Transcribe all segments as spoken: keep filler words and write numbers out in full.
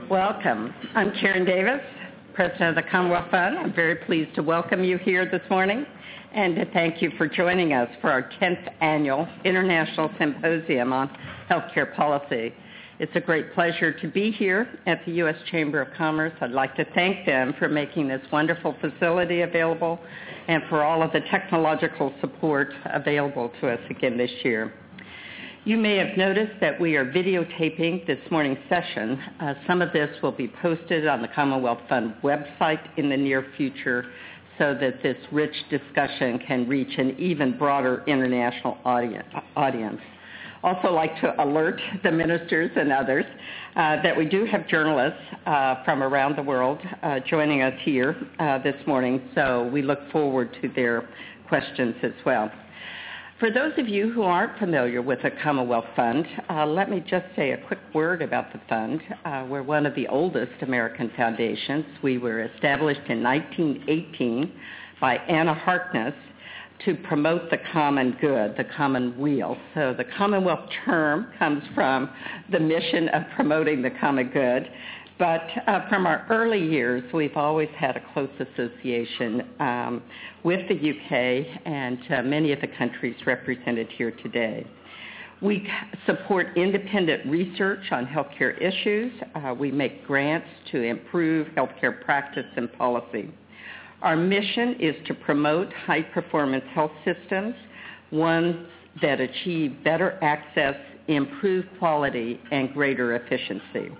Welcome. I'm Karen Davis, President of the Commonwealth Fund. I'm very pleased to welcome you here this morning and to thank you for joining us for our tenth Annual International Symposium on Healthcare Policy. It's a great pleasure to be here at the U S Chamber of Commerce. I'd like to thank them for making this wonderful facility available and for all of the technological support available to us again this year. You may have noticed that we are videotaping this morning's session. Uh, some of this will be posted on the Commonwealth Fund website in the near future so that this rich discussion can reach an even broader international audience. Also like to alert the ministers and others uh, that we do have journalists uh, from around the world uh, joining us here uh, this morning, so we look forward to their questions as well. For those of you who aren't familiar with the Commonwealth Fund, uh, let me just say a quick word about the fund. Uh, we're one of the oldest American foundations. We were established in nineteen eighteen by Anna Harkness to promote the common good, the common weal. So the Commonwealth term comes from the mission of promoting the common good. But uh, from our early years, we've always had a close association um, with the U K and uh, many of the countries represented here today. We support independent research on healthcare issues. Uh, we make grants to improve healthcare practice and policy. Our mission is to promote high-performance health systems, ones that achieve better access, improve quality, and greater efficiency.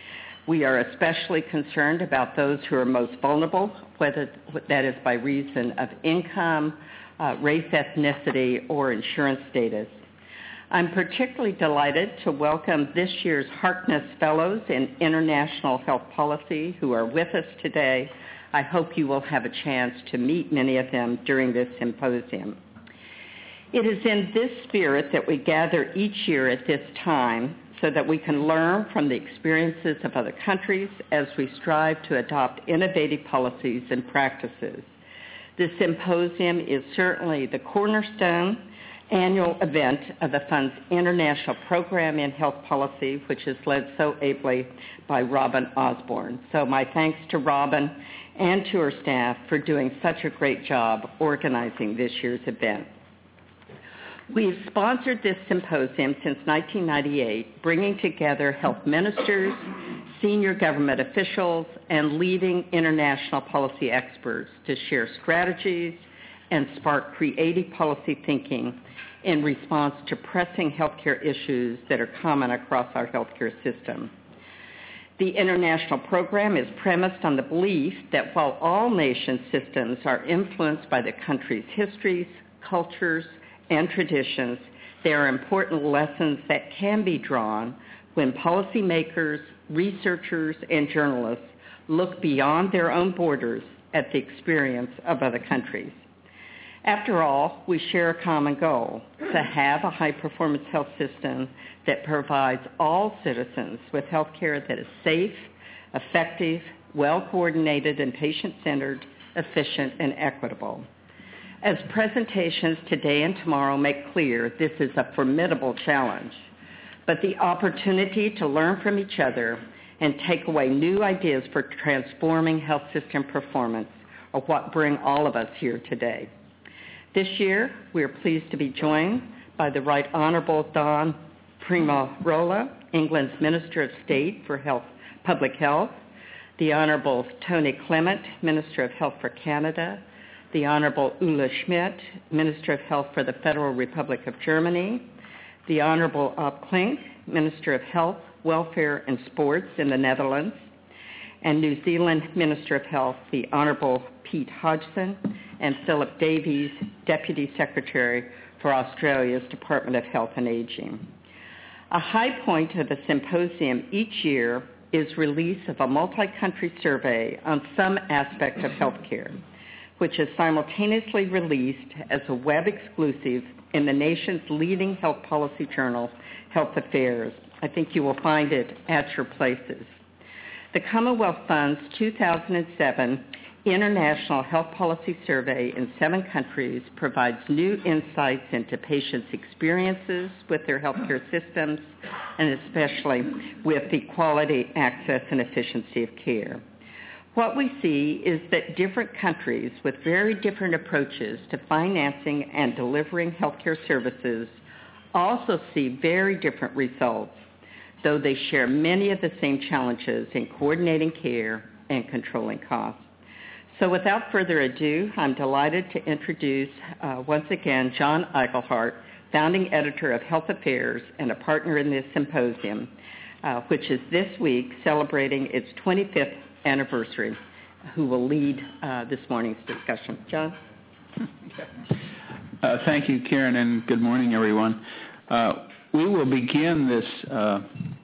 We are especially concerned about those who are most vulnerable, whether that is by reason of income, uh, race, ethnicity, or insurance status. I'm particularly delighted to welcome this year's Harkness Fellows in International Health Policy who are with us today. I hope you will have a chance to meet many of them during this symposium. It is in this spirit that we gather each year at this time so that we can learn from the experiences of other countries as we strive to adopt innovative policies and practices. This symposium is certainly the cornerstone annual event of the Fund's International Program in Health Policy, which is led so ably by Robin Osborne. So my thanks to Robin and to her staff for doing such a great job organizing this year's event. We've sponsored this symposium since nineteen ninety-eight, bringing together health ministers, senior government officials, and leading international policy experts to share strategies and spark creative policy thinking in response to pressing healthcare issues that are common across our healthcare system. The international program is premised on the belief that while all nation systems are influenced by the country's histories, cultures, and traditions, there are important lessons that can be drawn when policymakers, researchers, and journalists look beyond their own borders at the experience of other countries. After all, we share a common goal, to have a high-performance health system that provides all citizens with health care that is safe, effective, well-coordinated, and patient-centered, efficient, and equitable. As presentations today and tomorrow make clear, this is a formidable challenge, but the opportunity to learn from each other and take away new ideas for transforming health system performance are what bring all of us here today. This year, we are pleased to be joined by the Right Honourable Don Primarola, England's Minister of State for Health, Public Health, the Honourable Tony Clement, Minister of Health for Canada, the Honourable Ulla Schmidt, Minister of Health for the Federal Republic of Germany, the Honourable Ab Klink, Minister of Health, Welfare and Sports in the Netherlands, and New Zealand Minister of Health, the Honourable Pete Hodgson, and Philip Davies, Deputy Secretary for Australia's Department of Health and Ageing. A high point of the symposium each year is release of a multi-country survey on some aspect of healthcare, which is simultaneously released as a web exclusive in the nation's leading health policy journal, Health Affairs. I think you will find it at your places. The Commonwealth Fund's two thousand seven International Health Policy Survey in seven countries provides new insights into patients' experiences with their healthcare systems, and especially with the quality, access, and efficiency of care. What we see is that different countries with very different approaches to financing and delivering healthcare services also see very different results, though they share many of the same challenges in coordinating care and controlling costs. So without further ado, I'm delighted to introduce uh, once again John Eichelhart, founding editor of Health Affairs and a partner in this symposium, uh, which is this week celebrating its twenty-fifth anniversary, who will lead uh, this morning's discussion. John? Uh, thank you, Karen, and good morning, everyone. Uh, we will begin this uh,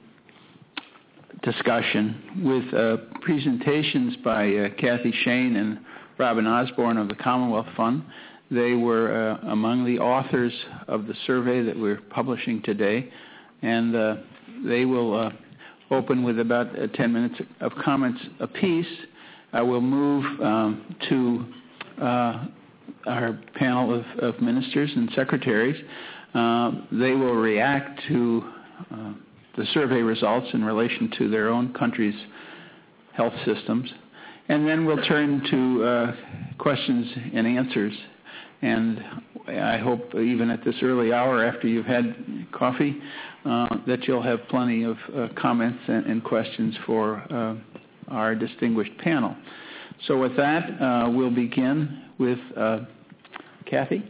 discussion with uh, presentations by uh, Kathy Shane and Robin Osborne of the Commonwealth Fund. They were uh, among the authors of the survey that we're publishing today, and uh, they will uh, open with about uh, ten minutes of comments apiece. I will move um, to uh, our panel of, of ministers and secretaries. Uh, they will react to uh, the survey results in relation to their own country's health systems. And then we'll turn to uh, questions and answers. And I hope even at this early hour after you've had coffee uh, that you'll have plenty of uh, comments and, and questions for uh, our distinguished panel. So with that, uh, we'll begin with uh, Kathy.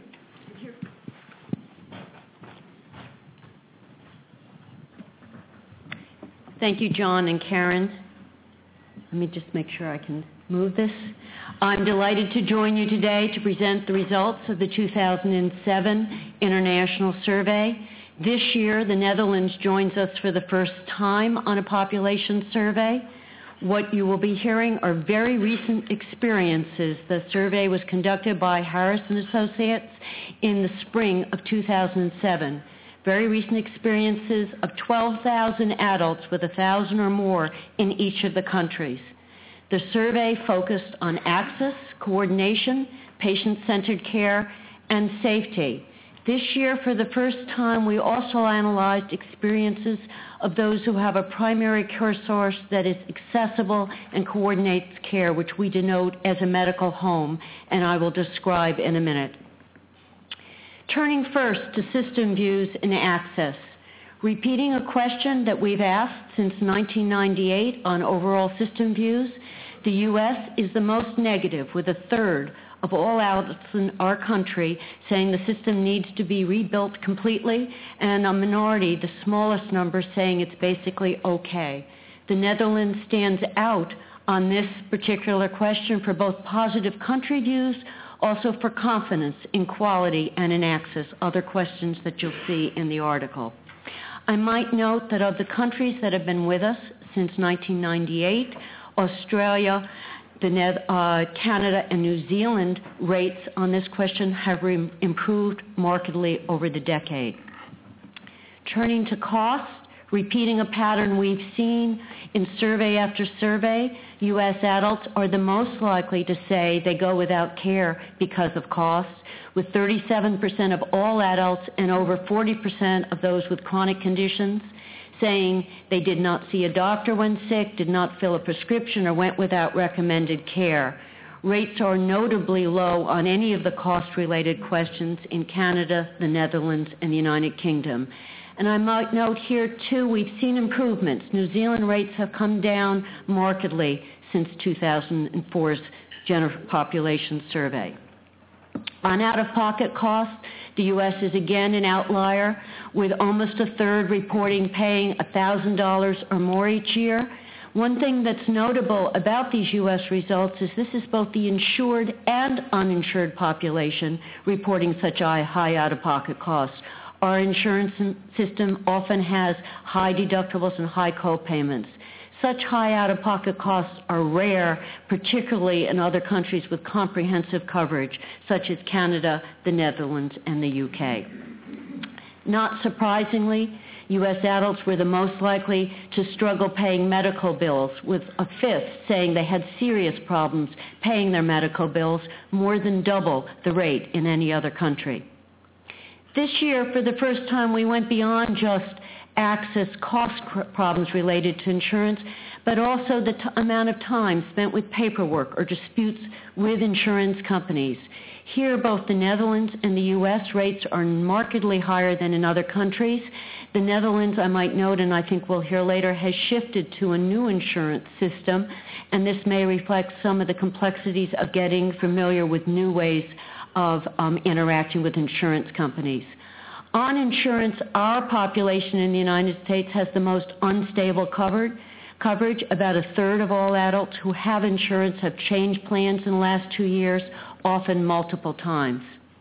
Thank you, John and Karen. Let me just make sure I can move this. I'm delighted to join you today to present the results of the two thousand seven International Survey. This year, the Netherlands joins us for the first time on a population survey. What you will be hearing are very recent experiences. The survey was conducted by Harris and Associates in the spring of two thousand seven. Very recent experiences of twelve thousand adults with one thousand or more in each of the countries. The survey focused on access, coordination, patient-centered care, and safety. This year, for the first time, we also analyzed experiences of those who have a primary care source that is accessible and coordinates care, which we denote as a medical home, and I will describe in a minute. Turning first to system views and access. Repeating a question that we've asked since nineteen ninety-eight on overall system views, the U S is the most negative, with a third of all adults in our country saying the system needs to be rebuilt completely, and a minority, the smallest number, saying it's basically okay. The Netherlands stands out on this particular question for both positive country views, also for confidence in quality and in access, other questions that you'll see in the article. I might note that of the countries that have been with us since nineteen ninety-eight, Australia, the uh, Canada, and New Zealand rates on this question have re- improved markedly over the decade. Turning to cost, repeating a pattern we've seen in survey after survey, U S adults are the most likely to say they go without care because of costs, with thirty-seven percent of all adults and over forty percent of those with chronic conditions saying they did not see a doctor when sick, did not fill a prescription, or went without recommended care. Rates are notably low on any of the cost-related questions in Canada, the Netherlands, and the United Kingdom. And I might note here, too, we've seen improvements. New Zealand rates have come down markedly since two thousand four's general population survey. On out-of-pocket costs, the U S is again an outlier, with almost a third reporting paying one thousand dollars or more each year. One thing that's notable about these U S results is this is both the insured and uninsured population reporting such high out-of-pocket costs. Our insurance system often has high deductibles and high co-payments. Such high out-of-pocket costs are rare, particularly in other countries with comprehensive coverage, such as Canada, the Netherlands, and the U K. Not surprisingly, U S adults were the most likely to struggle paying medical bills, with a fifth saying they had serious problems paying their medical bills, more than double the rate in any other country. This year, for the first time, we went beyond just access cost problems related to insurance, but also the t- amount of time spent with paperwork or disputes with insurance companies. Here, both the Netherlands and the U S rates are markedly higher than in other countries. The Netherlands, I might note, and I think we'll hear later, has shifted to a new insurance system, and this may reflect some of the complexities of getting familiar with new ways of um, interacting with insurance companies. On insurance, our population in the United States has the most unstable covered coverage. About a third of all adults who have insurance have changed plans in the last two years, often multiple times.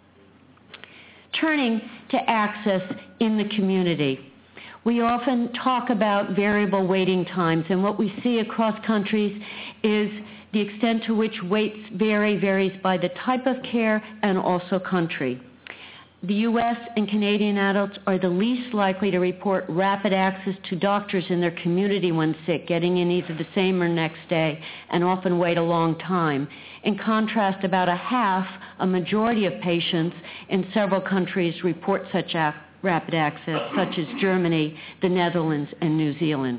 Turning to access in the community, we often talk about variable waiting times, and what we see across countries is the extent to which waits vary varies by the type of care and also country. The U S and Canadian adults are the least likely to report rapid access to doctors in their community when sick, getting in either the same or next day, and often wait a long time. In contrast, about a half, a majority of patients in several countries report such a- rapid access, such as Germany, the Netherlands, and New Zealand.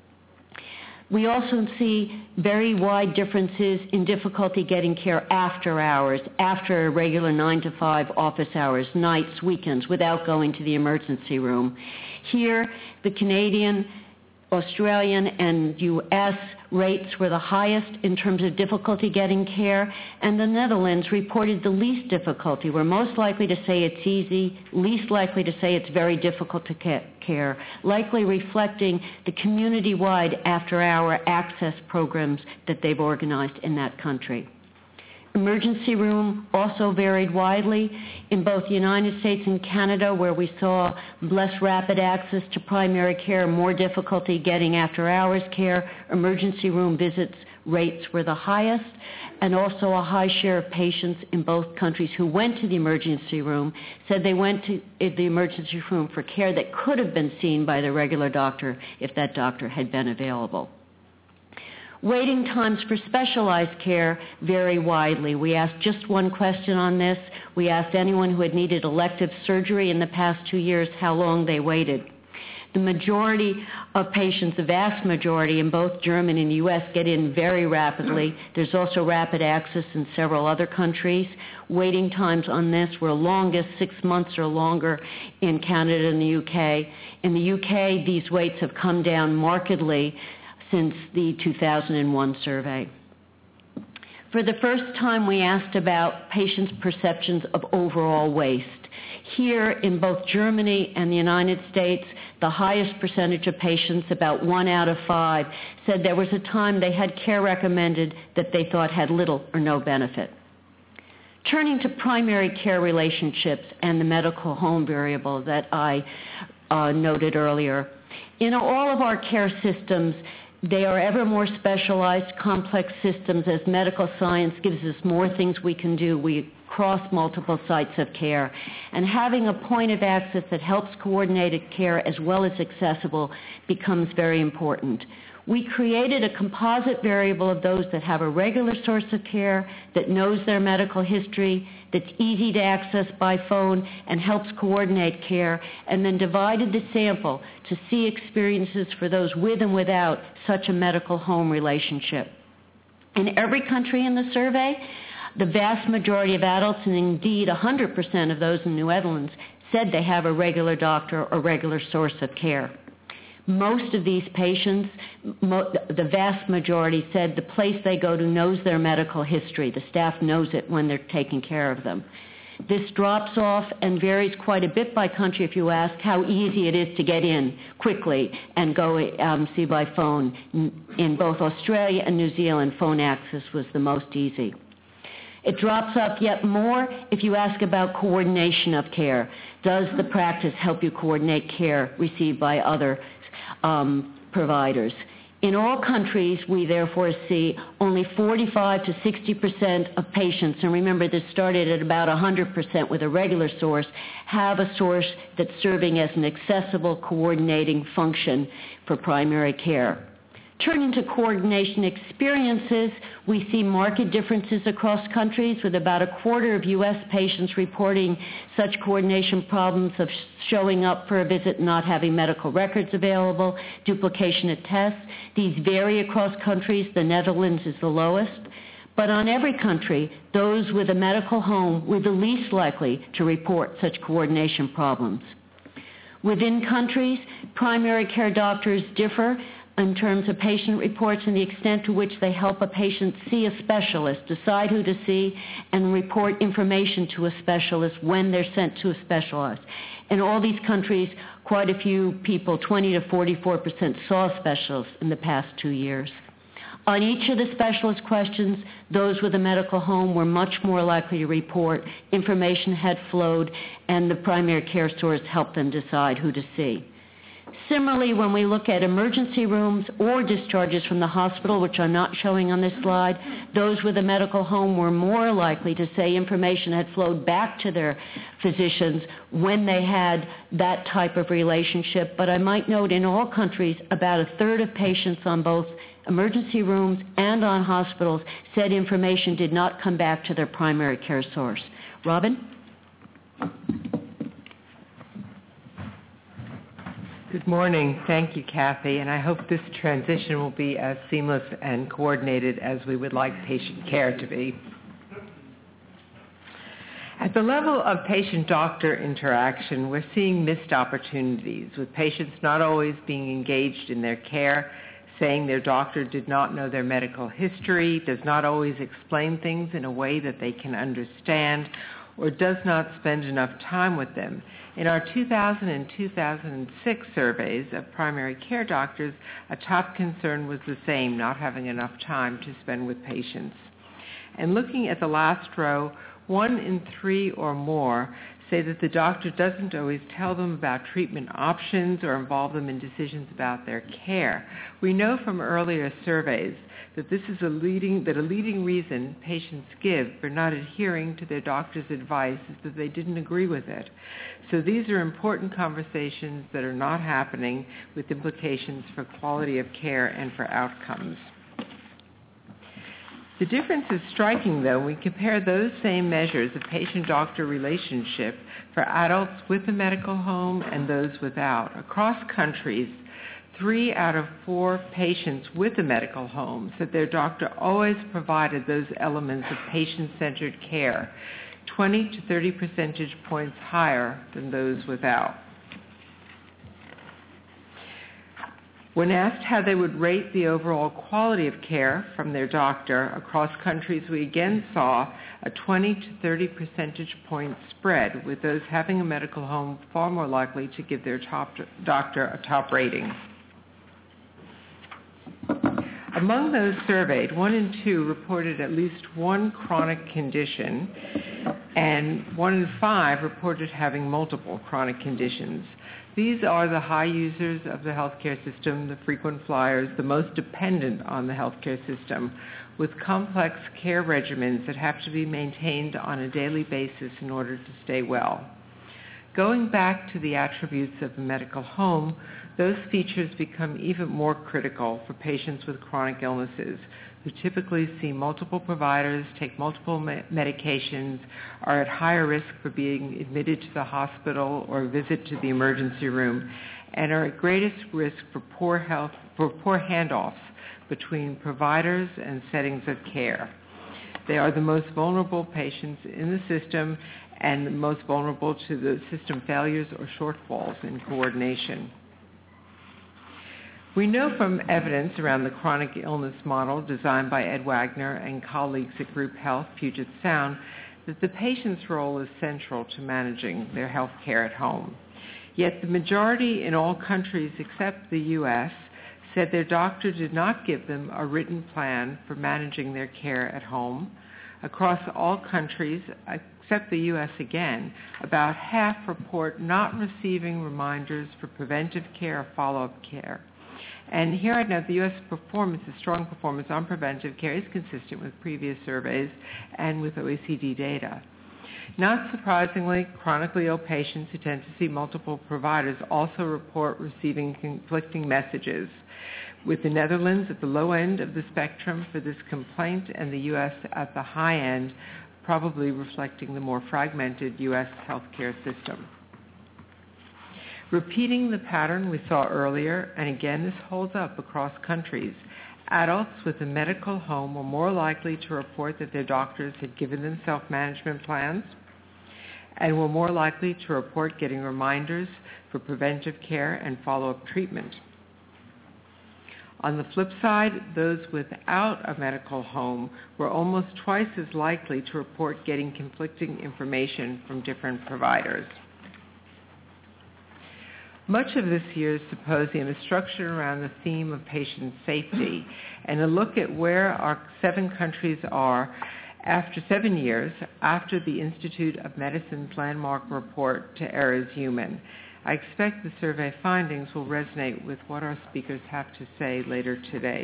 We also see very wide differences in difficulty getting care after hours, after regular nine to five office hours, nights, weekends, without going to the emergency room. Here, the Canadian, Australian, and U S rates were the highest in terms of difficulty getting care, and the Netherlands reported the least difficulty. We're most likely to say it's easy, least likely to say it's very difficult to get care, likely reflecting the community-wide after-hour access programs that they've organized in that country. Emergency room also varied widely in both the United States and Canada, where we saw less rapid access to primary care, more difficulty getting after-hours care. Emergency room visits rates were the highest, and also a high share of patients in both countries who went to the emergency room said they went to the emergency room for care that could have been seen by the regular doctor if that doctor had been available. Waiting times for specialized care vary widely. We asked just one question on this. We asked anyone who had needed elective surgery in the past two years how long they waited. The majority of patients, the vast majority in both Germany and the U S, get in very rapidly. There's also rapid access in several other countries. Waiting times on this were longest, six months or longer, in Canada and the U K. In the U K, these waits have come down markedly since the two thousand one survey. For the first time, we asked about patients' perceptions of overall waste. Here, in both Germany and the United States, the highest percentage of patients, about one out of five, said there was a time they had care recommended that they thought had little or no benefit. Turning to primary care relationships and the medical home variable that I uh, noted earlier, in all of our care systems, they are ever more specialized, complex systems as medical science gives us more things we can do. We cross multiple sites of care. And having a point of access that helps coordinated care as well as accessible becomes very important. We created a composite variable of those that have a regular source of care, that knows their medical history, that's easy to access by phone and helps coordinate care, and then divided the sample to see experiences for those with and without such a medical home relationship. In every country in the survey, the vast majority of adults, and indeed one hundred percent of those in the Netherlands, said they have a regular doctor or regular source of care. Most of these patients, mo- the vast majority, said the place they go to knows their medical history. The staff knows it when they're taking care of them. This drops off and varies quite a bit by country if you ask how easy it is to get in quickly and go um, see by phone. In both Australia and New Zealand, phone access was the most easy. It drops off yet more if you ask about coordination of care. Does the practice help you coordinate care received by other um, providers? In all countries, we therefore see only forty-five to sixty percent of patients, and remember this started at about one hundred percent with a regular source, have a source that's serving as an accessible coordinating function for primary care. Turning to coordination experiences, we see marked differences across countries, with about a quarter of U S patients reporting such coordination problems of showing up for a visit and not having medical records available, duplication of tests. These vary across countries. The Netherlands is the lowest. But on every country, those with a medical home were the least likely to report such coordination problems. Within countries, primary care doctors differ in terms of patient reports and the extent to which they help a patient see a specialist, decide who to see, and report information to a specialist when they're sent to a specialist. In all these countries, quite a few people, twenty to forty-four percent, saw specialists in the past two years. On each of the specialist questions, those with a medical home were much more likely to report information had flowed, and the primary care source helped them decide who to see. Similarly, when we look at emergency rooms or discharges from the hospital, which I'm not showing on this slide, those with a medical home were more likely to say information had flowed back to their physicians when they had that type of relationship. But I might note in all countries, about a third of patients on both emergency rooms and on hospitals said information did not come back to their primary care source. Robin? Good morning. Thank you, Kathy, and I hope this transition will be as seamless and coordinated as we would like patient care to be. At the level of patient-doctor interaction, we're seeing missed opportunities, with patients not always being engaged in their care, saying their doctor did not know their medical history, does not always explain things in a way that they can understand, or does not spend enough time with them. In our two thousand and two thousand six surveys of primary care doctors, a top concern was the same, not having enough time to spend with patients. And looking at the last row, one in three or more say that the doctor doesn't always tell them about treatment options or involve them in decisions about their care. We know from earlier surveys that this is a leading, that a leading reason patients give for not adhering to their doctor's advice is that they didn't agree with it. So these are important conversations that are not happening, with implications for quality of care and for outcomes. The difference is striking, though, when we compare those same measures of patient-doctor relationship for adults with a medical home and those without. Across countries, three out of four patients with a medical home said their doctor always provided those elements of patient-centered care, twenty to thirty percentage points higher than those without. When asked how they would rate the overall quality of care from their doctor across countries, we again saw a twenty to thirty percentage point spread, with those having a medical home far more likely to give their top doctor a top rating. Among those surveyed, one in two reported at least one chronic condition, and one in five reported having multiple chronic conditions. These are the high users of the healthcare system, the frequent flyers, the most dependent on the healthcare system, with complex care regimens that have to be maintained on a daily basis in order to stay well. Going back to the attributes of the medical home, those features become even more critical for patients with chronic illnesses, who typically see multiple providers, take multiple me- medications, are at higher risk for being admitted to the hospital or visit to the emergency room, and are at greatest risk for poor health, for poor handoffs between providers and settings of care. They are the most vulnerable patients in the system and the most vulnerable to the system failures or shortfalls in coordination. We know from evidence around the chronic illness model designed by Ed Wagner and colleagues at Group Health, Puget Sound, that the patient's role is central to managing their health care at home. Yet the majority in all countries except the U S said their doctor did not give them a written plan for managing their care at home. Across all countries, except the U S again, about half report not receiving reminders for preventive care or follow-up care. And here I'd note the U S performance, the strong performance on preventive care, is consistent with previous surveys and with O E C D data. Not surprisingly, chronically ill patients who tend to see multiple providers also report receiving conflicting messages, with the Netherlands at the low end of the spectrum for this complaint and the U S at the high end, probably reflecting the more fragmented U S healthcare system. Repeating the pattern we saw earlier, and again this holds up across countries, adults with a medical home were more likely to report that their doctors had given them self-management plans and were more likely to report getting reminders for preventive care and follow-up treatment. On the flip side, those without a medical home were almost twice as likely to report getting conflicting information from different providers. Much of this year's symposium is structured around the theme of patient safety and a look at where our seven countries are after seven years after the Institute of Medicine's landmark report to Error is Human. I expect the survey findings will resonate with what our speakers have to say later today.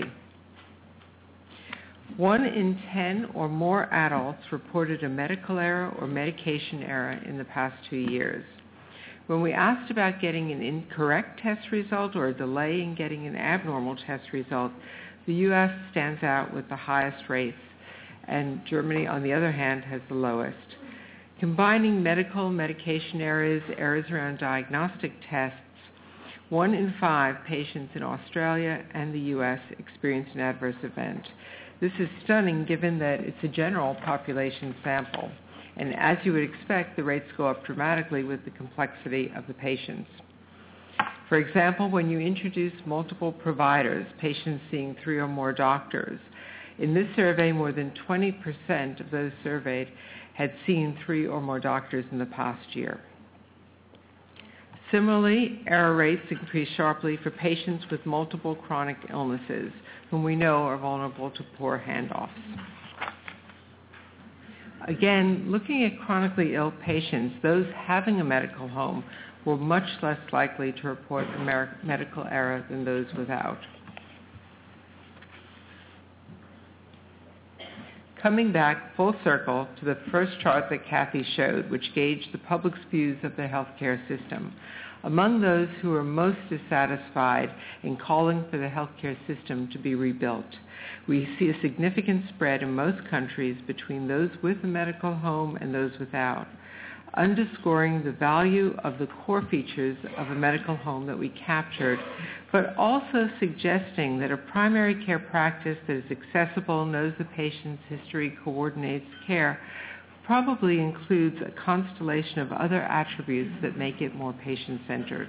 One in ten or more adults reported a medical error or medication error in the past two years. When we asked about getting an incorrect test result or a delay in getting an abnormal test result, the U S stands out with the highest rates, and Germany, on the other hand, has the lowest. Combining medical medication errors, errors around diagnostic tests, one in five patients in Australia and the U S experienced an adverse event. This is stunning given that it's a general population sample. And as you would expect, the rates go up dramatically with the complexity of the patients. For example, when you introduce multiple providers, patients seeing three or more doctors, in this survey, more than twenty percent of those surveyed had seen three or more doctors in the past year. Similarly, error rates increase sharply for patients with multiple chronic illnesses, whom we know are vulnerable to poor handoffs. Again, looking at chronically ill patients, those having a medical home were much less likely to report a mer- medical error than those without. Coming back full circle to the first chart that Kathy showed, which gauged the public's views of the healthcare system. Among those who are most dissatisfied in calling for the healthcare system to be rebuilt, we see a significant spread in most countries between those with a medical home and those without, underscoring the value of the core features of a medical home that we captured, but also suggesting that a primary care practice that is accessible, knows the patient's history, coordinates care, probably includes a constellation of other attributes that make it more patient-centered.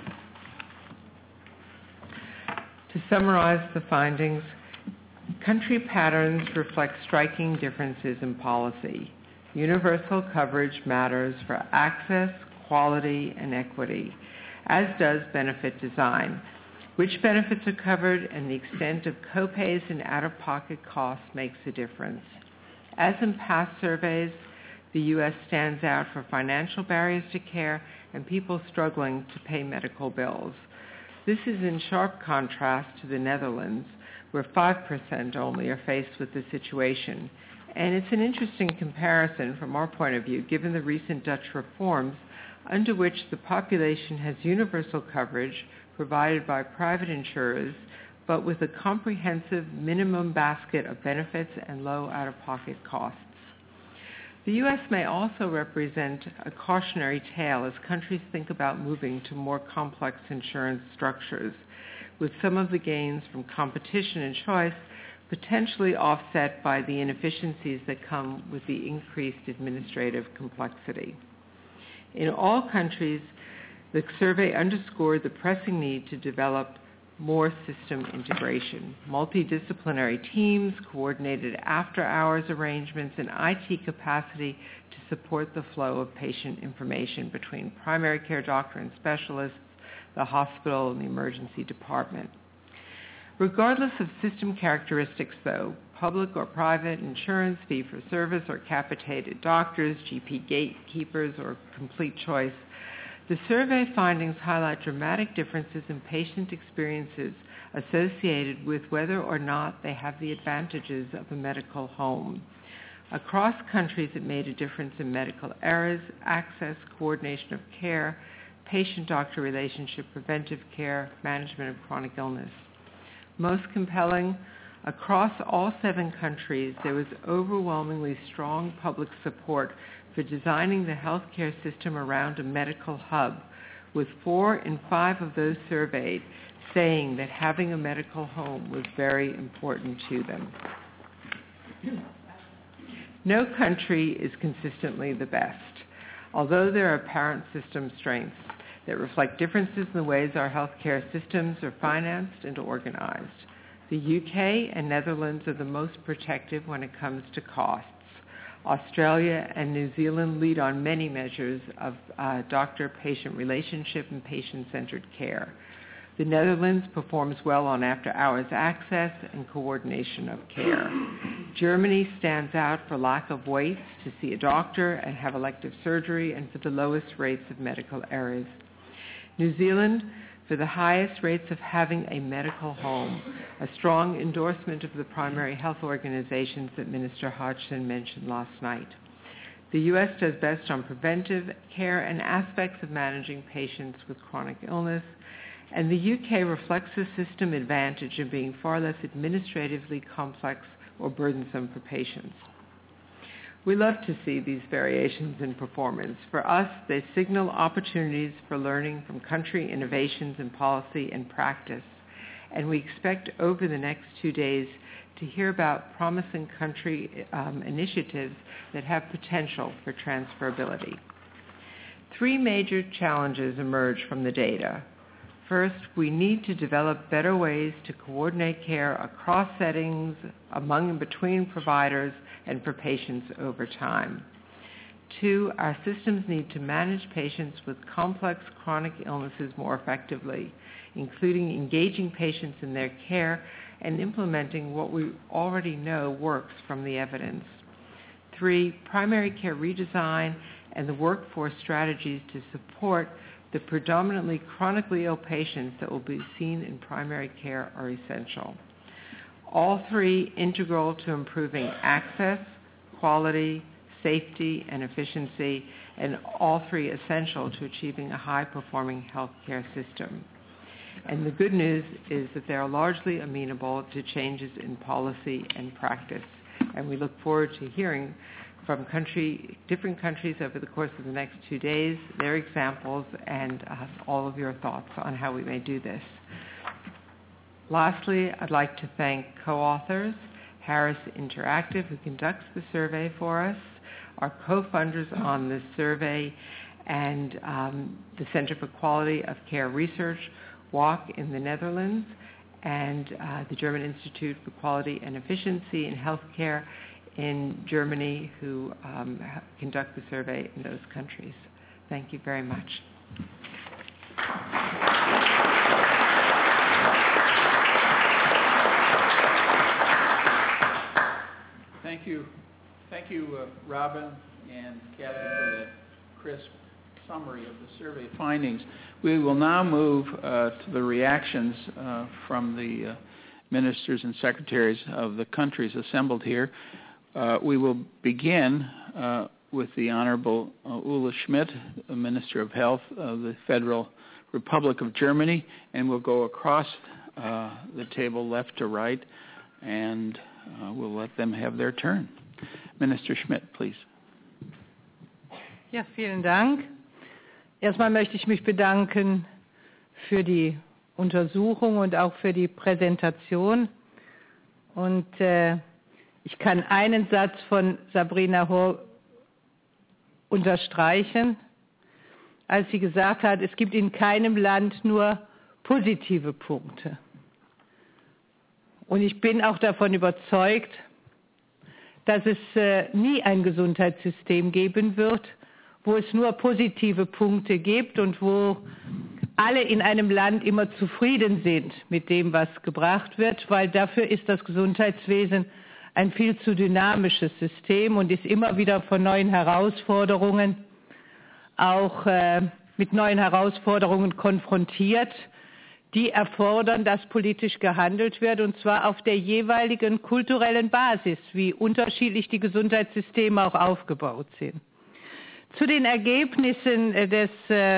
To summarize the findings, country patterns reflect striking differences in policy. Universal coverage matters for access, quality, and equity, as does benefit design. Which benefits are covered and the extent of copays and out-of-pocket costs makes a difference. As in past surveys, the U S stands out for financial barriers to care and people struggling to pay medical bills. This is in sharp contrast to the Netherlands, where five percent only are faced with the situation. And it's an interesting comparison from our point of view, given the recent Dutch reforms under which the population has universal coverage provided by private insurers, but with a comprehensive minimum basket of benefits and low out-of-pocket costs. The U S may also represent a cautionary tale as countries think about moving to more complex insurance structures, with some of the gains from competition and choice potentially offset by the inefficiencies that come with the increased administrative complexity. In all countries, the survey underscored the pressing need to develop more system integration, multidisciplinary teams, coordinated after-hours arrangements, and I T capacity to support the flow of patient information between primary care doctor and specialists, the hospital, and the emergency department. Regardless of system characteristics, though, public or private insurance, fee-for-service or capitated doctors, G P gatekeepers, or complete choice, The survey findings highlight dramatic differences in patient experiences associated with whether or not they have the advantages of a medical home. Across countries, it made a difference in medical errors, access, coordination of care, patient-doctor relationship, preventive care, management of chronic illness. Most compelling, across all seven countries, there was overwhelmingly strong public support for designing the healthcare system around a medical hub, with four in five of those surveyed saying that having a medical home was very important to them. No country is consistently the best, although there are apparent system strengths that reflect differences in the ways our healthcare systems are financed and organized. The U K and Netherlands are the most protective when it comes to costs. Australia and New Zealand lead on many measures of uh, doctor-patient relationship and patient-centered care. The Netherlands performs well on after-hours access and coordination of care. Germany stands out for lack of waits to see a doctor and have elective surgery and for the lowest rates of medical errors. New Zealand for the highest rates of having a medical home, a strong endorsement of the primary health organizations that Minister Hodgson mentioned last night. The U S does best on preventive care and aspects of managing patients with chronic illness, and the U K reflects the system advantage of being far less administratively complex or burdensome for patients. We love to see these variations in performance. For us, they signal opportunities for learning from country innovations in policy and practice, and we expect over the next two days to hear about promising country um, initiatives that have potential for transferability. Three major challenges emerge from the data. First, we need to develop better ways to coordinate care across settings, among and between providers, and for patients over time. Two, our systems need to manage patients with complex chronic illnesses more effectively, including engaging patients in their care and implementing what we already know works from the evidence. Three, primary care redesign and the workforce strategies to support the predominantly chronically ill patients that will be seen in primary care are essential. All three integral to improving access, quality, safety, and efficiency, and all three essential to achieving a high-performing healthcare system. And the good news is that they are largely amenable to changes in policy and practice. And we look forward to hearing from country, different countries over the course of the next two days, their examples, and uh, all of your thoughts on how we may do this. Lastly, I'd like to thank co-authors, Harris Interactive, who conducts the survey for us, our co-funders on this survey, and um, the Center for Quality of Care Research, W A C in the Netherlands, and uh, the German Institute for Quality and Efficiency in Healthcare in Germany, who um, conduct the survey in those countries. Thank you very much. Thank you. Thank you, uh, Robin and Kathy, for that crisp summary of the survey findings. We will now move uh, to the reactions uh, from the uh, ministers and secretaries of the countries assembled here. Uh, we will begin uh, with the Honorable uh, Ulla Schmidt, Minister of Health of the Federal Republic of Germany, and we'll go across uh, the table left to right, and uh, we'll let them have their turn. Minister Schmidt, please. Ja, vielen Dank. Erstmal möchte ich mich bedanken für die Untersuchung und auch für die Präsentation. Und äh, ich kann einen Satz von Sabrina Hoh unterstreichen, als sie gesagt hat, es gibt in keinem Land nur positive Punkte. Und ich bin auch davon überzeugt, dass es äh, nie ein Gesundheitssystem geben wird, wo es nur positive Punkte gibt und wo alle in einem Land immer zufrieden sind mit dem, was gebracht wird, weil dafür ist das Gesundheitswesen ein viel zu dynamisches System und ist immer wieder vor neuen Herausforderungen auch äh, mit neuen Herausforderungen konfrontiert, die erfordern, dass politisch gehandelt wird, und zwar auf der jeweiligen kulturellen Basis, wie unterschiedlich die Gesundheitssysteme auch aufgebaut sind. Zu den Ergebnissen des,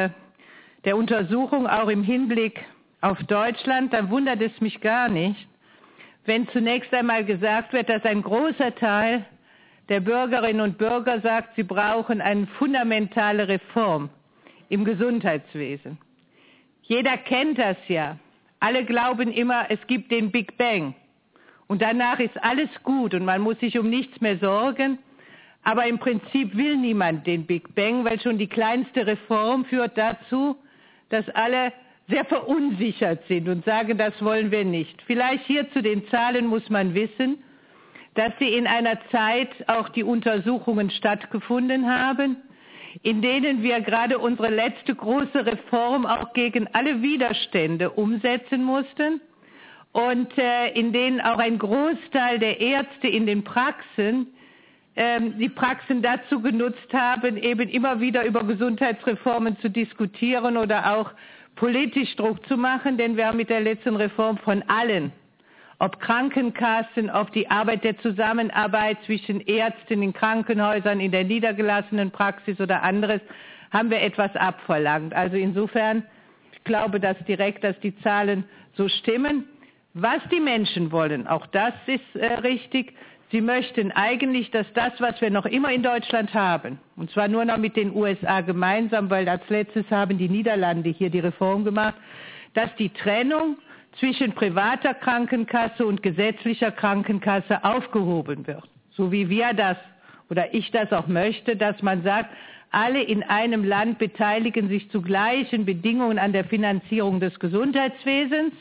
der Untersuchung, auch im Hinblick auf Deutschland, dann wundert es mich gar nicht, wenn zunächst einmal gesagt wird, dass ein großer Teil der Bürgerinnen und Bürger sagt, sie brauchen eine fundamentale Reform im Gesundheitswesen. Jeder kennt das ja. Alle glauben immer, es gibt den Big Bang. Und danach ist alles gut und man muss sich um nichts mehr sorgen. Aber im Prinzip will niemand den Big Bang, weil schon die kleinste Reform führt dazu, dass alle sehr verunsichert sind und sagen, das wollen wir nicht. Vielleicht hier zu den Zahlen muss man wissen, dass sie in einer Zeit auch die Untersuchungen stattgefunden haben, in denen wir gerade unsere letzte große Reform auch gegen alle Widerstände umsetzen mussten und äh, in denen auch ein Großteil der Ärzte in den Praxen ähm, die Praxen dazu genutzt haben, eben immer wieder über Gesundheitsreformen zu diskutieren oder auch politisch Druck zu machen, denn wir haben mit der letzten Reform von allen, ob Krankenkassen, ob die Arbeit der Zusammenarbeit zwischen Ärzten in Krankenhäusern, in der niedergelassenen Praxis oder anderes, haben wir etwas abverlangt. Also insofern, ich glaube, dass direkt, dass die Zahlen so stimmen. Was die Menschen wollen, auch das ist äh, richtig. Sie möchten eigentlich, dass das, was wir noch immer in Deutschland haben, und zwar nur noch mit den U S A gemeinsam, weil als letztes haben die Niederlande hier die Reform gemacht, dass die Trennung zwischen privater Krankenkasse und gesetzlicher Krankenkasse aufgehoben wird. So wie wir das oder ich das auch möchte, dass man sagt, alle in einem Land beteiligen sich zu gleichen Bedingungen an der Finanzierung des Gesundheitswesens.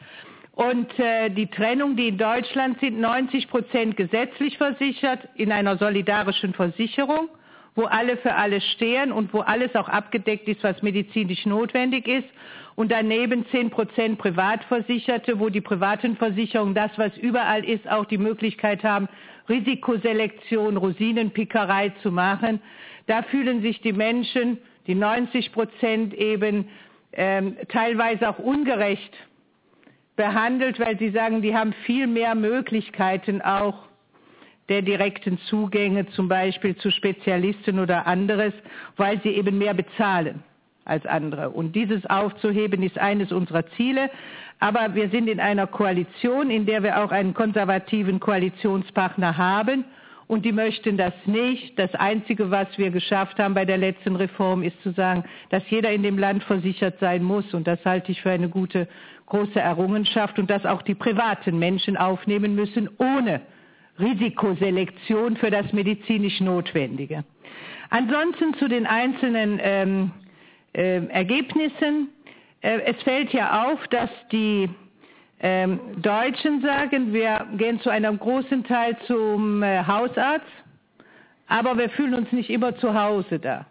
Und äh, die Trennung, die in Deutschland sind, neunzig Prozent gesetzlich versichert in einer solidarischen Versicherung, wo alle für alles stehen und wo alles auch abgedeckt ist, was medizinisch notwendig ist. Und daneben zehn Prozent Privatversicherte, wo die privaten Versicherungen, das was überall ist, auch die Möglichkeit haben, Risikoselektion, Rosinenpickerei zu machen. Da fühlen sich die Menschen, die neunzig Prozent eben ähm, teilweise auch ungerecht behandelt, weil sie sagen, die haben viel mehr Möglichkeiten auch der direkten Zugänge zum Beispiel zu Spezialisten oder anderes, weil sie eben mehr bezahlen als andere. Und dieses aufzuheben ist eines unserer Ziele. Aber wir sind in einer Koalition, in der wir auch einen konservativen Koalitionspartner haben. Und die möchten das nicht. Das Einzige, was wir geschafft haben bei der letzten Reform, ist zu sagen, dass jeder in dem Land versichert sein muss. Und das halte ich für eine gute, große Errungenschaft. Und dass auch die privaten Menschen aufnehmen müssen, ohne Risikoselektion für das medizinisch Notwendige. Ansonsten zu den einzelnen ähm, äh, Ergebnissen. Äh, es fällt ja auf, dass die ähm, Deutschen sagen, wir gehen zu einem großen Teil zum äh, Hausarzt, aber wir fühlen uns nicht immer zu Hause da.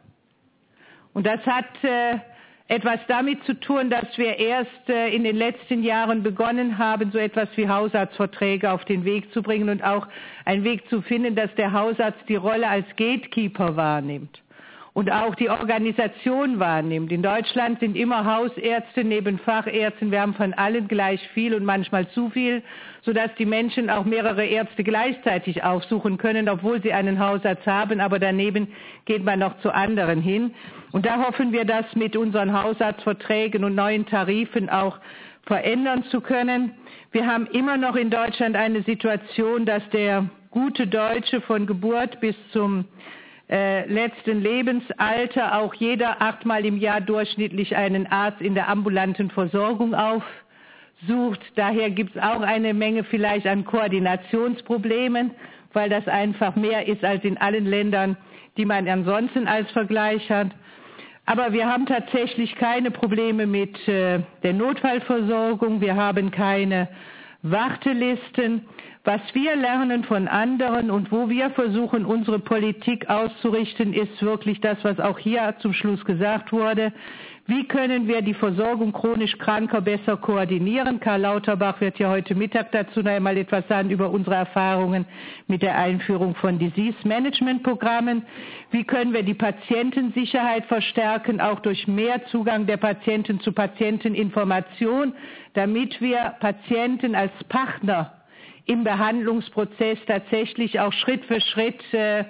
Und das hat äh, etwas damit zu tun, dass wir erst äh, in den letzten Jahren begonnen haben, so etwas wie Hausarztverträge auf den Weg zu bringen und auch einen Weg zu finden, dass der Hausarzt die Rolle als Gatekeeper wahrnimmt und auch die Organisation wahrnimmt. In Deutschland sind immer Hausärzte neben Fachärzten. Wir haben von allen gleich viel und manchmal zu viel, sodass die Menschen auch mehrere Ärzte gleichzeitig aufsuchen können, obwohl sie einen Hausarzt haben. Aber daneben geht man noch zu anderen hin. Und da hoffen wir, das mit unseren Hausarztverträgen und neuen Tarifen auch verändern zu können. Wir haben immer noch in Deutschland eine Situation, dass der gute Deutsche von Geburt bis zum Äh, letzten Lebensalter auch jeder achtmal im Jahr durchschnittlich einen Arzt in der ambulanten Versorgung aufsucht. Daher gibt es auch eine Menge vielleicht an Koordinationsproblemen, weil das einfach mehr ist als in allen Ländern, die man ansonsten als Vergleich hat. Aber wir haben tatsächlich keine Probleme mit äh, der Notfallversorgung. Wir haben keine Wartelisten. Was wir lernen von anderen und wo wir versuchen, unsere Politik auszurichten, ist wirklich das, was auch hier zum Schluss gesagt wurde. Wie können wir die Versorgung chronisch Kranker besser koordinieren? Karl Lauterbach wird ja heute Mittag dazu noch einmal etwas sagen über unsere Erfahrungen mit der Einführung von Disease-Management-Programmen. Wie können wir die Patientensicherheit verstärken, auch durch mehr Zugang der Patienten zu Patienteninformation, damit wir Patienten als Partner im Behandlungsprozess tatsächlich auch Schritt für Schritt äh,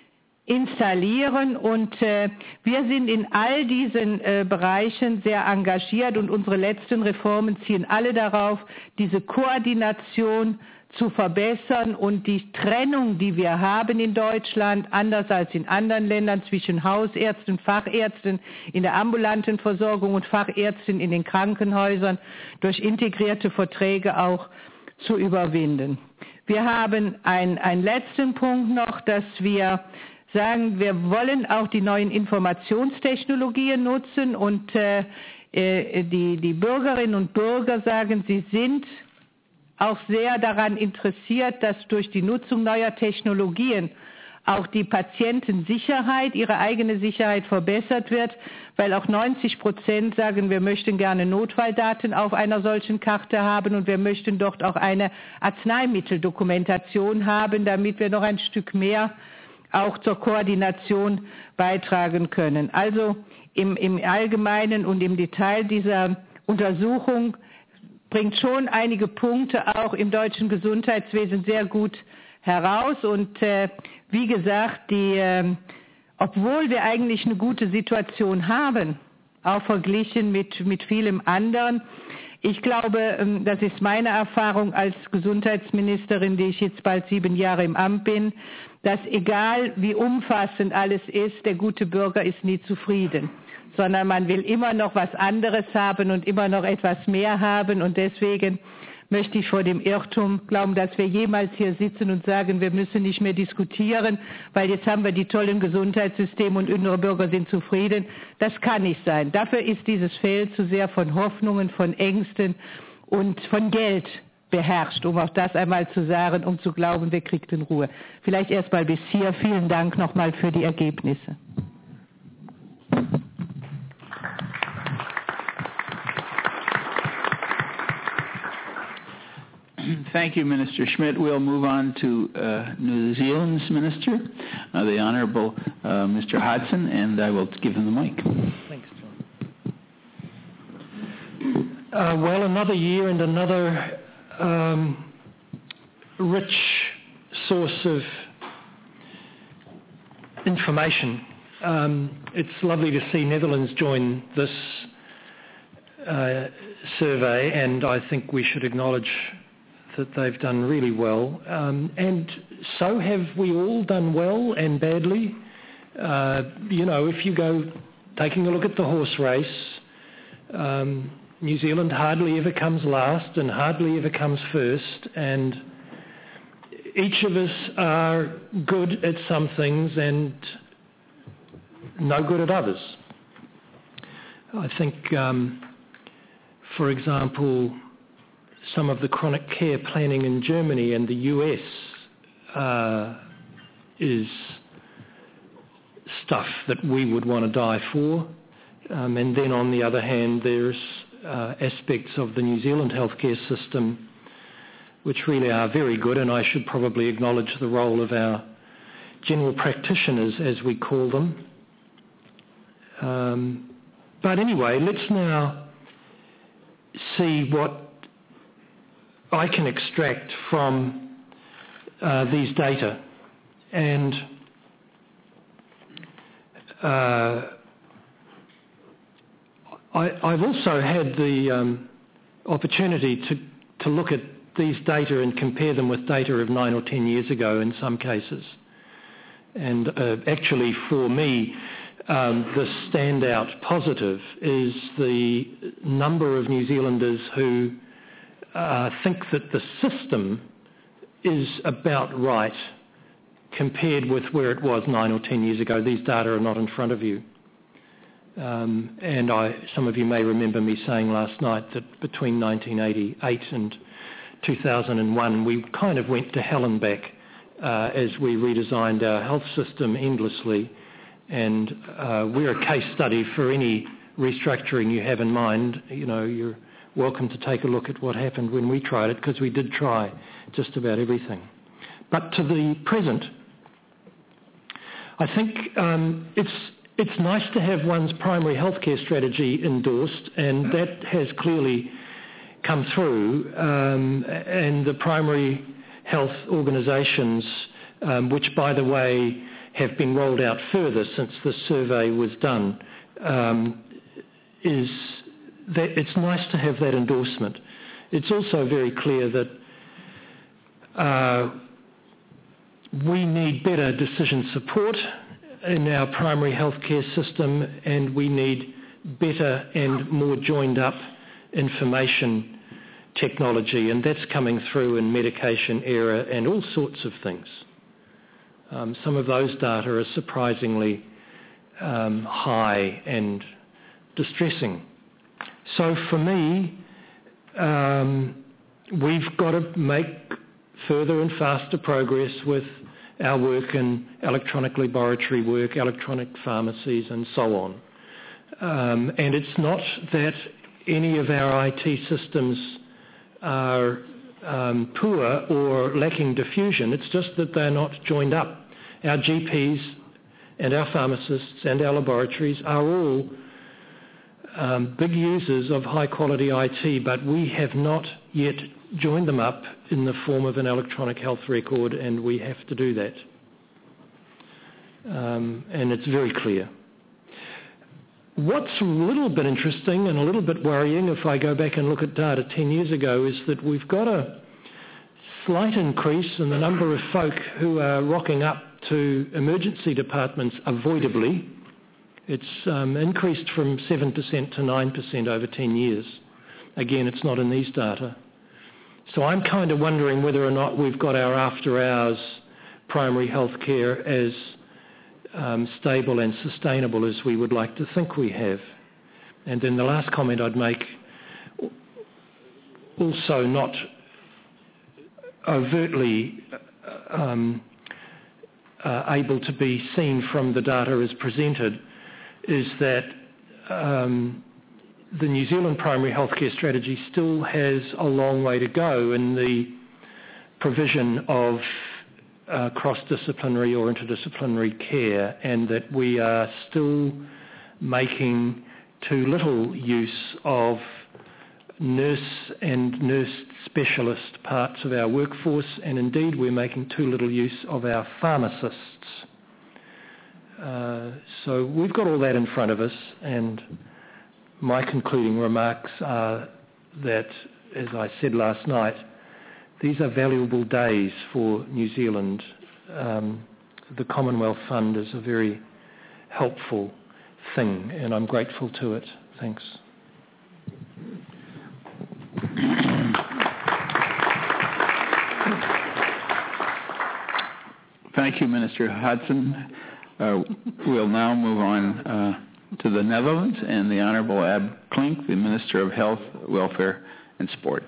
installieren. Und äh, wir sind in all diesen äh, Bereichen sehr engagiert und unsere letzten Reformen zielen alle darauf, diese Koordination zu verbessern und die Trennung, die wir haben in Deutschland, anders als in anderen Ländern zwischen Hausärzten, Fachärzten in der ambulanten Versorgung und Fachärzten in den Krankenhäusern durch integrierte Verträge auch zu überwinden. Wir haben ein, einen letzten Punkt noch, dass wir sagen, wir wollen auch die neuen Informationstechnologien nutzen und äh, die, die Bürgerinnen und Bürger sagen, sie sind auch sehr daran interessiert, dass durch die Nutzung neuer Technologien auch die Patientensicherheit, ihre eigene Sicherheit verbessert wird, weil auch neunzig Prozent sagen, wir möchten gerne Notfalldaten auf einer solchen Karte haben und wir möchten dort auch eine Arzneimitteldokumentation haben, damit wir noch ein Stück mehr auch zur Koordination beitragen können. Also im, im Allgemeinen und im Detail dieser Untersuchung bringt schon einige Punkte auch im deutschen Gesundheitswesen sehr gut heraus. Und äh, wie gesagt, die, äh, obwohl wir eigentlich eine gute Situation haben, auch verglichen mit, mit vielem anderen, ich glaube, das ist meine Erfahrung als Gesundheitsministerin, die ich jetzt bald sieben Jahre im Amt bin, dass egal wie umfassend alles ist, der gute Bürger ist nie zufrieden, sondern man will immer noch was anderes haben und immer noch etwas mehr haben. Und deswegen möchte ich vor dem Irrtum glauben, dass wir jemals hier sitzen und sagen, wir müssen nicht mehr diskutieren, weil jetzt haben wir die tollen Gesundheitssysteme und unsere Bürger sind zufrieden. Das kann nicht sein. Dafür ist dieses Feld zu sehr von Hoffnungen, von Ängsten und von Geld beherrscht, um auch das einmal zu sagen, um zu glauben, wir kriegten Ruhe. Vielleicht erst mal bis hier. Vielen Dank nochmal für die Ergebnisse. Thank you, Minister Schmidt. We'll move on to uh, New Zealand's Minister, uh, the Honourable uh, Mister Hodson, and I will give him the mic. Thanks, John. Uh, well, another year and another um, rich source of information. Um, it's lovely to see Netherlands join this uh, survey, and I think we should acknowledge that they've done really well. Um, and so have we all done well and badly. Uh, you know, if you go taking a look at the horse race, um, New Zealand hardly ever comes last and hardly ever comes first, and each of us are good at some things and no good at others. I think, um, for example, some of the chronic care planning in Germany and the U S uh, is stuff that we would want to die for. Um, and then on the other hand, there's uh, aspects of the New Zealand healthcare system which really are very good, and I should probably acknowledge the role of our general practitioners, as we call them. Um, but anyway, let's now see what I can extract from uh, these data. And uh, I, I've also had the um, opportunity to, to look at these data and compare them with data of nine or ten years ago in some cases. And uh, actually for me, um, the standout positive is the number of New Zealanders who uh, think that the system is about right compared with where it was nine or ten years ago. These data are not in front of you. Um, and I, some of you may remember me saying last night that between nineteen eighty-eight and two thousand one, we kind of went to hell and back uh, as we redesigned our health system endlessly. And uh, we're a case study for any restructuring you have in mind. You know, you're welcome to take a look at what happened when we tried it, because we did try just about everything. But to the present, I think um, it's it's nice to have one's primary healthcare strategy endorsed, and that has clearly come through. Um, and the primary health organisations, um, which, by the way, have been rolled out further since the survey was done, um, is that it's nice to have that endorsement. It's also very clear that uh, we need better decision support in our primary healthcare system, and we need better and more joined up information technology, and that's coming through in medication error and all sorts of things. Um, some of those data are surprisingly um, high and distressing. So for me, um, we've got to make further and faster progress with our work in electronic laboratory work, electronic pharmacies, and so on. Um, and it's not that any of our I T systems are um, poor or lacking diffusion. It's just that they're not joined up. Our G Ps and our pharmacists and our laboratories are all um, big users of high-quality I T, but we have not yet joined them up in the form of an electronic health record, and we have to do that. Um, and it's very clear. What's a little bit interesting and a little bit worrying, if I go back and look at data ten years ago, is that we've got a slight increase in the number of folk who are rocking up to emergency departments avoidably. It's um, increased from seven percent to nine percent over ten years. Again, it's not in these data. So I'm kind of wondering whether or not we've got our after-hours primary health care as um, stable and sustainable as we would like to think we have. And then the last comment I'd make, also not overtly um, uh, able to be seen from the data as presented, is that um, the New Zealand primary healthcare strategy still has a long way to go in the provision of uh, cross-disciplinary or interdisciplinary care, and that we are still making too little use of nurse and nurse specialist parts of our workforce, and indeed we're making too little use of our pharmacists. Uh, so we've got all that in front of us, and my concluding remarks are that, as I said last night, these are valuable days for New Zealand. Um, the Commonwealth Fund is a very helpful thing, and I'm grateful to it. Thanks. Thank you, Minister Hudson. Uh, we'll now move on uh, to the Netherlands and the Honourable Ab Klink, the Minister of Health, Welfare and Sport.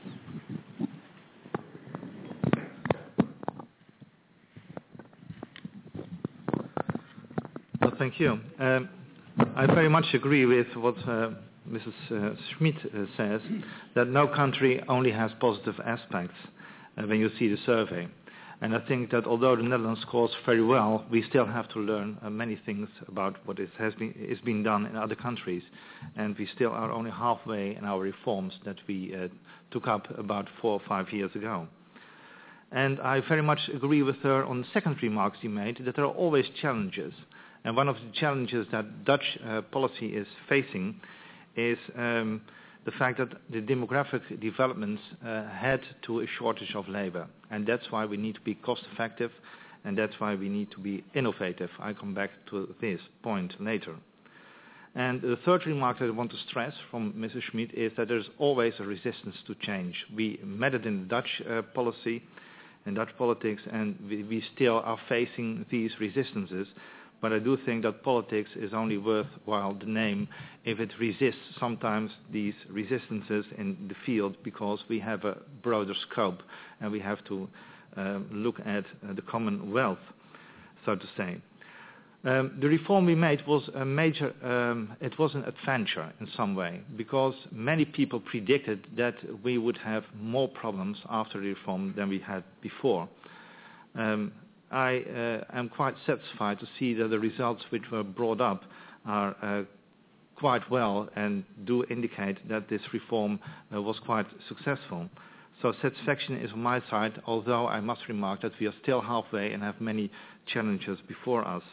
Well, thank you. Um, I very much agree with what uh, Missus Uh, Schmid uh, says, that no country only has positive aspects uh, when you see the survey. And I think that although the Netherlands scores very well, we still have to learn uh, many things about what is, has been, is being done in other countries. And we still are only halfway in our reforms that we uh, took up about four or five years ago. And I very much agree with her on the second remarks she made, that there are always challenges. And one of the challenges that Dutch uh, policy is facing is um, the fact that the demographic developments uh, head to a shortage of labor. And that's why we need to be cost effective, and that's why we need to be innovative. I come back to this point later. And the third remark that I want to stress from Missus Schmid is that there's always a resistance to change. We met it in the Dutch uh, policy, in Dutch politics, and we, we still are facing these resistances. But I do think that politics is only worthwhile the name if it resists sometimes these resistances in the field, because we have a broader scope and we have to uh, look at uh, the commonwealth, so to say. Um, the reform we made was a major, um, it was an adventure in some way, because many people predicted that we would have more problems after the reform than we had before. Um, I uh, am quite satisfied to see that the results which were brought up are uh, quite well and do indicate that this reform uh, was quite successful. So satisfaction is on my side, although I must remark that we are still halfway and have many challenges before us.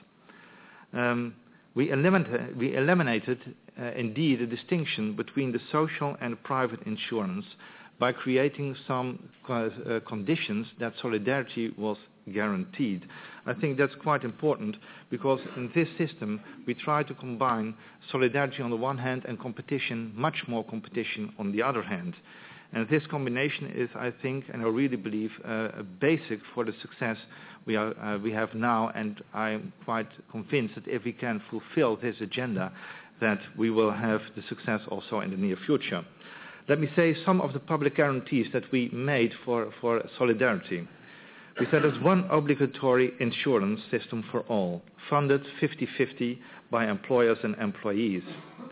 Um, we, eliminated, we eliminated uh, indeed a distinction between the social and private insurance by creating some uh, conditions that solidarity was guaranteed. I think that's quite important, because in this system we try to combine solidarity on the one hand and competition, much more competition on the other hand. And this combination is, I think, and I really believe, uh, a basic for the success we, are, uh, we have now, and I'm quite convinced that if we can fulfill this agenda, that we will have the success also in the near future. Let me say some of the public guarantees that we made for, for solidarity. We said there's one obligatory insurance system for all, funded fifty fifty by employers and employees.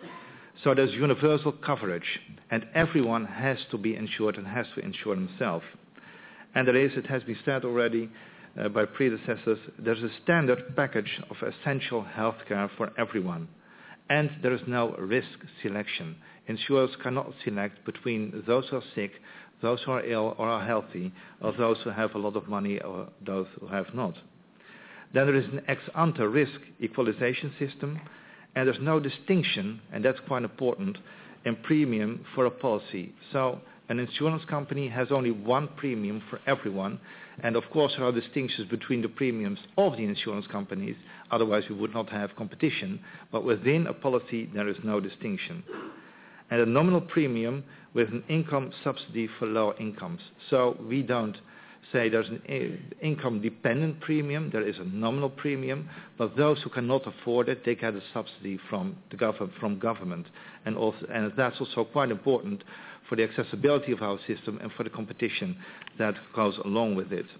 So there's universal coverage, and everyone has to be insured and has to insure himself. And there is, it has been said already uh, by predecessors, there's a standard package of essential health care for everyone. And there is no risk selection. Insurers cannot select between those who are sick, those who are ill or are healthy, or those who have a lot of money or those who have not. Then there is an ex-ante risk equalization system, and there's no distinction, and that's quite important, in premium for a policy. So an insurance company has only one premium for everyone, and of course there are distinctions between the premiums of the insurance companies, otherwise we would not have competition, but within a policy there is no distinction. And a nominal premium with an income subsidy for low incomes. So we don't say there's an income-dependent premium, there is a nominal premium, but those who cannot afford it, they get a subsidy from the government, from government. And, also, and that's also quite important for the accessibility of our system and for the competition that goes along with it.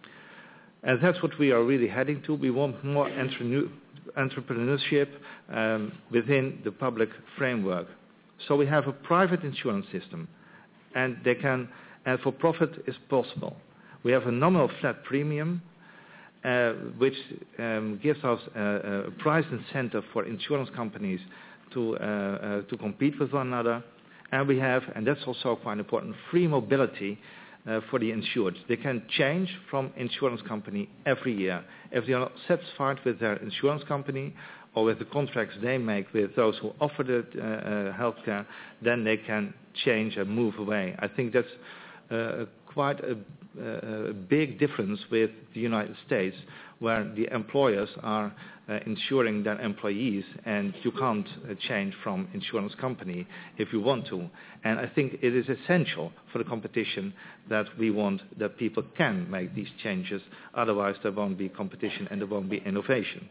And that's what we are really heading to. We want more entre- entrepreneurship um, within the public framework. So we have a private insurance system, and they can, and for profit is possible. We have a nominal flat premium, uh, which um, gives us a, a price incentive for insurance companies to, uh, uh, to compete with one another. And we have, and that's also quite important, free mobility uh, for the insured. They can change from insurance company every year. If they are not satisfied with their insurance company or with the contracts they make with those who offer the uh, uh, healthcare, then they can change and move away. I think that's uh, quite a, a big difference with the United States, where the employers are uh, insuring their employees, and you can't uh, change from insurance company if you want to. And I think it is essential for the competition that we want that people can make these changes, otherwise there won't be competition and there won't be innovation.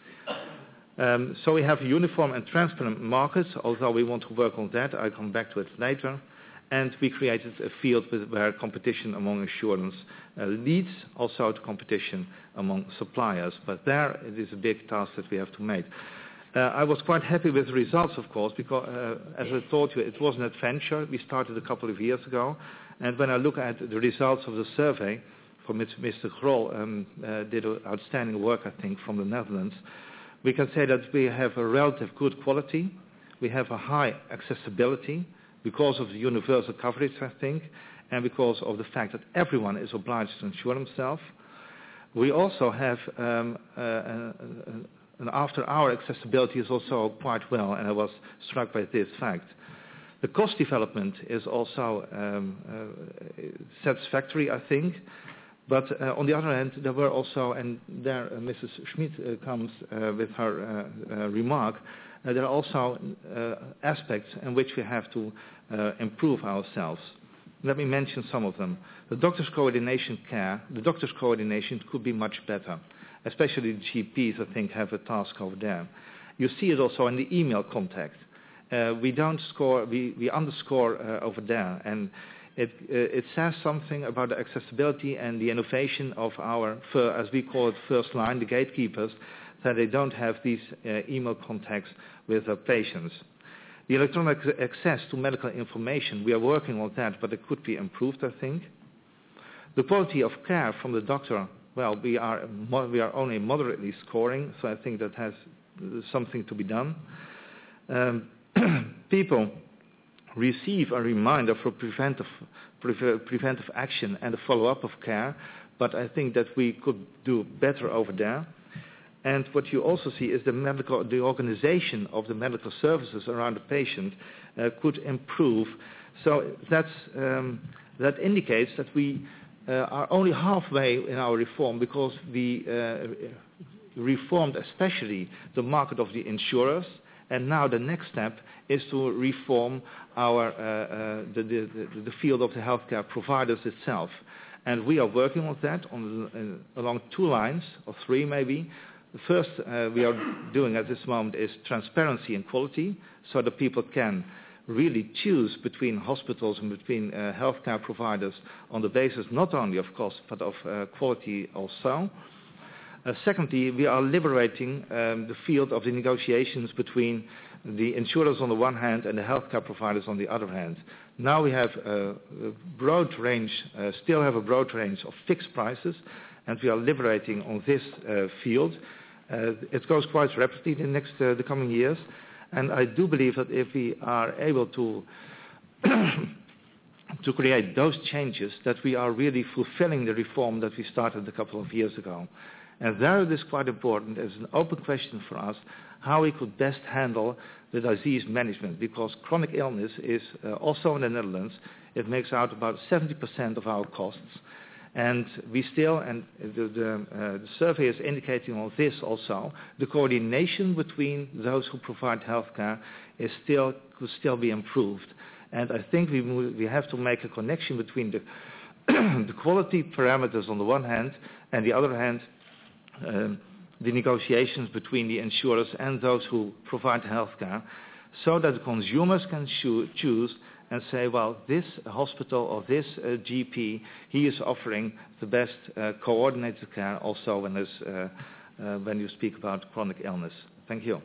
Um, so we have uniform and transparent markets, although we want to work on that. I'll come back to it later. And we created a field with, where competition among insurance uh, leads also to competition among suppliers. But there it is a big task that we have to make. Uh, I was quite happy with the results, of course, because uh, as I told you, it was an adventure. We started a couple of years ago. And when I look at the results of the survey, from which Mister Grol um, uh, did outstanding work, I think, from the Netherlands, we can say that we have a relative good quality. We have a high accessibility, because of the universal coverage, I think, and because of the fact that everyone is obliged to insure himself. We also have um, uh, an after-hour accessibility is also quite well, and I was struck by this fact. The cost development is also um, uh, satisfactory, I think, but uh, on the other hand, there were also, and there uh, Missus Schmidt uh, comes uh, with her uh, uh, remark, Uh, there are also uh, aspects in which we have to uh, improve ourselves. let me mention some of them. The doctor's coordination care, the doctor's coordination could be much better. Especially the G Ps, I think, have a task over there. You see it also in the email contact. Uh, we don't score, we, we underscore uh, over there, and it, uh, it says something about the accessibility and the innovation of our, as we call it, first line, the gatekeepers, that they don't have these uh, email contacts with their patients. The electronic access to medical information, we are working on that, but it could be improved, I think. The quality of care from the doctor, well, we are we are only moderately scoring, so I think that has something to be done. Um, people receive a reminder for preventive, pre- preventive action and a follow-up of care, but I think that we could do better over there. And what you also see is the medical, the organization of the medical services around the patient uh, could improve. So that's, um, that indicates that we uh, are only halfway in our reform, because we uh, reformed especially the market of the insurers, and now the next step is to reform our, uh, uh, the, the, the, the field of the healthcare providers itself. And we are working on that on, uh, along two lines, or three maybe. The first uh, we are doing at this moment is transparency and quality, so that people can really choose between hospitals and between uh, healthcare providers on the basis not only of cost but of uh, quality also. Uh, secondly, we are liberating um, the field of the negotiations between the insurers on the one hand and the healthcare providers on the other hand. Now we have a, a broad range, uh, still have a broad range of fixed prices, and we are liberating on this uh, field. Uh, it goes quite rapidly in the next, uh, the coming years, and I do believe that if we are able to to create those changes, that we are really fulfilling the reform that we started a couple of years ago. And there it is quite important, as an open question for us, how we could best handle the disease management, because chronic illness is uh, also in the Netherlands, it makes out about seventy percent of our costs. And we still, and the, the, uh, the survey is indicating on this also, the coordination between those who provide healthcare is still, could still be improved. And I think we, we have to make a connection between the, the quality parameters on the one hand, and the other hand, um, the negotiations between the insurers and those who provide healthcare, so that the consumers can choo- choose and say, well, this hospital or this uh, G P, he is offering the best uh, coordinated care also when, uh, uh, when you speak about chronic illness. Thank you.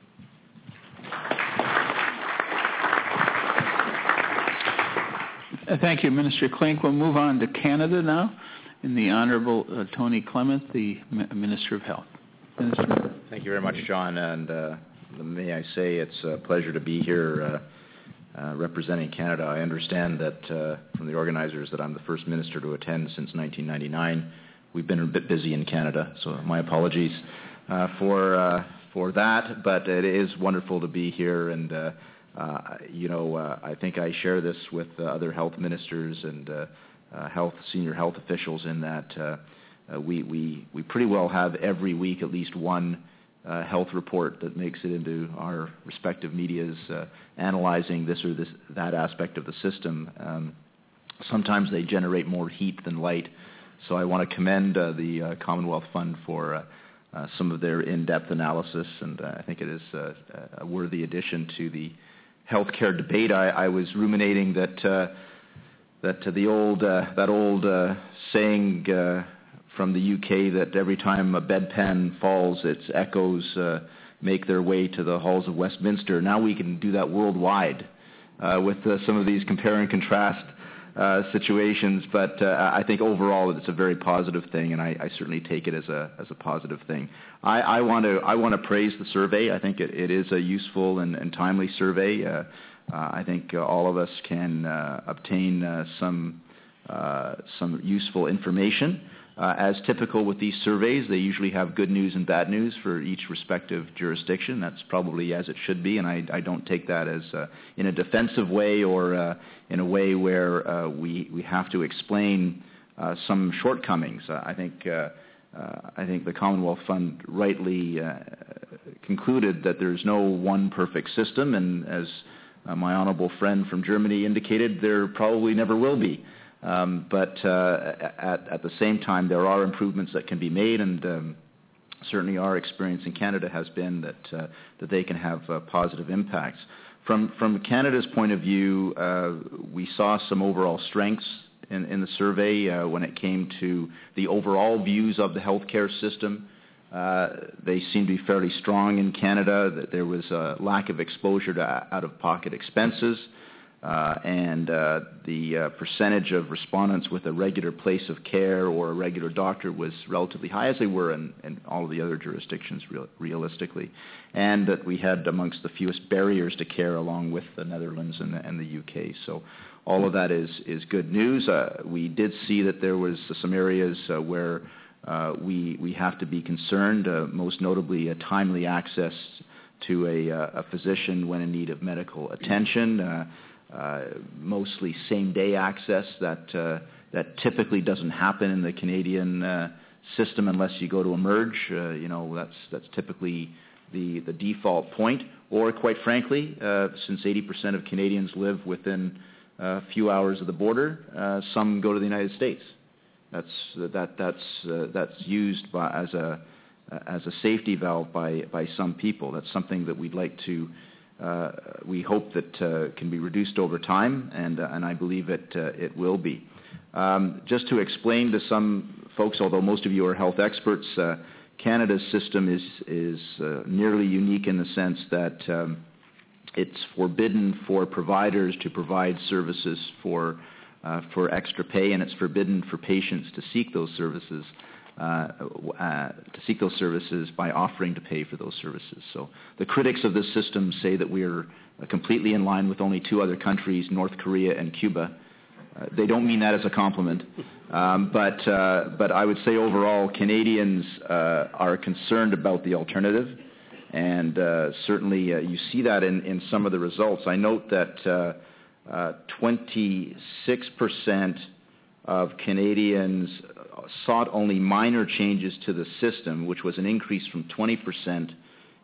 Uh, thank you, Minister Klink. We'll move on to Canada now, and the Honourable uh, Tony Clement, the M- Minister of Health. Minister. Thank you very much, John, and uh, may I say it's a pleasure to be here uh, Uh, representing Canada. I understand that uh, from the organizers that I'm the first minister to attend since nineteen ninety-nine. We've been a bit busy in Canada, so my apologies uh, for uh, for that, but it is wonderful to be here, and uh, uh, you know, uh, I think I share this with uh, other health ministers and uh, uh, health senior health officials in that uh, uh, we, we, we pretty well have every week at least one Uh, health report that makes it into our respective medias uh, analyzing this or this that aspect of the system. Um, sometimes they generate more heat than light, so I want to commend uh, the uh, Commonwealth Fund for uh, uh, some of their in-depth analysis, and uh, I think it is uh, a worthy addition to the healthcare debate. I, I was ruminating that uh, that uh, the old uh, that old uh, saying Uh, from the U K that every time a bedpan falls, its echoes uh, make their way to the halls of Westminster. Now we can do that worldwide uh, with uh, some of these compare and contrast uh, situations. But uh, I think overall it's a very positive thing, and I, I certainly take it as a as a positive thing. I, I want to I want to praise the survey. I think it, it is a useful and, and timely survey. Uh, uh, I think uh, all of us can uh, obtain uh, some uh, some useful information. Uh, as typical with these surveys, they usually have good news and bad news for each respective jurisdiction. That's probably as it should be, and I, I don't take that as uh, in a defensive way or uh, in a way where uh, we we have to explain uh, some shortcomings. Uh, I think uh, uh, I think the Commonwealth Fund rightly uh, concluded that there's no one perfect system, and as uh, my honorable friend from Germany indicated, there probably never will be. Um, but uh, at, at the same time, there are improvements that can be made, and um, certainly our experience in Canada has been that uh, that they can have uh, positive impacts. From from Canada's point of view, uh, we saw some overall strengths in, in the survey uh, when it came to the overall views of the healthcare system. Uh, they seem to be fairly strong in Canada, that there was a lack of exposure to out-of-pocket expenses, uh, and uh, the uh, percentage of respondents with a regular place of care or a regular doctor was relatively high, as they were in, in all of the other jurisdictions real, realistically, and that we had amongst the fewest barriers to care along with the Netherlands and the, and the U K. So all of that is, is good news. Uh, we did see that there was some areas uh, where Uh, we, we have to be concerned, uh, most notably a timely access to a, uh, a physician when in need of medical attention, uh, uh, mostly same-day access that, uh, that typically doesn't happen in the Canadian uh, system unless you go to emerge. Uh, you know, that's, that's typically the, the default point. Or quite frankly, uh, since eighty percent of Canadians live within a few hours of the border, uh, some go to the United States. That's that that's uh, that's used by, as a as a safety valve by by some people. That's something that we'd like to. Uh, we hope that uh, can be reduced over time, and uh, and I believe it uh, it will be. Um, just to explain to some folks, although most of you are health experts, uh, Canada's system is is uh, nearly unique in the sense that um, it's forbidden for providers to provide services for. Uh, for extra pay, and it's forbidden for patients to seek those services, uh, uh, to seek those services by offering to pay for those services. So the critics of this system say that we are uh, completely in line with only two other countries, North Korea and Cuba. Uh, they don't mean that as a compliment, um, but uh, but I would say overall Canadians uh, are concerned about the alternative, and uh, certainly uh, you see that in, in some of the results. I note that. Uh, Uh, twenty-six percent of Canadians sought only minor changes to the system, which was an increase from twenty percent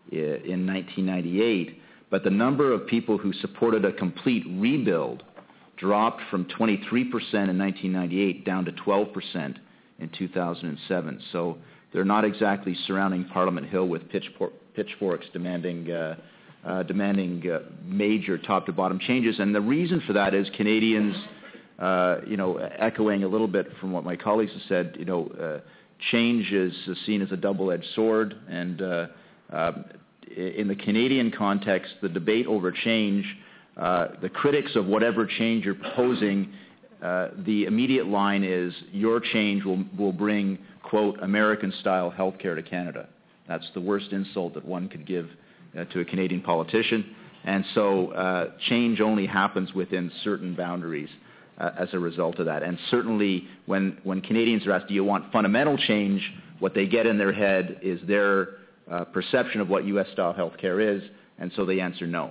in nineteen ninety-eight. But the number of people who supported a complete rebuild dropped from twenty-three percent in nineteen ninety-eight down to twelve percent in two thousand seven. So they're not exactly surrounding Parliament Hill with pitchfor- pitchforks demanding uh, Uh, demanding uh, major top-to-bottom changes. And the reason for that is Canadians, uh, you know, echoing a little bit from what my colleagues have said, you know, uh, change is seen as a double-edged sword. And uh, uh, in the Canadian context, the debate over change, uh, the critics of whatever change you're proposing, uh, the immediate line is your change will, will bring, quote, American-style health care to Canada. That's the worst insult that one could give Uh, to a Canadian politician, and so uh, change only happens within certain boundaries uh, as a result of that. And certainly when, when Canadians are asked, do you want fundamental change, what they get in their head is their uh, perception of what U S-style healthcare is, and so they answer no.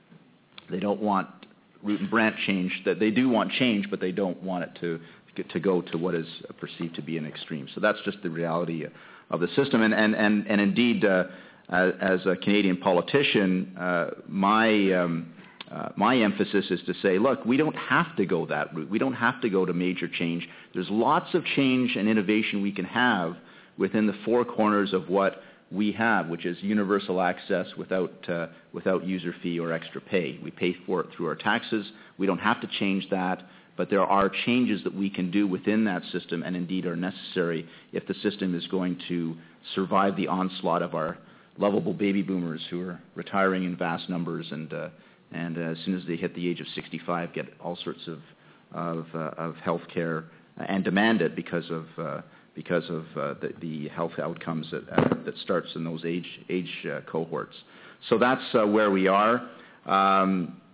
They don't want root and branch change. That they do want change, but they don't want it to, to go to what is perceived to be an extreme. So that's just the reality of the system, and, and, and, and indeed, uh, as a Canadian politician, uh, my um, uh, my emphasis is to say, look, we don't have to go that route. We don't have to go to major change. There's lots of change and innovation we can have within the four corners of what we have, which is universal access without uh, without user fee or extra pay. We pay for it through our taxes. We don't have to change that, but there are changes that we can do within that system, and indeed are necessary if the system is going to survive the onslaught of our lovable baby boomers who are retiring in vast numbers, and uh, and uh, as soon as they hit the age of sixty-five, get all sorts of of, uh, of health care and demand it because of uh, because of uh, the, the health outcomes that uh, that starts in those age age uh, cohorts. So that's uh, where we are. Um,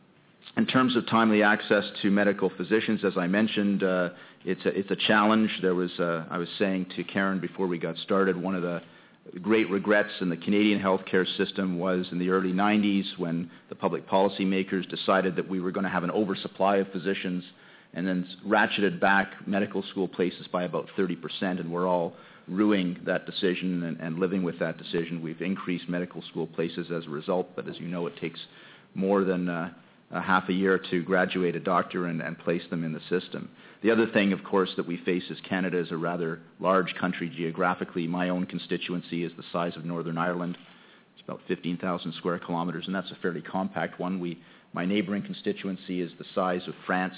in terms of timely access to medical physicians, as I mentioned, uh, it's a, it's a challenge. There was uh, I was saying to Karen before we got started, one of the great regrets in the Canadian healthcare system was in the early nineties when the public policy makers decided that we were going to have an oversupply of physicians, and then ratcheted back medical school places by about thirty percent, and we're all rueing that decision and, and living with that decision. We've increased medical school places as a result, but as you know, it takes more than uh, uh, half a year to graduate a doctor and, and place them in the system. The other thing, of course, that we face is Canada is a rather large country geographically. My own constituency is the size of Northern Ireland. It's about fifteen thousand square kilometers, and that's a fairly compact one. We, my neighboring constituency is the size of France.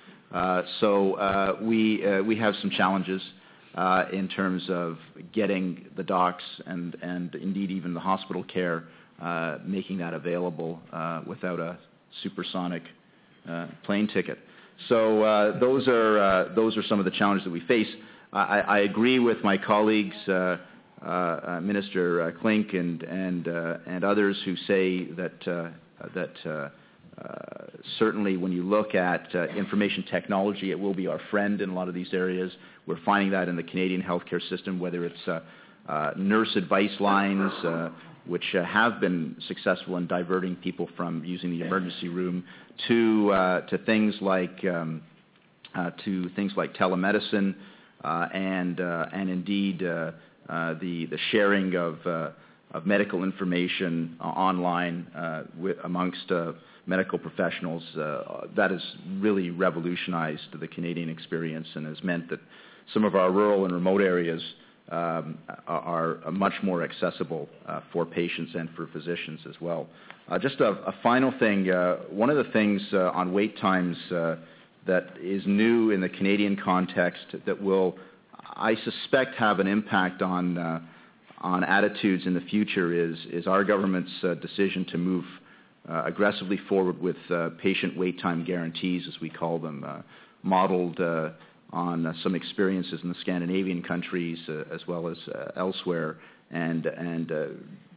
Uh, so uh, we, uh, we have some challenges uh, in terms of getting the docs and, and indeed even the hospital care, uh, making that available uh, without a supersonic uh, plane ticket. So uh, those are uh, those are some of the challenges that we face. I, I agree with my colleagues, uh, uh, Minister Klink and and uh, and others who say that uh, that uh, uh, certainly when you look at uh, information technology, it will be our friend in a lot of these areas. We're finding that in the Canadian healthcare system, whether it's uh, uh, nurse advice lines, uh, which uh, have been successful in diverting people from using the emergency room to uh, to things like um, uh, to things like telemedicine uh, and uh, and indeed uh, uh, the the sharing of uh, of medical information uh, online uh, with, amongst uh, medical professionals. Uh, that has really revolutionized the Canadian experience and has meant that some of our rural and remote areas Um, are, are much more accessible uh, for patients and for physicians as well. Uh, just a, a final thing, uh, one of the things uh, on wait times uh, that is new in the Canadian context that will, I suspect, have an impact on uh, on attitudes in the future is, is our government's uh, decision to move uh, aggressively forward with uh, patient wait time guarantees, as we call them, uh, modeled uh, on uh, some experiences in the Scandinavian countries uh, as well as uh, elsewhere, and and uh,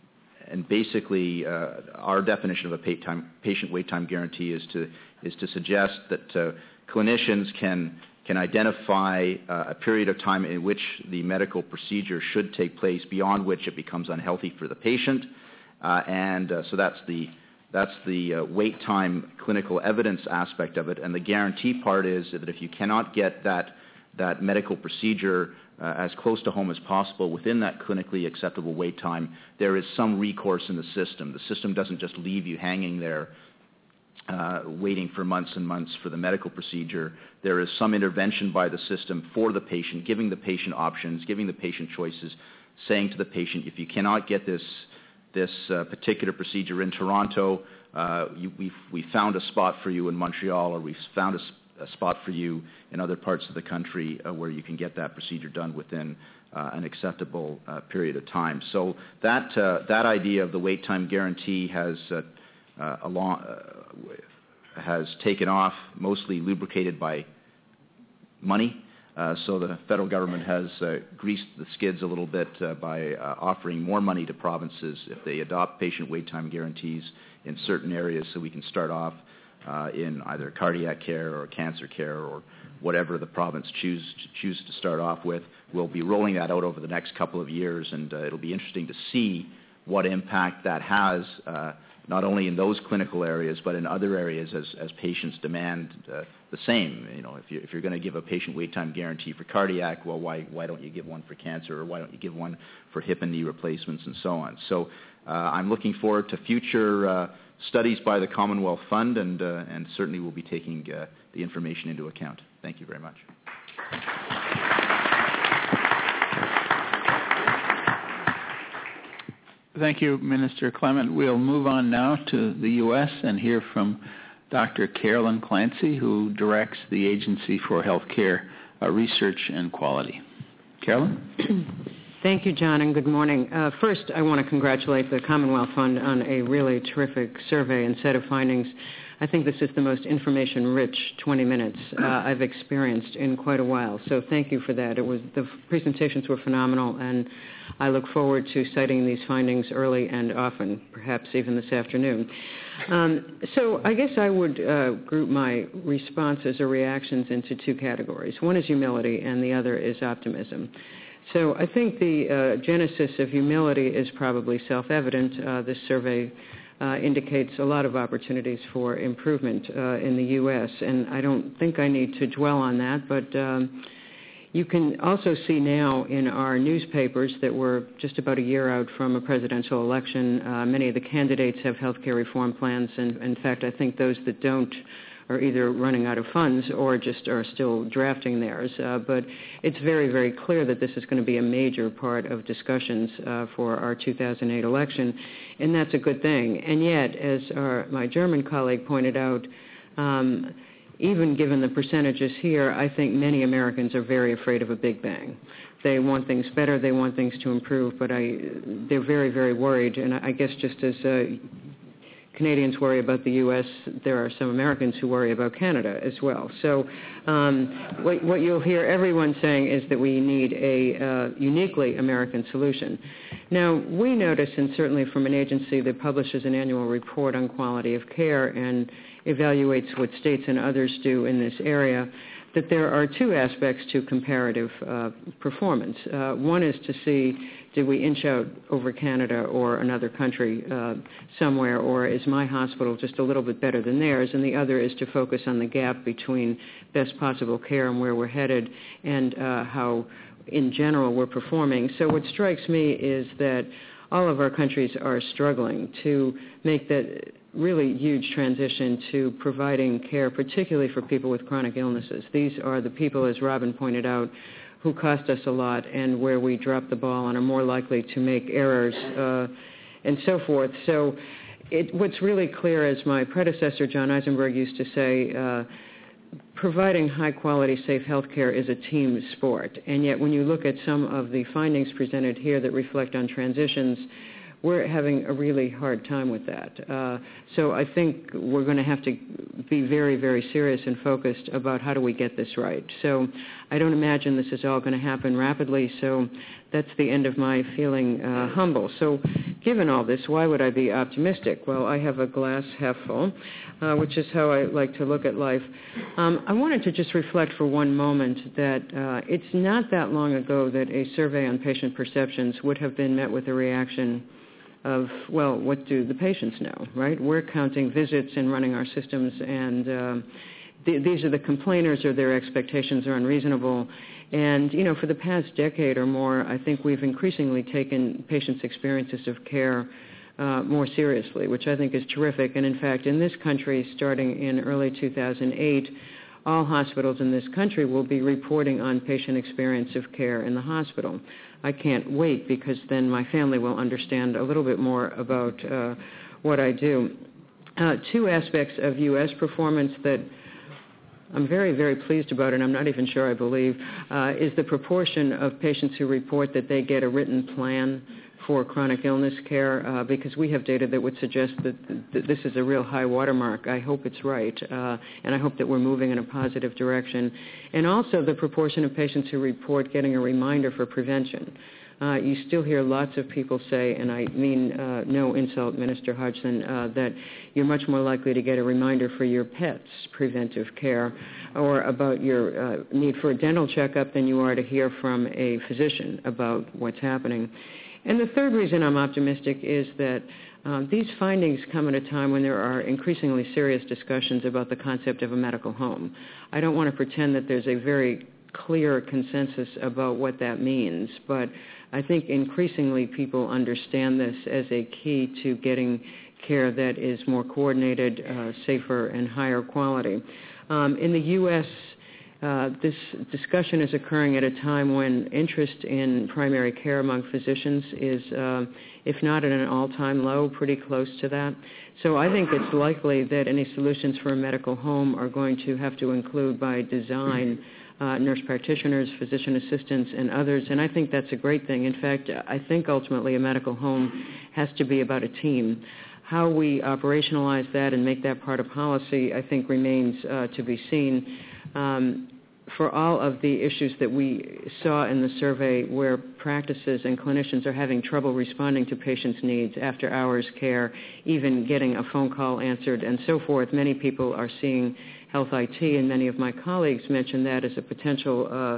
and basically uh, our definition of a pay time, patient wait time guarantee is to is to suggest that uh, clinicians can can identify uh, a period of time in which the medical procedure should take place, beyond which it becomes unhealthy for the patient, uh, and uh, so that's the That's the uh, wait time clinical evidence aspect of it. And the guarantee part is that if you cannot get that, that medical procedure uh, as close to home as possible within that clinically acceptable wait time, there is some recourse in the system. The system doesn't just leave you hanging there uh, waiting for months and months for the medical procedure. There is some intervention by the system for the patient, giving the patient options, giving the patient choices, saying to the patient, if you cannot get this this uh, particular procedure in Toronto, uh, you, we've, we found a spot for you in Montreal, or we've found a, a spot for you in other parts of the country uh, where you can get that procedure done within uh, an acceptable uh, period of time. So that, uh, that idea of the wait time guarantee has, uh, uh, along, uh, has taken off, mostly lubricated by money. Uh, so the federal government has uh, greased the skids a little bit uh, by uh, offering more money to provinces if they adopt patient wait time guarantees in certain areas, so we can start off uh, in either cardiac care or cancer care or whatever the province choose choose to start off with. We'll be rolling that out over the next couple of years, and uh, it'll be interesting to see what impact that has, uh, not only in those clinical areas, but in other areas as, as patients demand uh, the same. You know, if, you, if you're going to give a patient wait time guarantee for cardiac, well, why, why don't you give one for cancer, or why don't you give one for hip and knee replacements and so on? So uh, I'm looking forward to future uh, studies by the Commonwealth Fund, and, uh, and certainly we'll be taking uh, the information into account. Thank you very much. Thank you, Minister Clement. We'll move on now to the U S and hear from Doctor Carolyn Clancy, who directs the Agency for Healthcare uh, Research and Quality. Carolyn? Thank you, John, and good morning. Uh, first, I want to congratulate the Commonwealth Fund on a really terrific survey and set of findings. I think this is the most information-rich twenty minutes uh, I've experienced in quite a while, so thank you for that. It was, the presentations were phenomenal, and I look forward to citing these findings early and often, perhaps even this afternoon. Um, so I guess I would uh, group my responses or reactions into two categories. One is humility, and the other is optimism. So I think the uh, genesis of humility is probably self-evident. Uh, this survey uh, indicates a lot of opportunities for improvement uh, in the U S, and I don't think I need to dwell on that, but um, You can also see now in our newspapers that we're just about a year out from a presidential election. Uh, many of the candidates have health care reform plans, and in fact, I think those that don't are either running out of funds or just are still drafting theirs. Uh, but it's very, very clear that this is going to be a major part of discussions uh, for our two thousand eight election, and that's a good thing. And yet, as our, my German colleague pointed out, um, even given the percentages here, I think many Americans are very afraid of a big bang. They want things better, they want things to improve, but I, they're very, very worried. And I guess just as uh, Canadians worry about the U S, there are some Americans who worry about Canada as well. So um, what, what you'll hear everyone saying is that we need a uh, uniquely American solution. Now, we notice, and certainly from an agency that publishes an annual report on quality of care and evaluates what states and others do in this area, that there are two aspects to comparative uh, performance. Uh, one is to see, did we inch out over Canada or another country uh, somewhere, or is my hospital just a little bit better than theirs? And the other is to focus on the gap between best possible care and where we're headed, and uh, how, in general, we're performing. So what strikes me is that all of our countries are struggling to make that really huge transition to providing care, particularly for people with chronic illnesses. These are the people, as Robin pointed out, who cost us a lot and where we drop the ball and are more likely to make errors uh, and so forth. So it, what's really clear, as my predecessor, John Eisenberg, used to say, uh, providing high-quality, safe health care is a team sport. And yet when you look at some of the findings presented here that reflect on transitions, we're having a really hard time with that. Uh, so I think we're going to have to be very, very serious and focused about how do we get this right. So I don't imagine this is all going to happen rapidly, so that's the end of my feeling uh, humble. So given all this, why would I be optimistic? Well, I have a glass half full, uh, which is how I like to look at life. Um, I wanted to just reflect for one moment that uh, it's not that long ago that a survey on patient perceptions would have been met with a reaction of, well, what do the patients know, right? We're counting visits and running our systems, and uh, th- these are the complainers, or their expectations are unreasonable. And, you know, for the past decade or more, I think we've increasingly taken patients' experiences of care uh, more seriously, which I think is terrific. And, in fact, in this country, starting in early two thousand eight, all hospitals in this country will be reporting on patient experience of care in the hospital. I can't wait, because then my family will understand a little bit more about uh, what I do. Uh, two aspects of U S performance that I'm very, very pleased about, and I'm not even sure I believe, uh, is the proportion of patients who report that they get a written plan for chronic illness care, uh, because we have data that would suggest that, that this is a real high watermark. I hope it's right, uh, and I hope that we're moving in a positive direction. And also the proportion of patients who report getting a reminder for prevention. Uh, you still hear lots of people say, and I mean uh, no insult, Minister Hodgson, uh, that you're much more likely to get a reminder for your pet's preventive care or about your uh, need for a dental checkup than you are to hear from a physician about what's happening. And the third reason I'm optimistic is that um, these findings come at a time when there are increasingly serious discussions about the concept of a medical home. I don't want to pretend that there's a very clear consensus about what that means, but I think increasingly people understand this as a key to getting care that is more coordinated, uh, safer, and higher quality. Um, in the U S, Uh, this discussion is occurring at a time when interest in primary care among physicians is, uh, if not at an all-time low, pretty close to that. So I think it's likely that any solutions for a medical home are going to have to include, by design, uh, nurse practitioners, physician assistants, and others, and I think that's a great thing. In fact, I think ultimately a medical home has to be about a team. How we operationalize that and make that part of policy, I think, remains uh, to be seen. Um, for all of the issues that we saw in the survey where practices and clinicians are having trouble responding to patients' needs, after hours care, even getting a phone call answered and so forth, many people are seeing health I T, and many of my colleagues mentioned that as a potential uh,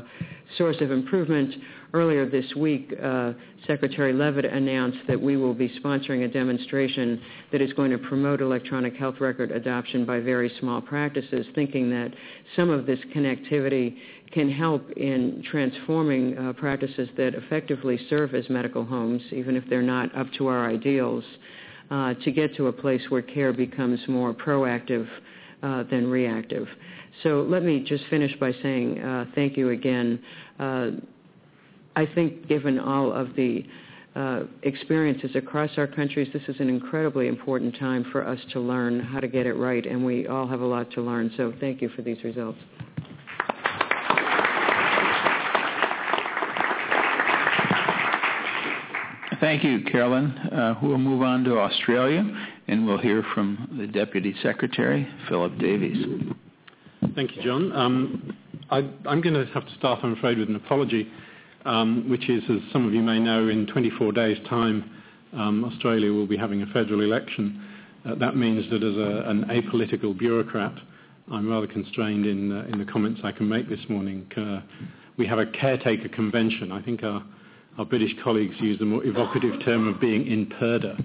source of improvement. Earlier this week, uh, Secretary Leavitt announced that we will be sponsoring a demonstration that is going to promote electronic health record adoption by very small practices, thinking that some of this connectivity can help in transforming uh, practices that effectively serve as medical homes, even if they're not up to our ideals, uh, to get to a place where care becomes more proactive uh, than reactive. So let me just finish by saying uh, thank you again. Uh, I think given all of the uh, experiences across our countries, this is an incredibly important time for us to learn how to get it right, and we all have a lot to learn. So thank you for these results. Thank you, Carolyn. Uh, we'll move on to Australia, and we'll hear from the Deputy Secretary, Philip Davies. Thank you, John. Um, I, I'm going to have to start, I'm afraid, with an apology, um, which is, as some of you may know, in twenty-four days' time, um, Australia will be having a federal election. Uh, that means that as a, an apolitical bureaucrat, I'm rather constrained in, uh, in the comments I can make this morning. Uh, we have a caretaker convention. I think our, our British colleagues use the more evocative term of being in purdah.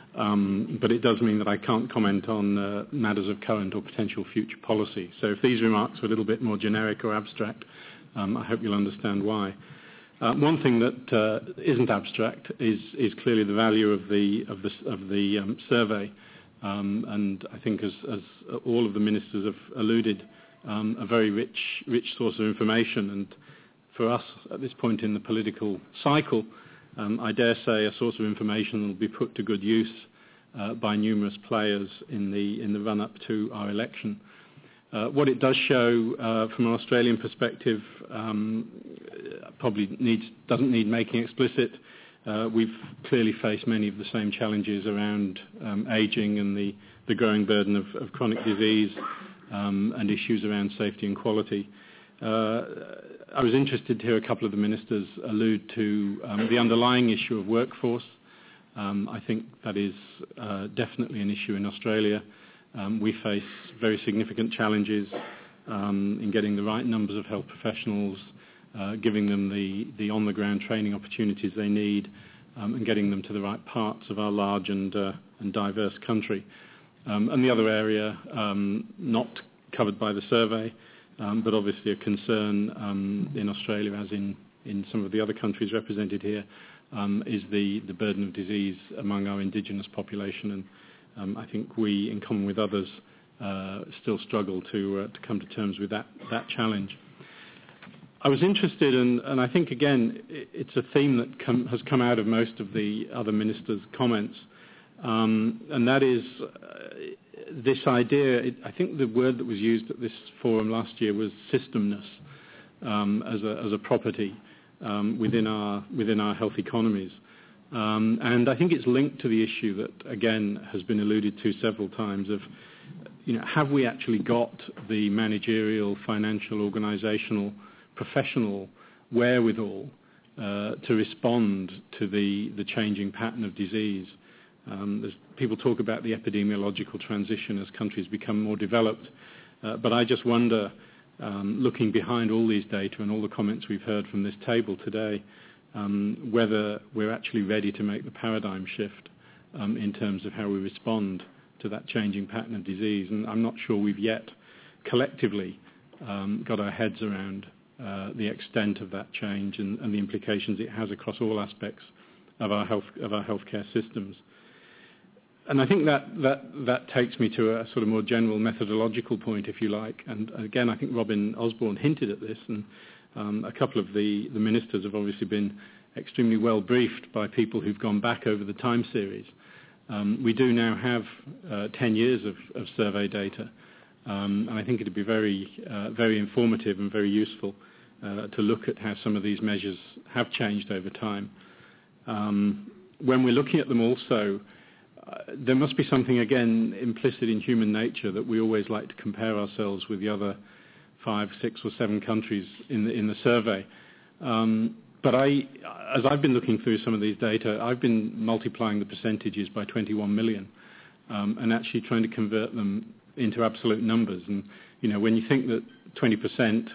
Um, but it does mean that I can't comment on uh, matters of current or potential future policy. So if these remarks are a little bit more generic or abstract, um, I hope you'll understand why. Uh, one thing that uh, isn't abstract is, is clearly the value of the of the, of the um, survey, um, and I think, as, as all of the ministers have alluded, um, a very rich rich source of information. And for us at this point in the political cycle, Um, I dare say a source of information that will be put to good use uh, by numerous players in the in the run-up to our election. Uh, what it does show uh, from an Australian perspective um, probably needs, doesn't need making explicit. Uh, we've clearly faced many of the same challenges around um, ageing and the, the growing burden of, of chronic disease um, and issues around safety and quality. Uh, I was interested to hear a couple of the ministers allude to um, the underlying issue of workforce. Um, I think that is uh, definitely an issue in Australia. Um, we face very significant challenges um, in getting the right numbers of health professionals, uh, giving them the, the on-the-ground training opportunities they need, um, and getting them to the right parts of our large and, uh, and diverse country. Um, and the other area, um, not covered by the survey, Um, but obviously a concern um, in Australia, as in, in some of the other countries represented here, um, is the, the burden of disease among our indigenous population. And um, I think we, in common with others, uh, still struggle to, uh, to come to terms with that, that challenge. I was interested, in, and I think, again, it's a theme that com- has come out of most of the other ministers' comments, um, and that is uh, this idea. It, I think the word that was used at this forum last year was systemness um, as, a, as a property um, within our within our health economies, um, and I think it's linked to the issue that again has been alluded to several times of, you know, have we actually got the managerial, financial, organisational, professional wherewithal uh, to respond to the the changing pattern of disease. Um, there's, people talk about the epidemiological transition as countries become more developed, uh, but I just wonder, um, looking behind all these data and all the comments we've heard from this table today, um, whether we're actually ready to make the paradigm shift um, in terms of how we respond to that changing pattern of disease. And I'm not sure we've yet collectively um, got our heads around uh, the extent of that change and, and the implications it has across all aspects of our health of our healthcare systems. And I think that, that, that takes me to a sort of more general methodological point, if you like. And again, I think Robin Osborne hinted at this, and um, a couple of the, the ministers have obviously been extremely well briefed by people who've gone back over the time series. Um, we do now have uh, ten years of, of survey data, um, and I think it would be very, uh, very informative and very useful uh, to look at how some of these measures have changed over time. Um, when we're looking at them also, Uh, there must be something, again, implicit in human nature that we always like to compare ourselves with the other five, six or seven countries in the, in the survey. Um, but I, as I've been looking through some of these data, I've been multiplying the percentages by twenty-one million um, and actually trying to convert them into absolute numbers. And, you know, when you think that twenty percent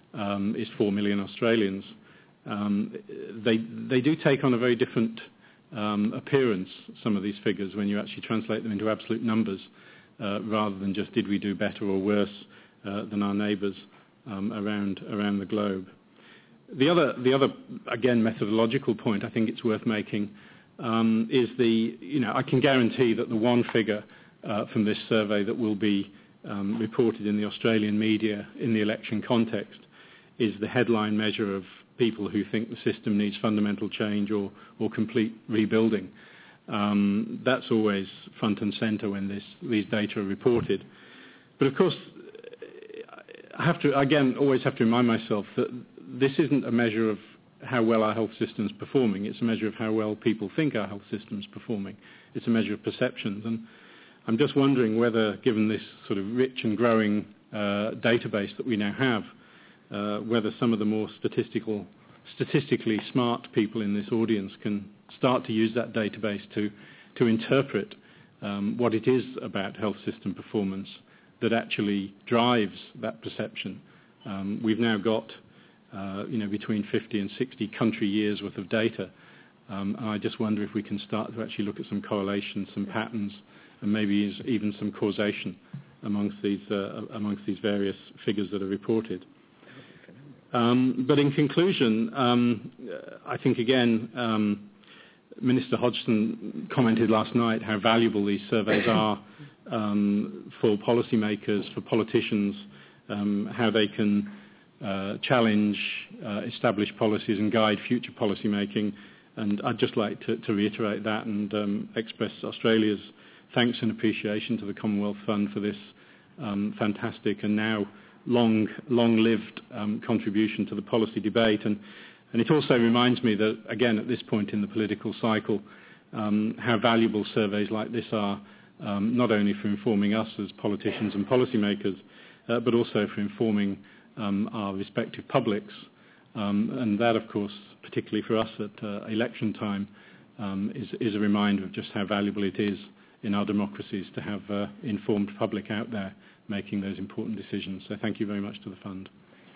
um, is four million Australians. Um, they, they do take on a very different um, appearance, some of these figures, when you actually translate them into absolute numbers, uh, rather than just did we do better or worse uh, than our neighbours um, around, around the globe. The other, the other, again, methodological point I think it's worth making um, is the, you know, I can guarantee that the one figure uh, from this survey that will be um, reported in the Australian media in the election context is the headline measure of people who think the system needs fundamental change or, or complete rebuilding. Um, that's always front and centre when this, these data are reported. But of course, I have to, again, always have to remind myself that this isn't a measure of how well our health system is performing. It's a measure of how well people think our health system is performing. It's a measure of perceptions. And I'm just wondering whether, given this sort of rich and growing uh, database that we now have, uh, whether some of the more statistical, statistically smart people in this audience can start to use that database to, to interpret um, what it is about health system performance that actually drives that perception. Um, we've now got uh, you know, between fifty and sixty country years worth of data. Um, and I just wonder if we can start to actually look at some correlations, some patterns, and maybe even some causation amongst these, uh, amongst these various figures that are reported. Um, but in conclusion, um, I think again, um, Minister Hodgson commented last night how valuable these surveys are um, for policymakers, for politicians, um, how they can uh, challenge uh, established policies and guide future policy making. And I'd just like to, to reiterate that and um, express Australia's thanks and appreciation to the Commonwealth Fund for this um, fantastic and now long, long-lived um, contribution to the policy debate. And, and it also reminds me that, again, at this point in the political cycle, um, how valuable surveys like this are, um, not only for informing us as politicians and policymakers, uh, but also for informing um, our respective publics. Um, and that, of course, particularly for us at uh, election time, um, is, is a reminder of just how valuable it is in our democracies to have uh, informed public out there making those important decisions. So thank you very much to the Fund.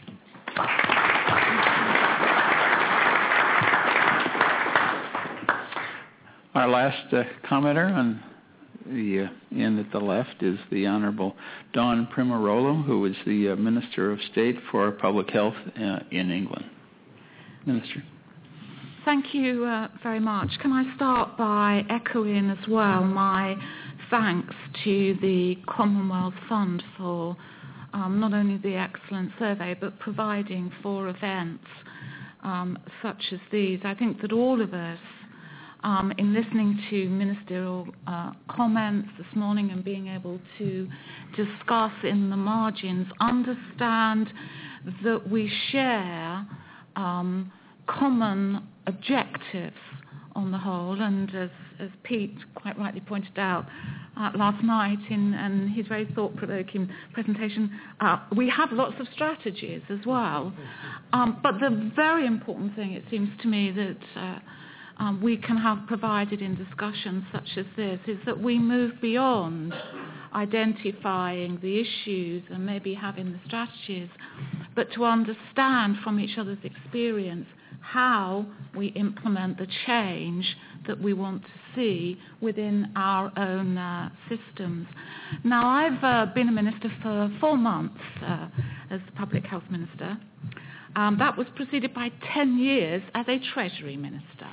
Our last uh, commenter on the uh, end at the left is the Honourable Dawn Primarolo, who is the uh, Minister of State for Public Health uh, in England. Minister. Thank you uh, very much. Can I start by echoing as well my thanks to the Commonwealth Fund for um, not only the excellent survey but providing for events um, such as these. I think that all of us, um, in listening to ministerial uh, comments this morning and being able to discuss in the margins, understand that we share um, common objectives on the whole, and as, as Pete quite rightly pointed out uh, last night in, in his very thought-provoking presentation, uh, we have lots of strategies as well. Um, but the very important thing, it seems to me, that uh, um, we can have provided in discussions such as this is that we move beyond identifying the issues and maybe having the strategies, but to understand from each other's experience how we implement the change that we want to see within our own uh, systems. Now, I've uh, been a minister for four months uh, as the Public Health Minister. Um, that was preceded by ten years as a Treasury Minister.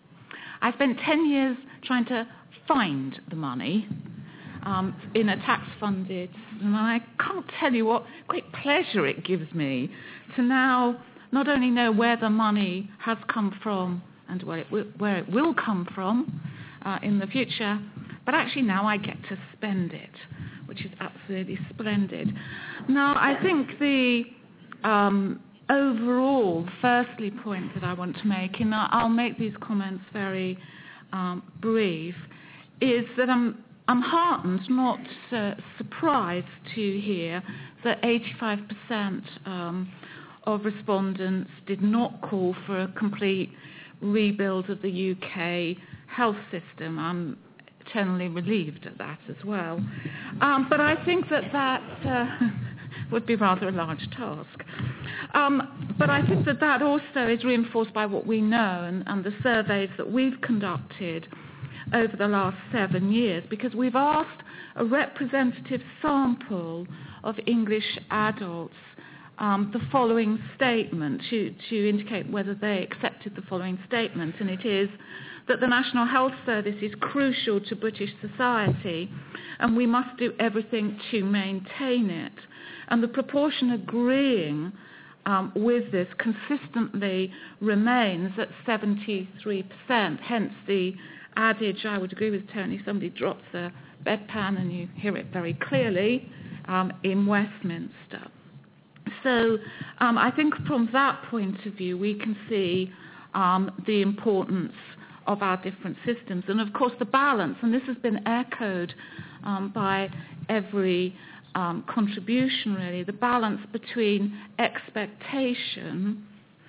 I spent ten years trying to find the money um, in a tax-funded, and I can't tell you what great pleasure it gives me to now not only know where the money has come from and where it will, where it will come from uh, in the future, but actually now I get to spend it, which is absolutely splendid. Now, I think the um, overall, firstly, point that I want to make, and I'll make these comments very um, brief, is that I'm, I'm heartened, not uh, surprised to hear that eighty-five percent um, of respondents did not call for a complete rebuild of the U K health system. I'm eternally relieved at that as well. Um, but I think that that uh, would be rather a large task. Um, but I think that that also is reinforced by what we know and, and the surveys that we've conducted over the last seven years, because we've asked a representative sample of English adults um, the following statement to, to indicate whether they accepted the following statement, and it is that the National Health Service is crucial to British society and we must do everything to maintain it. And the proportion agreeing um, with this consistently remains at seventy-three percent, hence the adage, I would agree with Tony, somebody drops a bedpan and you hear it very clearly um, in Westminster. So um, I think from that point of view we can see um, the importance of our different systems, and of course the balance, and this has been echoed um, by every um, contribution really, the balance between expectation,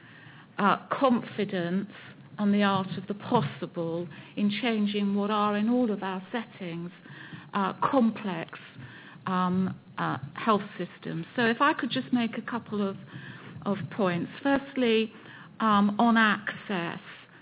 uh, confidence and the art of the possible in changing what are in all of our settings uh, complex um, uh, health systems. So if I could just make a couple of, of points. Firstly, um, on access.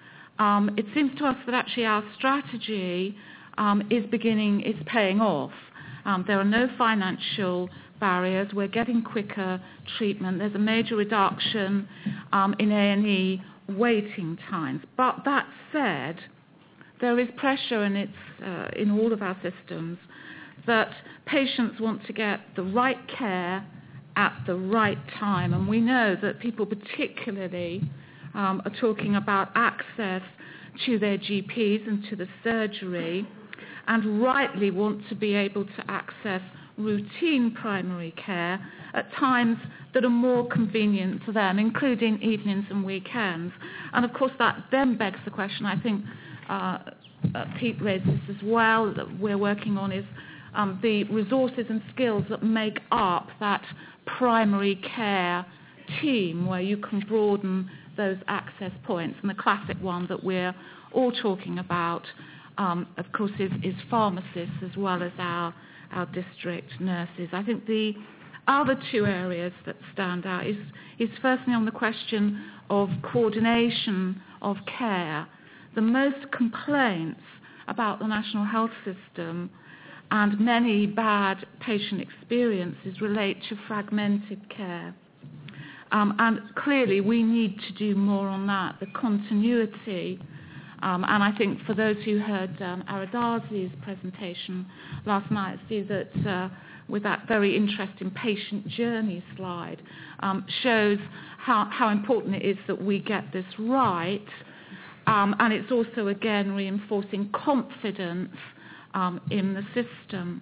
Um, it seems to us that actually our strategy um, is beginning, is paying off. Um, there are no financial barriers. We're getting quicker treatment. There's a major reduction um, in A and E waiting times. But that said, there is pressure, and it's uh, in all of our systems, that patients want to get the right care at the right time. And we know that people particularly Um, are talking about access to their G Ps and to the surgery, and rightly want to be able to access routine primary care at times that are more convenient to them, including evenings and weekends. And of course that then begs the question, I think uh, uh, Pete raised this as well, that we're working on, is um, the resources and skills that make up that primary care team where you can broaden those access points. And the classic one that we're all talking about, um, of course, is, is pharmacists as well as our, our district nurses. I think the other two areas that stand out is, is firstly on the question of coordination of care. The most complaints about the National Health System and many bad patient experiences relate to fragmented care. Um, and clearly we need to do more on that, the continuity. Um, and I think for those who heard um, Aradazi's presentation last night, see that uh, with that very interesting patient journey slide, um, shows how, how important it is that we get this right. Um, and it's also, again, reinforcing confidence um, in the system.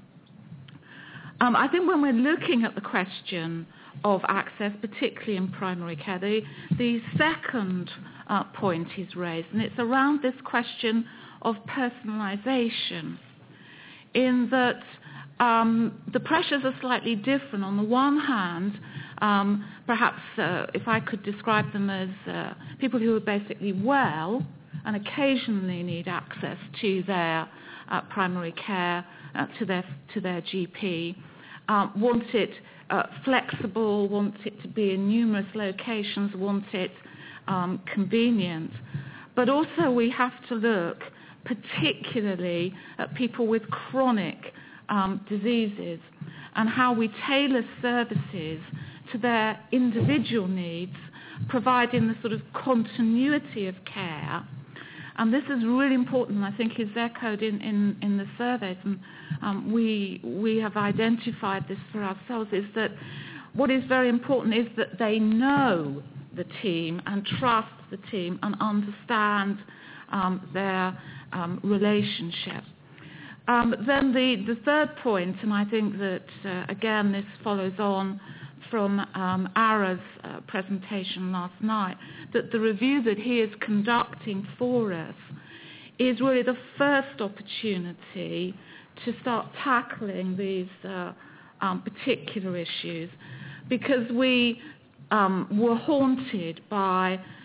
Um, I think when we're looking at the question of access, particularly in primary care, the, the second uh, point is raised, and it's around this question of personalisation, in that um, the pressures are slightly different. On the one hand, um, perhaps uh, if I could describe them as uh, people who are basically well and occasionally need access to their uh, primary care, uh, to their to their G P, um, want it Uh, flexible, want it to be in numerous locations, want it um, convenient. But also we have to look particularly at people with chronic um, diseases and how we tailor services to their individual needs, providing the sort of continuity of care. And this is really important, I think, is echoed in, in, in the surveys, and um, we, we have identified this for ourselves, is that what is very important is that they know the team and trust the team and understand um, their um, relationship. Um, then the, the third point, and I think that, uh, again, this follows on from um, Ara's uh, presentation last night, that the review that he is conducting for us is really the first opportunity to start tackling these uh, um, particular issues, because we um, were haunted by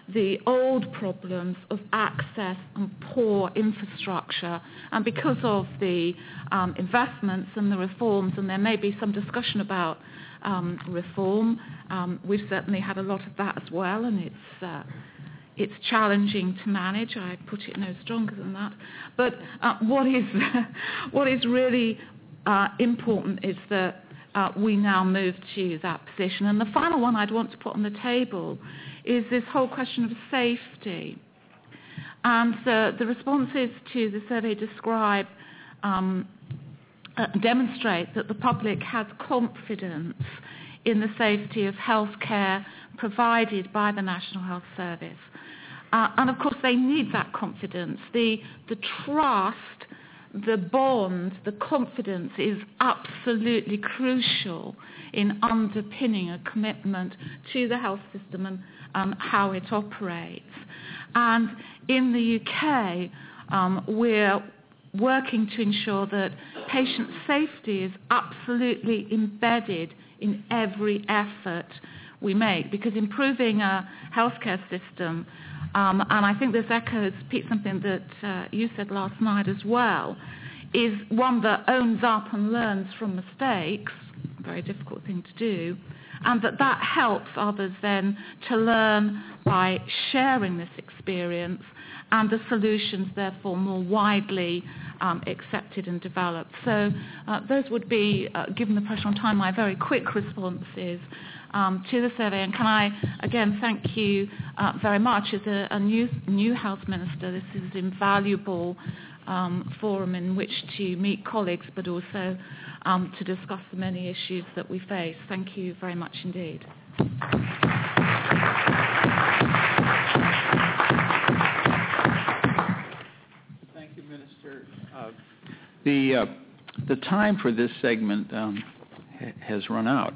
the old problems of access and poor infrastructure. And because of the um, investments and the reforms, and there may be some discussion about um, reform, um, we've certainly had a lot of that as well, and it's uh, it's challenging to manage. I put it no stronger than that. But uh, what is what is really uh, important is that uh, we now move to that position. And the final one I'd want to put on the table is this whole question of safety. And uh, the responses to the survey describe, um, uh, demonstrate that the public has confidence in the safety of healthcare provided by the National Health Service. Uh, and of course they need that confidence. The, the trust, the bond, the confidence is absolutely crucial in underpinning a commitment to the health system and um, how it operates. And in the U K, um, we're working to ensure that patient safety is absolutely embedded in every effort we make, because improving a healthcare system, um, and I think this echoes, Pete, something that uh, you said last night as well, is one that owns up and learns from mistakes, a very difficult thing to do, and that that helps others then to learn by sharing this experience, and the solutions therefore more widely um, accepted and developed. So uh, those would be, uh, given the pressure on time, my very quick responses um, to the survey. And can I again thank you uh, very much. As a, a new, new Health Minister, this is an invaluable um, forum in which to meet colleagues, but also um, to discuss the many issues that we face. Thank you very much indeed. Uh, the uh, the time for this segment um, ha- has run out.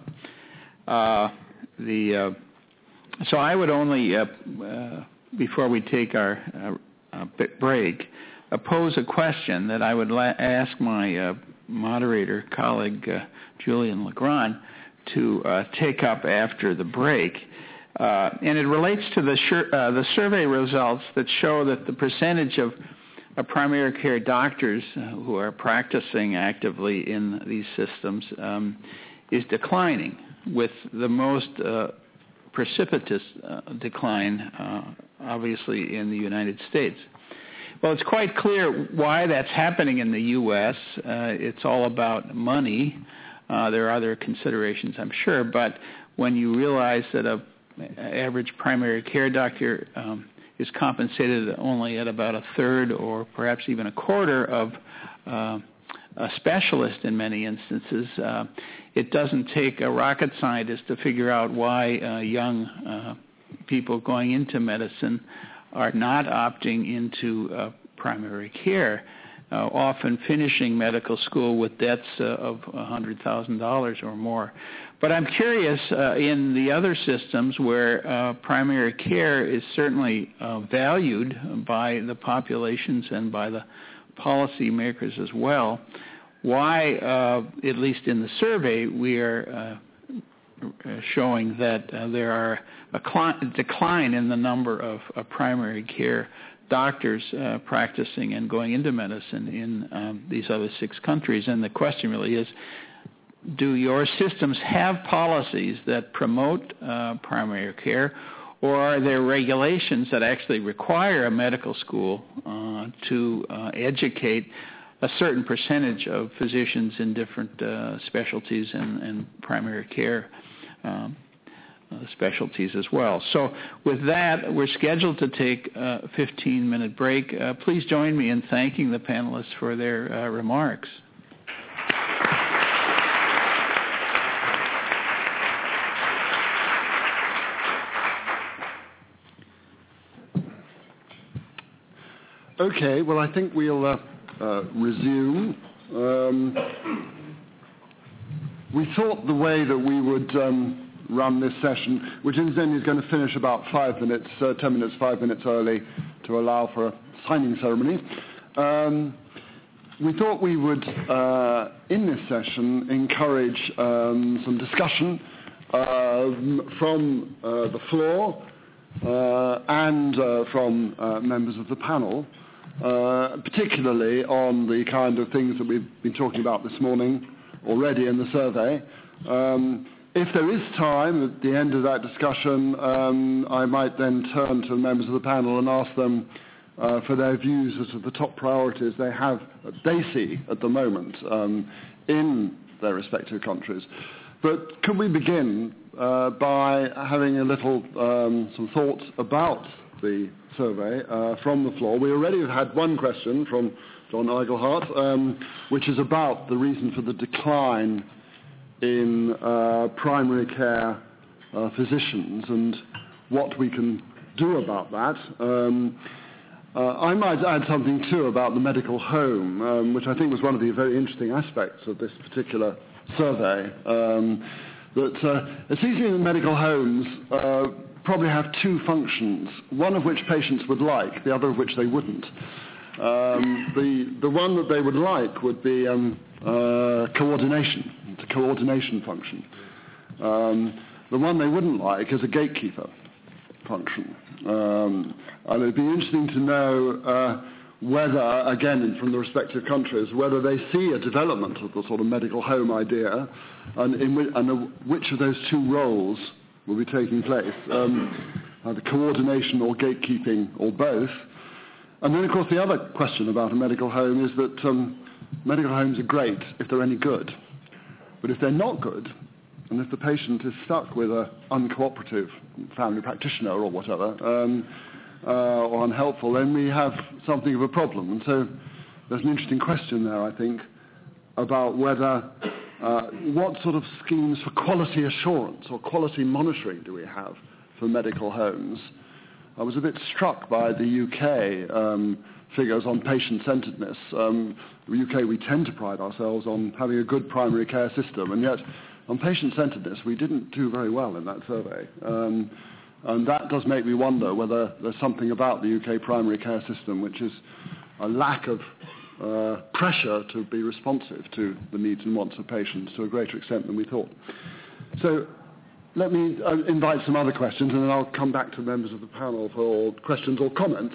Uh, the uh, so I would only uh, uh, before we take our uh, uh, break uh, pose a question that I would la- ask my uh, moderator colleague uh, Julian Legrand to uh, take up after the break. Uh, and it relates to the sur- uh, the survey results that show that the percentage of Uh, primary care doctors uh, who are practicing actively in these systems um, is declining, with the most uh, precipitous uh, decline, uh, obviously, in the United States. Well, it's quite clear why that's happening in the U S. Uh, it's all about money. Uh, there are other considerations, I'm sure, but when you realize that a average primary care doctor um, is compensated only at about a third or perhaps even a quarter of uh, a specialist in many instances, uh, it doesn't take a rocket scientist to figure out why uh, young uh, people going into medicine are not opting into uh, primary care, uh, often finishing medical school with debts uh, of one hundred thousand dollars or more. But I'm curious, uh, in the other systems where uh, primary care is certainly uh, valued by the populations and by the policymakers as well, why, uh, at least in the survey, we are uh, showing that uh, there are a cl- decline in the number of, of primary care doctors uh, practicing and going into medicine in um, these other six countries. And the question really is, do your systems have policies that promote uh, primary care, or are there regulations that actually require a medical school uh, to uh, educate a certain percentage of physicians in different uh, specialties and, and primary care um, uh, specialties as well? So with that, we're scheduled to take a fifteen-minute break. Uh, please join me in thanking the panelists for their uh, remarks. Okay, well, I think we'll uh, uh, resume. Um, we thought the way that we would um, run this session, which incidentally is going to finish about five minutes, uh, ten minutes, five minutes early to allow for a signing ceremony. Um, we thought we would, uh, in this session, encourage um, some discussion uh, from uh, the floor uh, and uh, from uh, members of the panel, uh, particularly on the kind of things that we've been talking about this morning already in the survey. Um, if there is time at the end of that discussion, um, I might then turn to the members of the panel and ask them uh, for their views as to the top priorities they have, they see at the moment um, in their respective countries. But could we begin uh, by having a little um, some thoughts about the survey uh, from the floor? We already have had one question from John Eigelhart, um, which is about the reason for the decline in uh, primary care uh, physicians and what we can do about that. Um, uh, I might add something too about the medical home, um, which I think was one of the very interesting aspects of this particular survey. Um, that uh, it seems to me that medical homes uh, probably have two functions, one of which patients would like, the other of which they wouldn't. Um, the, the one that they would like would be um, uh, coordination. It's a coordination function. Um, the one they wouldn't like is a gatekeeper function. Um, and it'd be interesting to know uh, whether, again, from the respective countries, whether they see a development of the sort of medical home idea and, in which, and the, which of those two roles will be taking place, um, either coordination or gatekeeping or both. And then, of course, the other question about a medical home is that um, medical homes are great if they're any good. But if they're not good, and if the patient is stuck with an uncooperative family practitioner or whatever, um, uh, or unhelpful, then we have something of a problem. And so there's an interesting question there, I think, about whether, uh, what sort of schemes for quality assurance or quality monitoring do we have for medical homes? I was a bit struck by the U K um, figures on patient-centeredness. Um, in the U K, we tend to pride ourselves on having a good primary care system, and yet on patient-centeredness, we didn't do very well in that survey. Um, and that does make me wonder whether there's something about the U K primary care system which is a lack of uh, pressure to be responsive to the needs and wants of patients to a greater extent than we thought. So let me uh, invite some other questions, and then I'll come back to members of the panel for questions or comments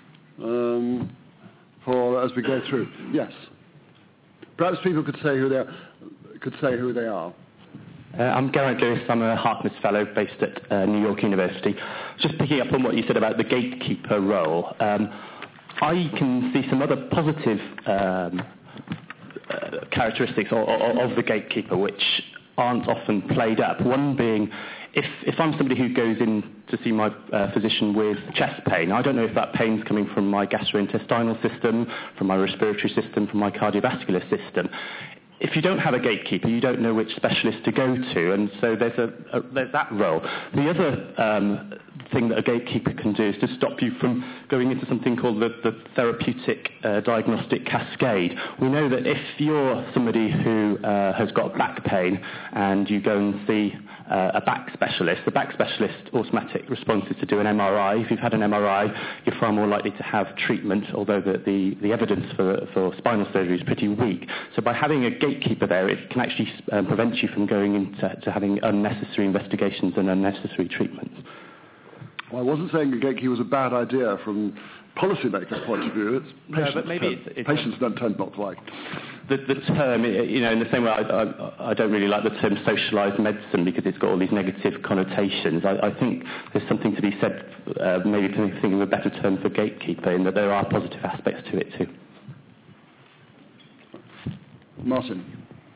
um, for as we go through. Yes. Perhaps people could say who they are. Could say who they are. Uh, I'm Geraint Lewis. I'm a Harkness Fellow based at uh, New York University. Just picking up on what you said about the gatekeeper role, um, I can see some other positive um, uh, characteristics of, of, of the gatekeeper which aren't often played up. One being, if, if I'm somebody who goes in to see my uh, physician with chest pain, I don't know if that pain's coming from my gastrointestinal system, from my respiratory system, from my cardiovascular system. If you don't have a gatekeeper, you don't know which specialist to go to, and so there's, a, a, there's that role. The other um, thing that a gatekeeper can do is to stop you from going into something called the, the therapeutic uh, diagnostic cascade. We know that if you're somebody who uh, has got back pain and you go and see uh, a back specialist, the back specialist automatic response is to do an M R I. If you've had an M R I, you're far more likely to have treatment, although the, the, the evidence for, for spinal surgery is pretty weak. So by having a gatekeeper there, it can actually um, prevent you from going into to having unnecessary investigations and unnecessary treatments. Well, I wasn't saying a gatekeeper was a bad idea from policymakers' point of view. It's patients, no, but maybe it's, it's patients don't tend not to like the, the term. You know, in the same way, I, I, I don't really like the term socialised medicine because it's got all these negative connotations. I, I think there's something to be said, uh, maybe to think of a better term for gatekeeper, in that there are positive aspects to it too. Martin.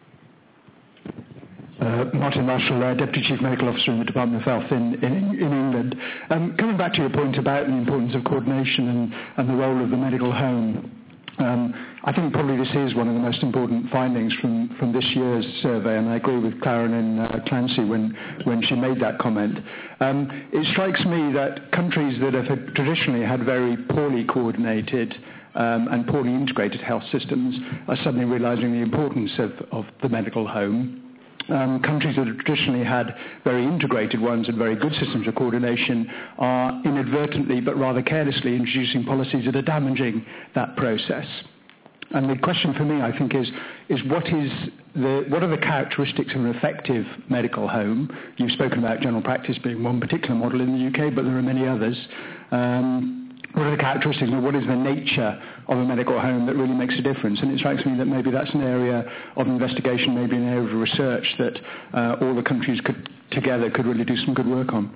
Uh, Martin Marshall, uh, Deputy Chief Medical Officer in the Department of Health in, in, in England. Um, coming back to your point about the importance of coordination and, and the role of the medical home, um, I think probably this is one of the most important findings from, from this year's survey, and I agree with Clarence uh, Clancy when, when she made that comment. Um, it strikes me that countries that have traditionally had very poorly coordinated um, and poorly integrated health systems are suddenly realising the importance of, of the medical home. Um, countries that have traditionally had very integrated ones and very good systems of coordination are inadvertently but rather carelessly introducing policies that are damaging that process. And the question for me, I think, is is what is the what are the characteristics of an effective medical home? You've spoken about general practice being one particular model in the U K, but there are many others. Um, what are the characteristics and what is the nature of a medical home that really makes a difference? And it strikes me that maybe that's an area of investigation, maybe an area of research that uh, all the countries could together could really do some good work on.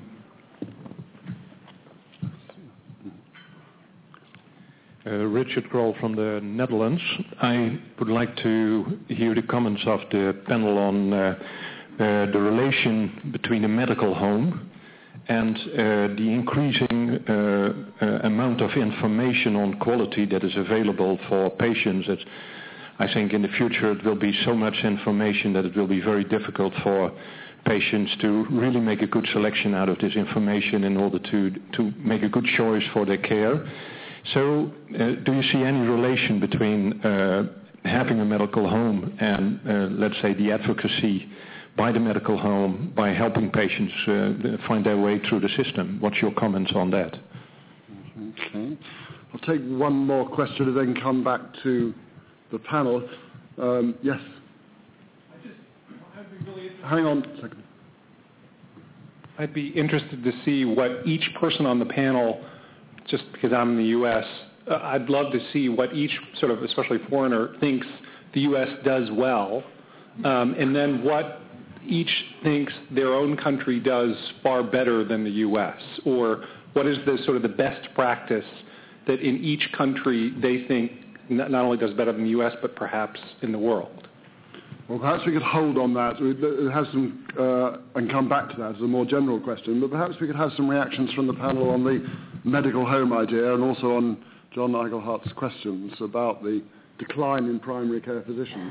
Uh, Richard Kroll from the Netherlands. I would like to hear the comments of the panel on uh, uh, the relation between the medical home and uh, the increasing uh, uh, amount of information on quality that is available for patients. That I think in the future it will be so much information that it will be very difficult for patients to really make a good selection out of this information in order to, to make a good choice for their care. So, uh, do you see any relation between uh, having a medical home and, uh, let's say, the advocacy by the medical home by helping patients uh, find their way through the system? What's your comments on that? Okay. I'll take one more question and then come back to the panel. Um, yes? I just, I'd be really interested. Hang on a second. I'd be interested to see what each person on the panel, just because I'm in the U S, uh, I'd love to see what each sort of, especially foreigner, thinks the U S does well, um, and then what each thinks their own country does far better than the U S, or what is the sort of the best practice that in each country they think not only does better than the U S, but perhaps in the world. Well, perhaps we could hold on that we have some, uh, and come back to that as a more general question, but perhaps we could have some reactions from the panel on the medical home idea and also on John Eichelhardt's questions about the decline in primary care physicians.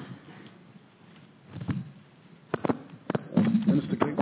Minister King?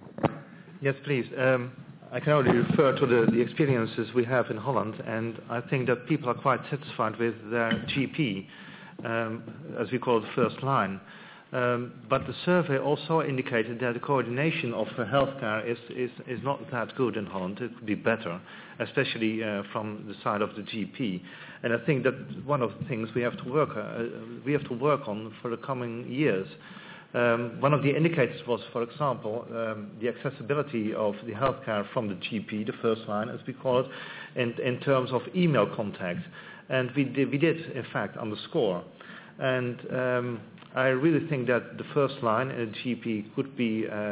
Yes, please. Um, I can only refer to the, the experiences we have in Holland, and I think that people are quite satisfied with their G P, um, as we call it, first line. Um, but the survey also indicated that the coordination of uh, healthcare is, is, is not that good in Holland. It could be better, especially uh, from the side of the G P. And I think that one of the things we have to work uh, we have to work on for the coming years. Um, one of the indicators was, for example, um, the accessibility of the healthcare from the G P, the first line, as we call it, in, in terms of email contact. And we did, we did in fact, underscore. And um, I really think that the first line in a G P could be uh, uh,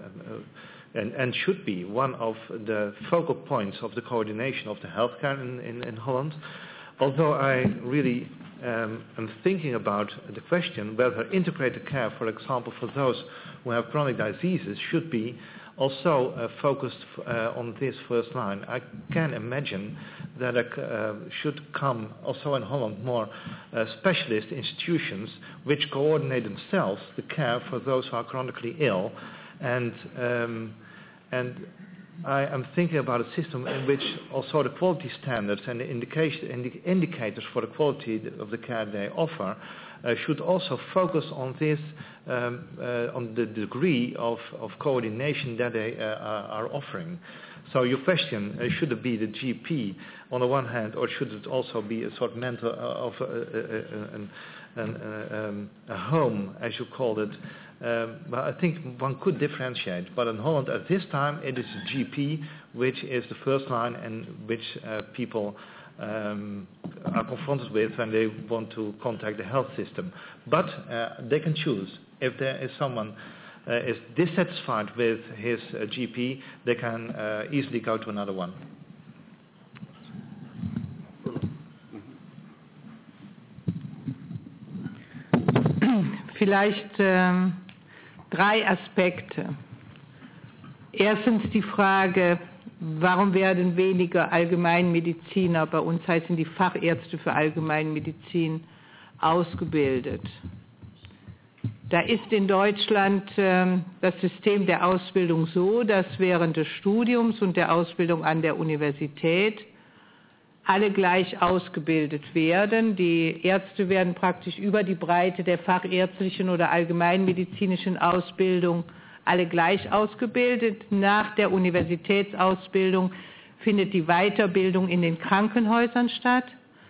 uh, and, and should be one of the focal points of the coordination of the healthcare in, in, in Holland. Although I really um, am thinking about the question whether integrated care, for example, for those who have chronic diseases should be also uh, focused uh, on this first line. I can imagine that it uh, should come also in Holland more uh, specialist institutions which coordinate themselves the care for those who are chronically ill. And, um, and I am thinking about a system in which also the quality standards and the, indication, and the indicators for the quality of the care they offer Uh, should also focus on this, um, uh, on the degree of, of coordination that they uh, are offering. So your question, uh, should it be the G P on the one hand, or should it also be a sort of mental uh, of uh, uh, an, an, uh, um, a home, as you called it? Um, but I think one could differentiate. But in Holland at this time, it is the G P which is the first line and which uh, people Um, are confronted with when they want to contact the health system. But uh, they can choose. If there is someone uh, is dissatisfied with his uh, G P, they can uh, easily go to another one. Vielleicht ähm, drei Aspekte. Erstens die Frage, warum werden weniger Allgemeinmediziner, bei uns heißen die Fachärzte für Allgemeinmedizin, ausgebildet? Da ist in Deutschland äh, das System der Ausbildung so, dass während des Studiums und der Ausbildung an der Universität alle gleich ausgebildet werden. Die Ärzte werden praktisch über die Breite der fachärztlichen oder allgemeinmedizinischen Ausbildung alle gleich ausgebildet. Nach der Universitätsausbildung findet die Weiterbildung in den Krankenhäusern statt.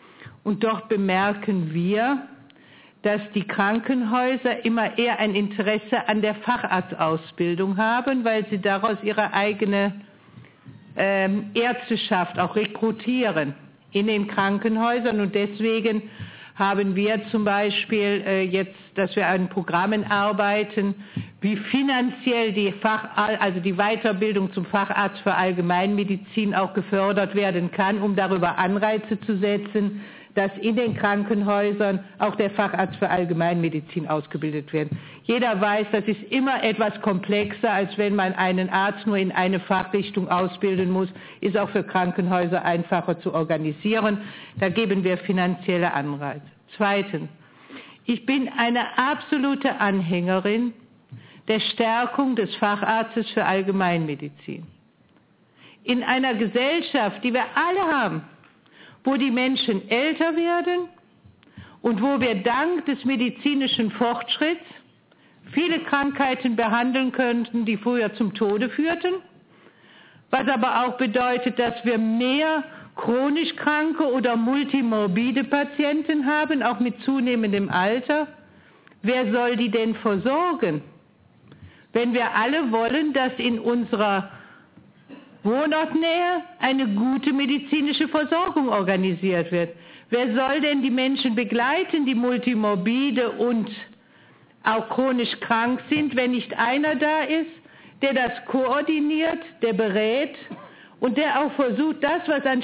Und doch bemerken wir, dass die Krankenhäuser immer eher ein Interesse an der Facharztausbildung haben, weil sie daraus ihre eigene ähm, Ärzteschaft auch rekrutieren in den Krankenhäusern. Und deswegen haben wir zum Beispiel äh, jetzt, dass wir an Programmen arbeiten, wie finanziell die Fach, also die Weiterbildung zum Facharzt für Allgemeinmedizin auch gefördert werden kann, um darüber Anreize zu setzen, dass in den Krankenhäusern auch der Facharzt für Allgemeinmedizin ausgebildet wird. Jeder weiß, das ist immer etwas komplexer, als wenn man einen Arzt nur in eine Fachrichtung ausbilden muss, ist auch für Krankenhäuser einfacher zu organisieren. Da geben wir finanzielle Anreize. Zweitens, ich bin eine absolute Anhängerin der Stärkung des Facharztes für Allgemeinmedizin. In einer Gesellschaft, die wir alle haben, wo die Menschen älter werden und wo wir dank des medizinischen Fortschritts viele Krankheiten behandeln könnten, die früher zum Tode führten, was aber auch bedeutet, dass wir mehr chronisch kranke oder multimorbide Patienten haben, auch mit zunehmendem Alter. Wer soll die denn versorgen? Wenn wir alle wollen, dass in unserer Wohnortnähe eine gute medizinische Versorgung organisiert wird. Wer soll denn die Menschen begleiten, die multimorbide und auch chronisch krank sind, wenn nicht einer da ist, der das koordiniert, der berät und der auch versucht, das, was an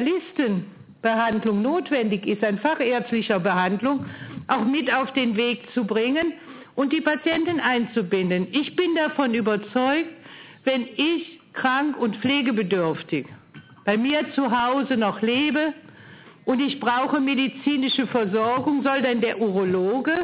Spezialistenbehandlung notwendig ist, an fachärztlicher Behandlung, auch mit auf den Weg zu bringen und die Patienten einzubinden. Ich bin davon überzeugt, wenn ich krank und pflegebedürftig bei mir zu Hause noch lebe und ich brauche medizinische Versorgung, soll dann der Urologe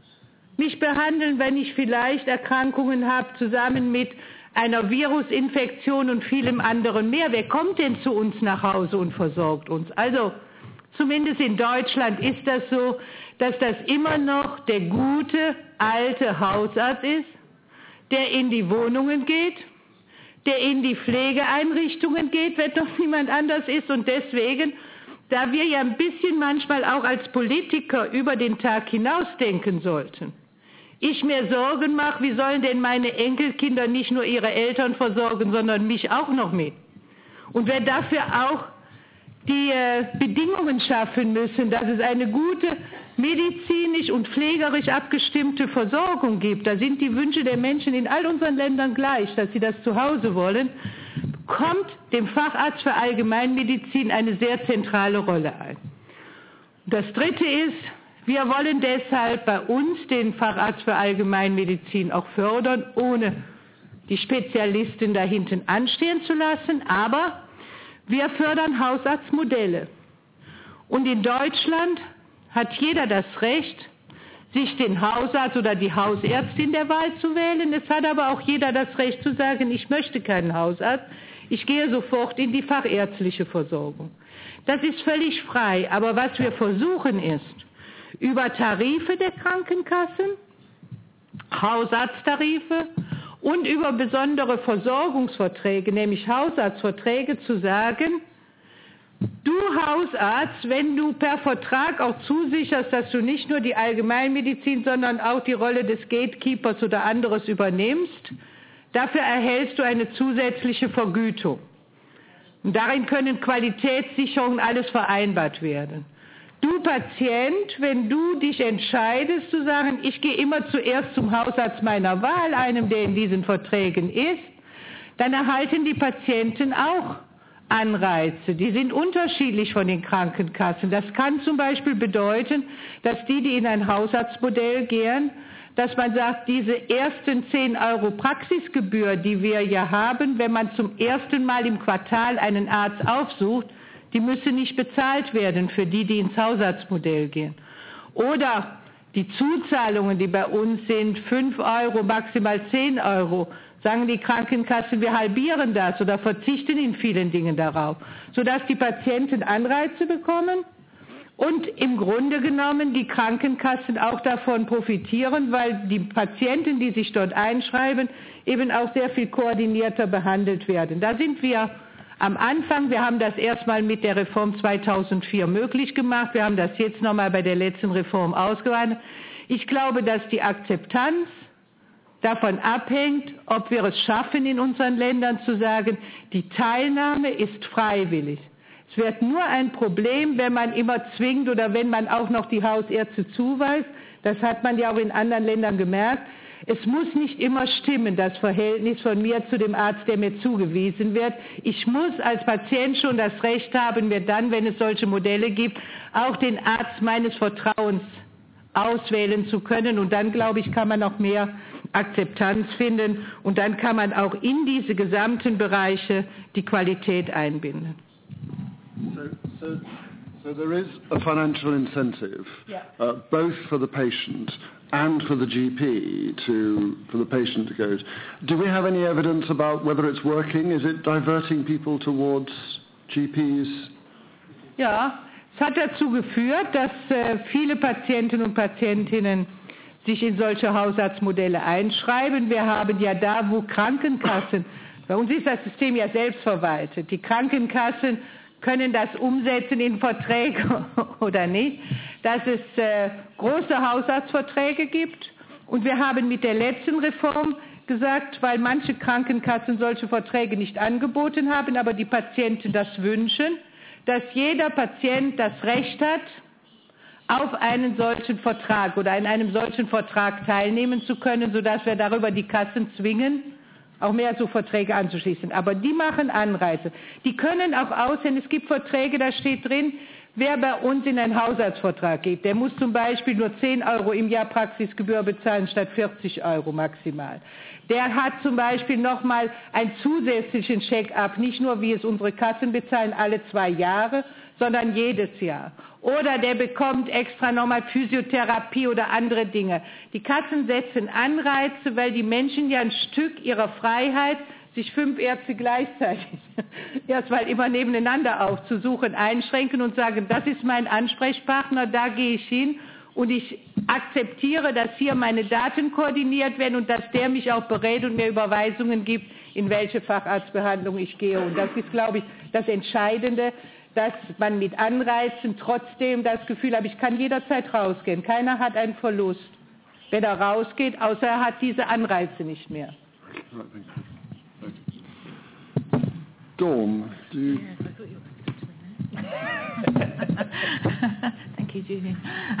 mich behandeln, wenn ich vielleicht Erkrankungen habe, zusammen mit einer Virusinfektion und vielem anderen mehr. Wer kommt denn zu uns nach Hause und versorgt uns? Also zumindest in Deutschland ist das so, dass das immer noch der gute alte Hausarzt ist, der in die Wohnungen geht, der in die Pflegeeinrichtungen geht, wenn doch niemand anders ist. Und deswegen, da wir ja ein bisschen manchmal auch als Politiker über den Tag hinausdenken sollten, ich mir Sorgen mache, wie sollen denn meine Enkelkinder nicht nur ihre Eltern versorgen, sondern mich auch noch mit. Und wir dafür auch die äh, Bedingungen schaffen müssen, dass es eine gute medizinisch und pflegerisch abgestimmte Versorgung gibt. Da sind die Wünsche der Menschen in all unseren Ländern gleich, dass sie das zu Hause wollen, kommt dem Facharzt für Allgemeinmedizin eine sehr zentrale Rolle ein. Und das Dritte ist, wir wollen deshalb bei uns den Facharzt für Allgemeinmedizin auch fördern, ohne die Spezialisten da hinten anstehen zu lassen, aber wir fördern Hausarztmodelle. Und in Deutschland hat jeder das Recht, sich den Hausarzt oder die Hausärztin der Wahl zu wählen. Es hat aber auch jeder das Recht zu sagen, ich möchte keinen Hausarzt, ich gehe sofort in die fachärztliche Versorgung. Das ist völlig frei, aber was wir versuchen ist, über Tarife der Krankenkassen, Hausarzttarife und über besondere Versorgungsverträge, nämlich Hausarztverträge, zu sagen, du Hausarzt, wenn du per Vertrag auch zusicherst, dass du nicht nur die Allgemeinmedizin, sondern auch die Rolle des Gatekeepers oder anderes übernimmst, dafür erhältst du eine zusätzliche Vergütung. Und darin können Qualitätssicherungen alles vereinbart werden. Du Patient, wenn du dich entscheidest zu sagen, ich gehe immer zuerst zum Hausarzt meiner Wahl, einem, der in diesen Verträgen ist, dann erhalten die Patienten auch Anreize. Die sind unterschiedlich von den Krankenkassen. Das kann zum Beispiel bedeuten, dass die, die in ein Hausarztmodell gehen, dass man sagt, diese ersten zehn Euro Praxisgebühr, die wir ja haben, wenn man zum ersten Mal im Quartal einen Arzt aufsucht, die müssen nicht bezahlt werden für die, die ins Hausarztmodell gehen. Oder die Zuzahlungen, die bei uns sind, fünf Euro, maximal zehn Euro, sagen die Krankenkassen, wir halbieren das oder verzichten in vielen Dingen darauf, sodass die Patienten Anreize bekommen und im Grunde genommen die Krankenkassen auch davon profitieren, weil die Patienten, die sich dort einschreiben, eben auch sehr viel koordinierter behandelt werden. Da sind wir am Anfang, wir haben das erstmal mit der Reform zweitausendvier möglich gemacht, wir haben das jetzt nochmal bei der letzten Reform ausgeweitet. Ich glaube, dass die Akzeptanz davon abhängt, ob wir es schaffen, in unseren Ländern zu sagen, die Teilnahme ist freiwillig. Es wird nur ein Problem, wenn man immer zwingt oder wenn man auch noch die Hausärzte zuweist. Das hat man ja auch in anderen Ländern gemerkt. Es muss nicht immer stimmen, das Verhältnis von mir zu dem Arzt, der mir zugewiesen wird. Ich muss als Patient schon das Recht haben, mir dann, wenn es solche Modelle gibt, auch den Arzt meines Vertrauens auswählen zu können. Und dann, glaube ich, kann man auch mehr Akzeptanz finden. Und dann kann man auch in diese gesamten Bereiche die Qualität einbinden. So, so, so there is a financial incentive, yeah. uh, both for the patient and for the G P to for the patient to go. Do we have any evidence about whether it's working? Is it diverting people towards G Ps? Ja, es hat dazu geführt, dass äh, viele Patienten und Patientinnen sich in solche Hausarztmodelle einschreiben. Wir haben ja da, wo Krankenkassen, bei uns ist das System ja selbstverwaltet, die Krankenkassen können das umsetzen in Verträge oder nicht, dass es äh, große Hausarztverträge gibt. Und wir haben mit der letzten Reform gesagt, weil manche Krankenkassen solche Verträge nicht angeboten haben, aber die Patienten das wünschen, dass jeder Patient das Recht hat, auf einen solchen Vertrag oder in einem solchen Vertrag teilnehmen zu können, sodass wir darüber die Kassen zwingen, auch mehr so Verträge anzuschließen. Aber die machen Anreize. Die können auch aussehen, es gibt Verträge, da steht drin, wer bei uns in einen Hausarztvertrag geht, der muss zum Beispiel nur zehn Euro im Jahr Praxisgebühr bezahlen statt vierzig Euro maximal. Der hat zum Beispiel nochmal einen zusätzlichen Check-up, nicht nur wie es unsere Kassen bezahlen, alle zwei Jahre, sondern jedes Jahr. Oder der bekommt extra nochmal Physiotherapie oder andere Dinge. Die Kassen setzen Anreize, weil die Menschen ja ein Stück ihrer Freiheit, sich fünf Ärzte gleichzeitig erstmal immer nebeneinander aufzusuchen, einschränken und sagen, das ist mein Ansprechpartner, da gehe ich hin und ich akzeptiere, dass hier meine Daten koordiniert werden und dass der mich auch berät und mir Überweisungen gibt, in welche Facharztbehandlung ich gehe. Und das ist, glaube ich, das Entscheidende, dass man mit Anreizen trotzdem das Gefühl hat, ich kann jederzeit rausgehen. Keiner hat einen Verlust, wenn er rausgeht, außer er hat diese Anreize nicht mehr. Dawn, do you... Thank you, Julian.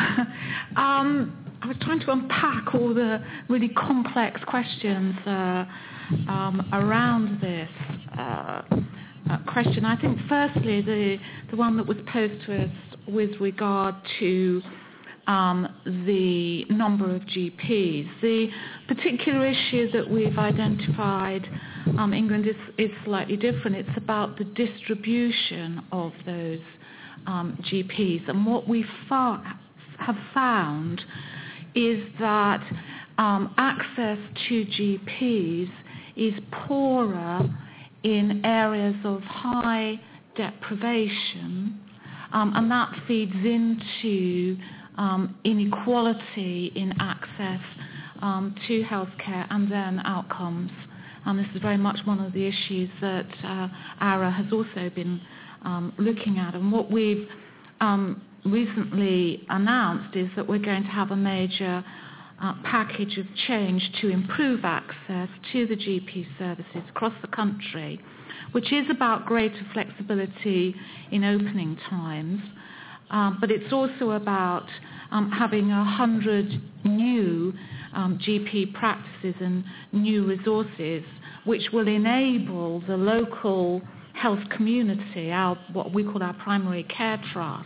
Um, I was trying to unpack all the really complex questions uh, um, around this uh, uh, question. I think firstly the, the one that was posed to us with regard to um, the number of G Ps. The particular issue that we've identified um, England is, is slightly different. It's about the distribution of those um, G Ps. And what we fa- have found is that um, access to G Ps is poorer in areas of high deprivation, um, and that feeds into um, inequality in access um, to healthcare and then outcomes. And this is very much one of the issues that uh, A R A has also been um, looking at. And what we've um, recently announced is that we're going to have a major uh, package of change to improve access to the G P services across the country, which is about greater flexibility in opening times, um, but it's also about um, having a hundred new um, G P practices and new resources which will enable the local health community, our, what we call our primary care trust,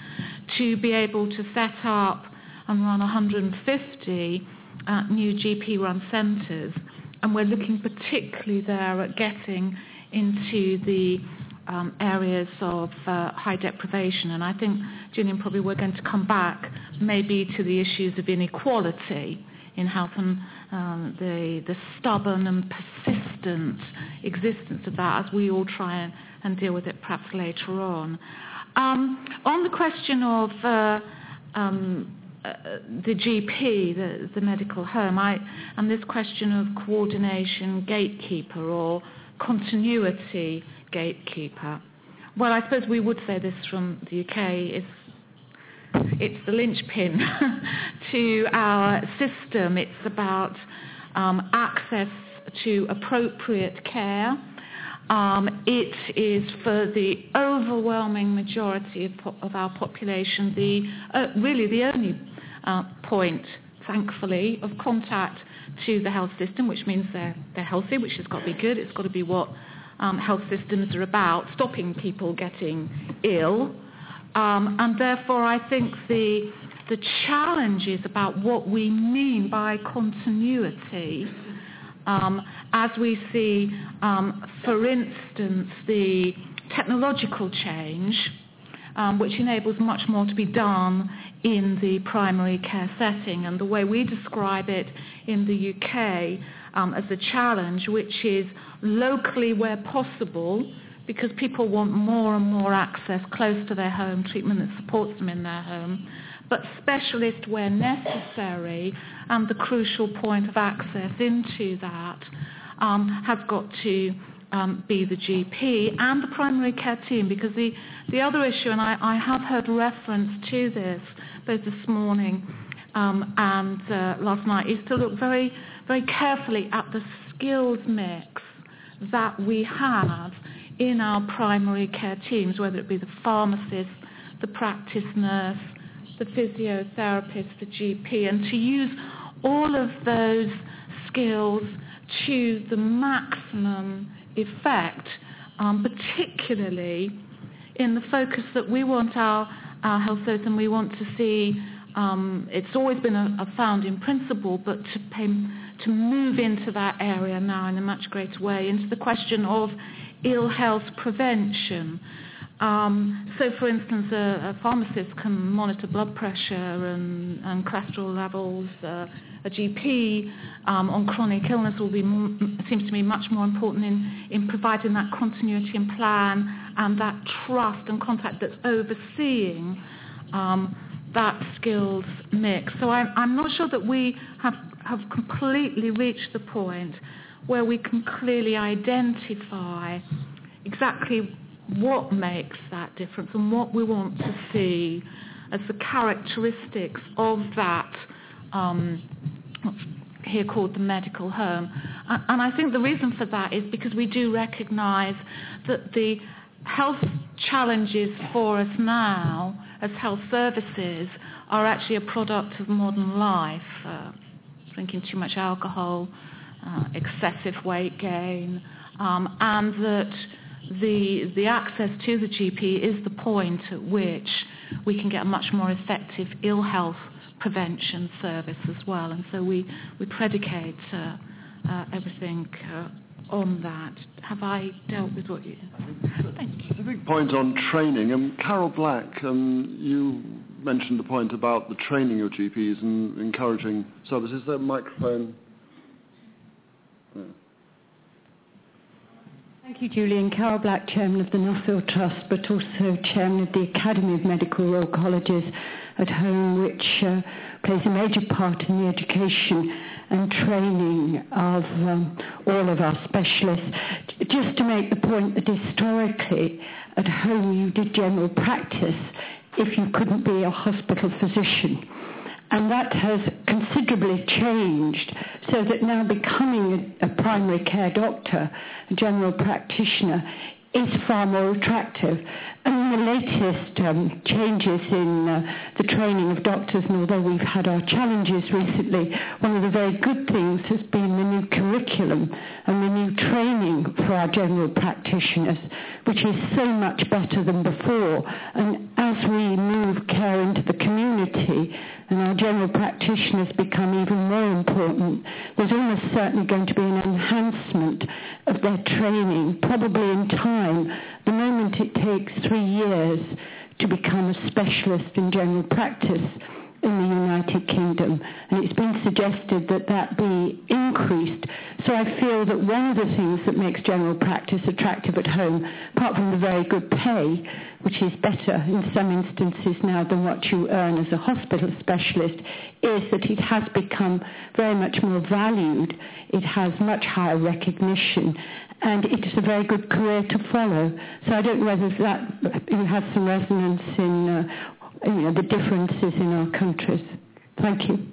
to be able to set up and run one hundred fifty uh, new G P-run centres. And we're looking particularly there at getting into the um, areas of uh, high deprivation. And I think, Gillian, probably we're going to come back maybe to the issues of inequality in health and um, the, the stubborn and persistent existence of that as we all try and, and deal with it perhaps later on. Um, on the question of uh, um, uh, the G P, the, the medical home, I, and this question of coordination, gatekeeper or continuity gatekeeper? Well, I suppose we would say this from the U K. It's, it's the linchpin to our system. It's about um, access to appropriate care. Um, it is for the overwhelming majority of, po- of our population the uh, really the only uh, point, thankfully, of contact to the health system, which means they're, they're healthy, which has got to be good. It's got to be what um, health systems are about, stopping people getting ill. Um, and therefore, I think the, the challenge is about what we mean by continuity. Um, as we see, um, for instance, the technological change, um, which enables much more to be done in the primary care setting, and the way we describe it in the U K um, as a challenge, which is locally where possible, because people want more and more access close to their home, treatment that supports them in their home, but specialist where necessary, and the crucial point of access into that um, has got to um, be the G P and the primary care team, because the, the other issue, and I, I have heard reference to this both this morning um, and uh, last night, is to look very, very carefully at the skills mix that we have in our primary care teams, whether it be the pharmacist, the practice nurse, the physiotherapist, the G P, and to use all of those skills to the maximum effect, um, particularly in the focus that we want our, our health service, and we want to see, um, it's always been a, a founding principle, but to, pay, to move into that area now in a much greater way, into the question of ill health prevention. Um, so, for instance, a, a pharmacist can monitor blood pressure and, and cholesterol levels. Uh, a G P um, on chronic illness will be m- seems to me much more important in, in providing that continuity and plan and that trust and contact that's overseeing um, that skills mix. So I'm, I'm not sure that we have, have completely reached the point where we can clearly identify exactly what makes that difference and what we want to see as the characteristics of that, um, what's here called the medical home. And I think the reason for that is because we do recognise that the health challenges for us now as health services are actually a product of modern life, uh, drinking too much alcohol, uh, excessive weight gain, um, and that the the access to the G P is the point at which we can get a much more effective ill health prevention service as well. And so we, we predicate uh, uh, everything uh, on that. Have I dealt with what you... Thank you. A big point on training. Um, Carol Black, um, you mentioned the point about the training of G Ps and encouraging services. Is there a microphone? Yeah. Thank you, Julian. Carol Black, Chairman of the Nuffield Trust, but also Chairman of the Academy of Medical Royal Colleges at Home, which uh, plays a major part in the education and training of um, all of our specialists. Just to make the point that historically at home you did general practice if you couldn't be a hospital physician. And that has considerably changed, so that now becoming a primary care doctor, a general practitioner, is far more attractive. And the latest um, changes in uh, the training of doctors, and although we've had our challenges recently, one of the very good things has been the new curriculum and the new training for our general practitioners, which is so much better than before. And as we move care into the community and our general practitioners become even more important, there's almost certainly going to be an enhancement of their training, probably in time. The moment it takes three years to become a specialist in general practice, in the United Kingdom, and it's been suggested that that be increased. So I feel that one of the things that makes general practice attractive at home, apart from the very good pay, which is better in some instances now than what you earn as a hospital specialist, is that it has become very much more valued. It has much higher recognition, and it is a very good career to follow. So I don't know whether that you have some resonance in uh, you know, the differences in our countries. Thank you.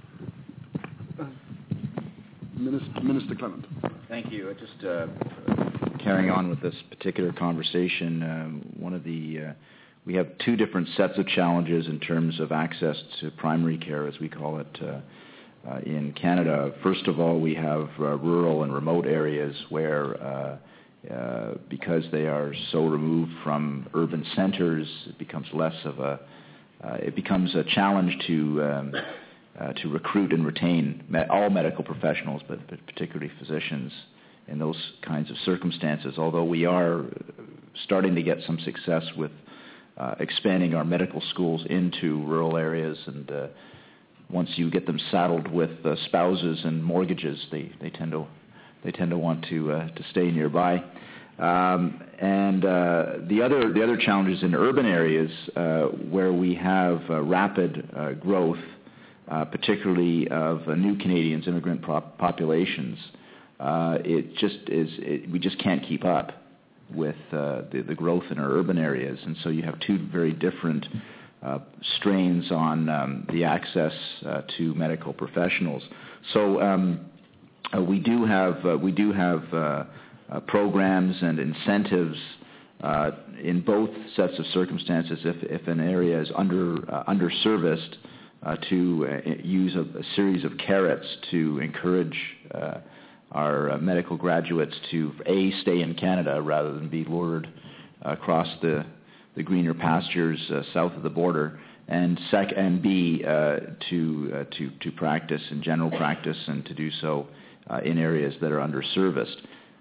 Minister, Minister Clement. Thank you. Uh, just uh, carrying on with this particular conversation, um, one of the uh, we have two different sets of challenges in terms of access to primary care, as we call it, uh, uh, in Canada. First of all, we have uh, rural and remote areas where, uh, uh, because they are so removed from urban centers, it becomes less of a uh, it becomes a challenge to um, uh, to recruit and retain me- all medical professionals, but, but particularly physicians in those kinds of circumstances. Although we are starting to get some success with uh, expanding our medical schools into rural areas, and uh, once you get them saddled with uh, spouses and mortgages, they, they tend to they tend to want to uh, to stay nearby. Um, and uh, the other the other challenges in urban areas uh, where we have uh, rapid uh, growth, uh, particularly of uh, new Canadians, immigrant prop- populations. Uh, it just is. It, we just can't keep up with uh, the, the growth in our urban areas, and so you have two very different uh, strains on um, the access uh, to medical professionals. So um, uh, we do have uh, we do have uh, uh, programs and incentives uh, in both sets of circumstances. If, if an area is under uh, underserviced, uh, to uh, use a, a series of carrots to encourage Uh, our uh, medical graduates to, A, stay in Canada rather than be lured uh, across the, the greener pastures uh, south of the border, and sec and B, uh, to, uh, to, to practice in general practice and to do so uh, in areas that are underserviced.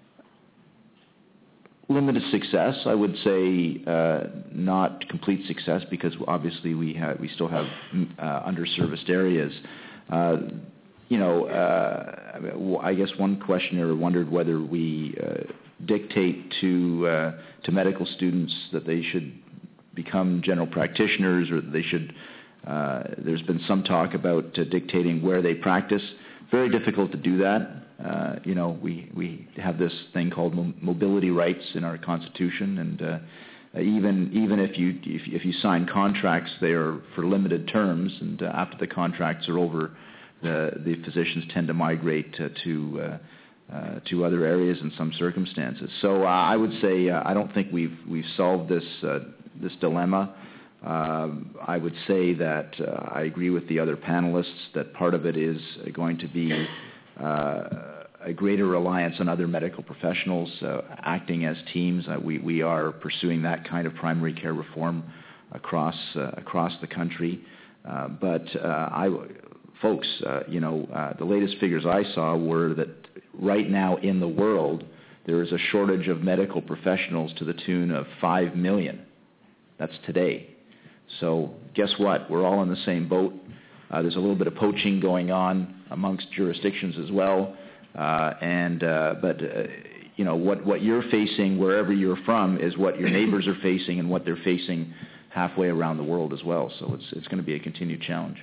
Limited success, I would say, uh, not complete success, because obviously we have, we still have uh, underserviced areas. Uh, You know, uh, I guess one questioner wondered whether we uh, dictate to uh, to medical students that they should become general practitioners, or that they should. Uh, there's been some talk about uh, dictating where they practice. Very difficult to do that. Uh, you know, we we have this thing called mo- mobility rights in our constitution, and uh, even even if you if, if you sign contracts, they are for limited terms, and uh, after the contracts are over, The, the physicians tend to migrate uh, to uh, uh, to other areas in some circumstances. So uh, I would say uh, I don't think we've we've solved this uh, this dilemma. Uh, I would say that uh, I agree with the other panelists that part of it is going to be uh, a greater reliance on other medical professionals uh, acting as teams. Uh, we we are pursuing that kind of primary care reform across uh, across the country, uh, but uh, I. Folks, uh, you know, uh, the latest figures I saw were that right now in the world, there is a shortage of medical professionals to the tune of five million. That's today. So guess what? We're all in the same boat. Uh, there's a little bit of poaching going on amongst jurisdictions as well. Uh, and uh, But, uh, you know, what, what you're facing wherever you're from is what your neighbors are facing and what they're facing halfway around the world as well. So it's, it's going to be a continued challenge.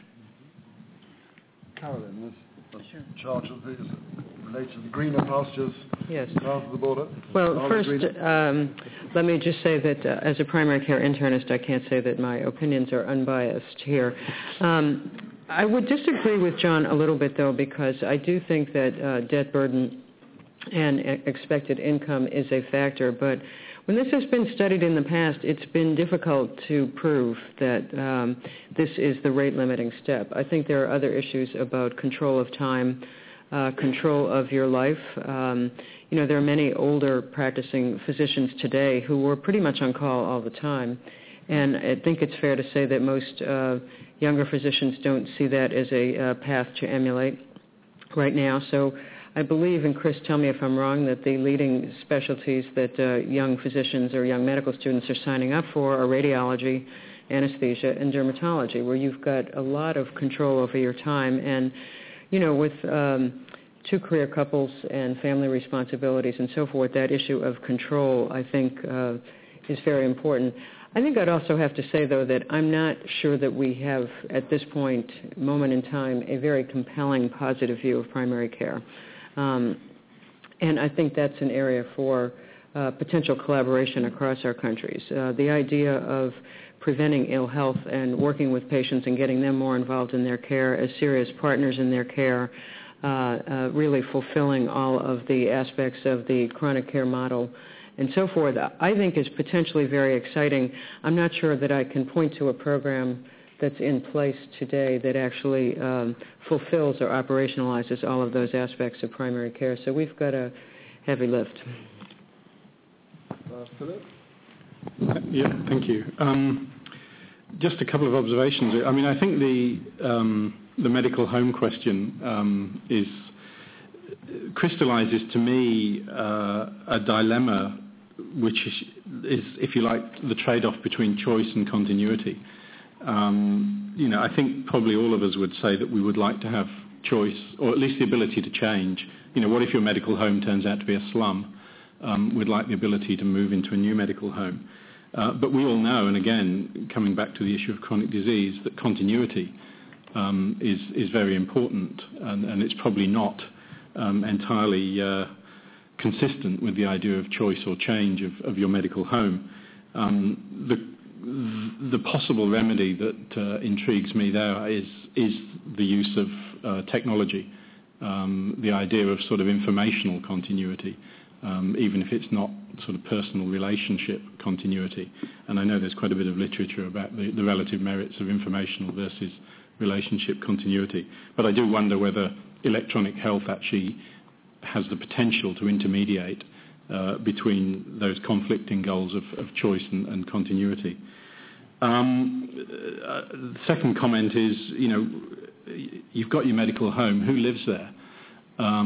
Carolyn, is in charge of these related to the greener pastures yes. south of the border. Well, first, um, let me just say that uh, as a primary care internist, I can't say that my opinions are unbiased here. Um, I would disagree with John a little bit, though, because I do think that uh, debt burden and expected income is a factor, but when this has been studied in the past, it's been difficult to prove that um, this is the rate-limiting step. I think there are other issues about control of time, uh, control of your life. Um, you know, there are many older practicing physicians today who were pretty much on call all the time, and I think it's fair to say that most uh, younger physicians don't see that as a uh, path to emulate right now. So I believe, and Chris, tell me if I'm wrong, that the leading specialties that uh, young physicians or young medical students are signing up for are radiology anesthesia and dermatology, where you've got a lot of control over your time. And, you know, with um, two career couples and family responsibilities and so forth, that issue of control, I think, uh, is very important. I think I'd also have to say, though, that I'm not sure that we have, at this point, moment in time, a very compelling positive view of primary care. Um, and I think that's an area for uh, potential collaboration across our countries. Uh, the idea of preventing ill health and working with patients and getting them more involved in their care as serious partners in their care, uh, uh, really fulfilling all of the aspects of the chronic care model and so forth, I think is potentially very exciting. I'm not sure that I can point to a program that's in place today that actually um, fulfills or operationalizes all of those aspects of primary care. So we've got a heavy lift. Yeah, thank you. Um, just a couple of observations. I mean, I think the um, the medical home question um, is crystallizes to me uh, a dilemma, which is, is, if you like, the trade-off between choice and continuity. Um, you know, I think probably all of us would say that we would like to have choice, or at least the ability to change. You know, what if your medical home turns out to be a slum? Um, we'd like the ability to move into a new medical home. Uh, but we all know, and again, coming back to the issue of chronic disease, that continuity um, is, is very important, and, and it's probably not um, entirely uh, consistent with the idea of choice or change of, of your medical home. Um, the The possible remedy that uh, intrigues me there is is the use of uh, technology, um, the idea of sort of informational continuity, um, even if it's not sort of personal relationship continuity. And I know there's quite a bit of literature about the, the relative merits of informational versus relationship continuity. But I do wonder whether electronic health actually has the potential to intermediate Uh, between those conflicting goals of, of choice and, and continuity. Um, uh, the second comment is, you know, you've got your medical home. Who lives there? Um,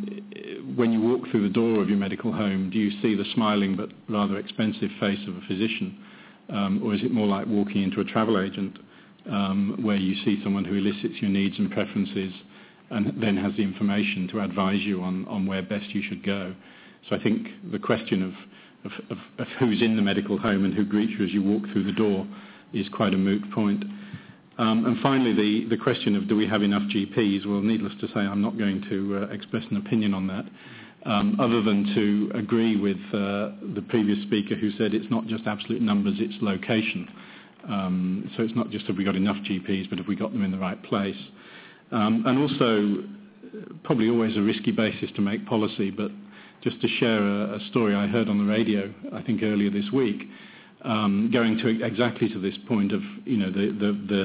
when you walk through the door of your medical home, do you see the smiling but rather expensive face of a physician? Um, or is it more like walking into a travel agent um, where you see someone who elicits your needs and preferences and then has the information to advise you on, on where best you should go? So I think the question of, of, of, of who's in the medical home and who greets you as you walk through the door is quite a moot point. Um, and finally, the, the question of do we have enough G Ps? Well, needless to say, I'm not going to uh, express an opinion on that, um, other than to agree with uh, the previous speaker who said it's not just absolute numbers, it's location. Um, so it's not just have we got enough G Ps, but have we got them in the right place? Um, and also, probably always a risky basis to make policy, but just to share a, a story I heard on the radio, I think earlier this week, um, going to exactly to this point of, you know, the, the, the,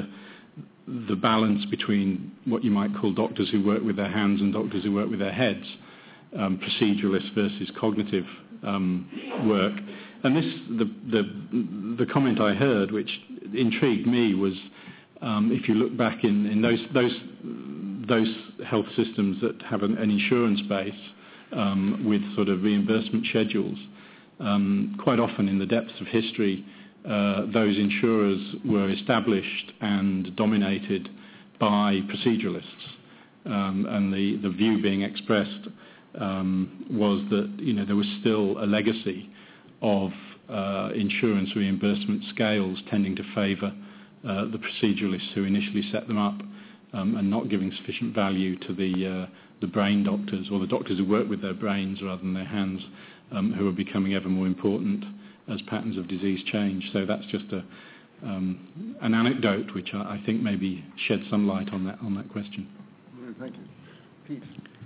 the balance between what you might call doctors who work with their hands and doctors who work with their heads, um, proceduralist versus cognitive um, work. And this, the, the, the comment I heard, which intrigued me, was um, if you look back in, in those, those, those health systems that have an, an insurance base, Um, with sort of reimbursement schedules. Um, quite often in the depths of history, uh, those insurers were established and dominated by proceduralists. Um, and the, the view being expressed um, was that, you know, there was still a legacy of uh, insurance reimbursement scales tending to favour uh, the proceduralists who initially set them up um, and not giving sufficient value to the uh, the brain doctors, or the doctors who work with their brains rather than their hands, um, who are becoming ever more important as patterns of disease change. So that's just a, um, an anecdote which I, I think maybe sheds some light on that on that question. Thank you. Pete.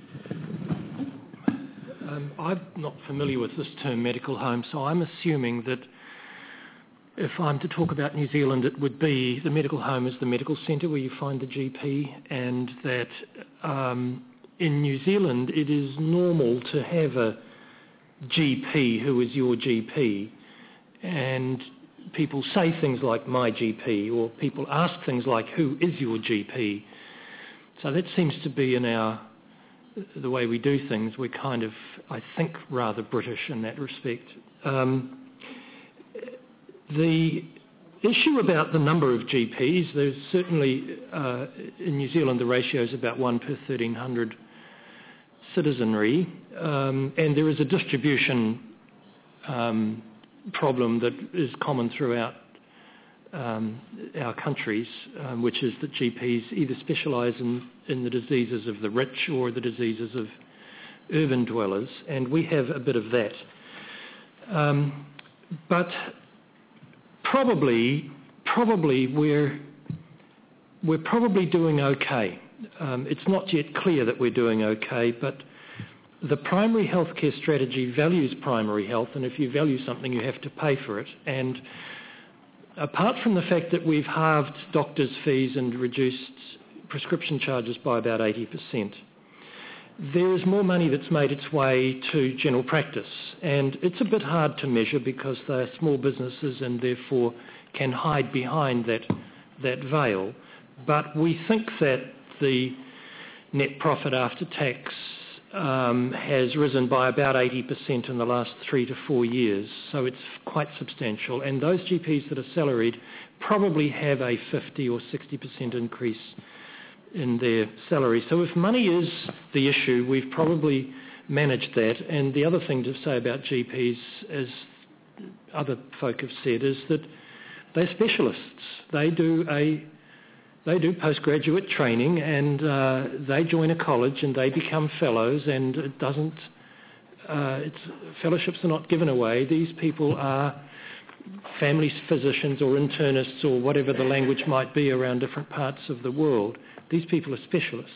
Um, I'm not familiar with this term medical home, so I'm assuming that if I'm to talk about New Zealand, it would be the medical home is the medical centre where you find the G P, and that um, in New Zealand, it is normal to have a G P who is your G P, and people say things like my G P, or people ask things like who is your G P. So that seems to be in our the way we do things. We're kind of, I think, rather British in that respect. Um, the issue about the number of G Ps. There's certainly, uh, in New Zealand, the ratio is about one per thirteen hundred citizenry, um, and there is a distribution um, problem that is common throughout um, our countries, um, which is that G Ps either specialise in, in the diseases of the rich or the diseases of urban dwellers, and we have a bit of that. Um, but probably, probably we're we're probably doing okay. Um, it's not yet clear that we're doing okay, but the primary healthcare strategy values primary health, and if you value something, you have to pay for it. And apart from the fact that we've halved doctors' fees and reduced prescription charges by about eighty percent, there is more money that's made its way to general practice, and it's a bit hard to measure because they're small businesses and therefore can hide behind that that veil. But we think that the net profit after tax um, has risen by about eighty percent in the last three to four years, so it's quite substantial. And those G Ps that are salaried probably have a fifty or sixty percent increase in their salary. So if money is the issue, we've probably managed that. And the other thing to say about G Ps, as other folk have said, is that they're specialists. They do a they do postgraduate training, and uh, they join a college and they become fellows. And it doesn't. Uh, it's, fellowships are not given away. These people are family physicians or internists or whatever the language might be around different parts of the world. These people are specialists.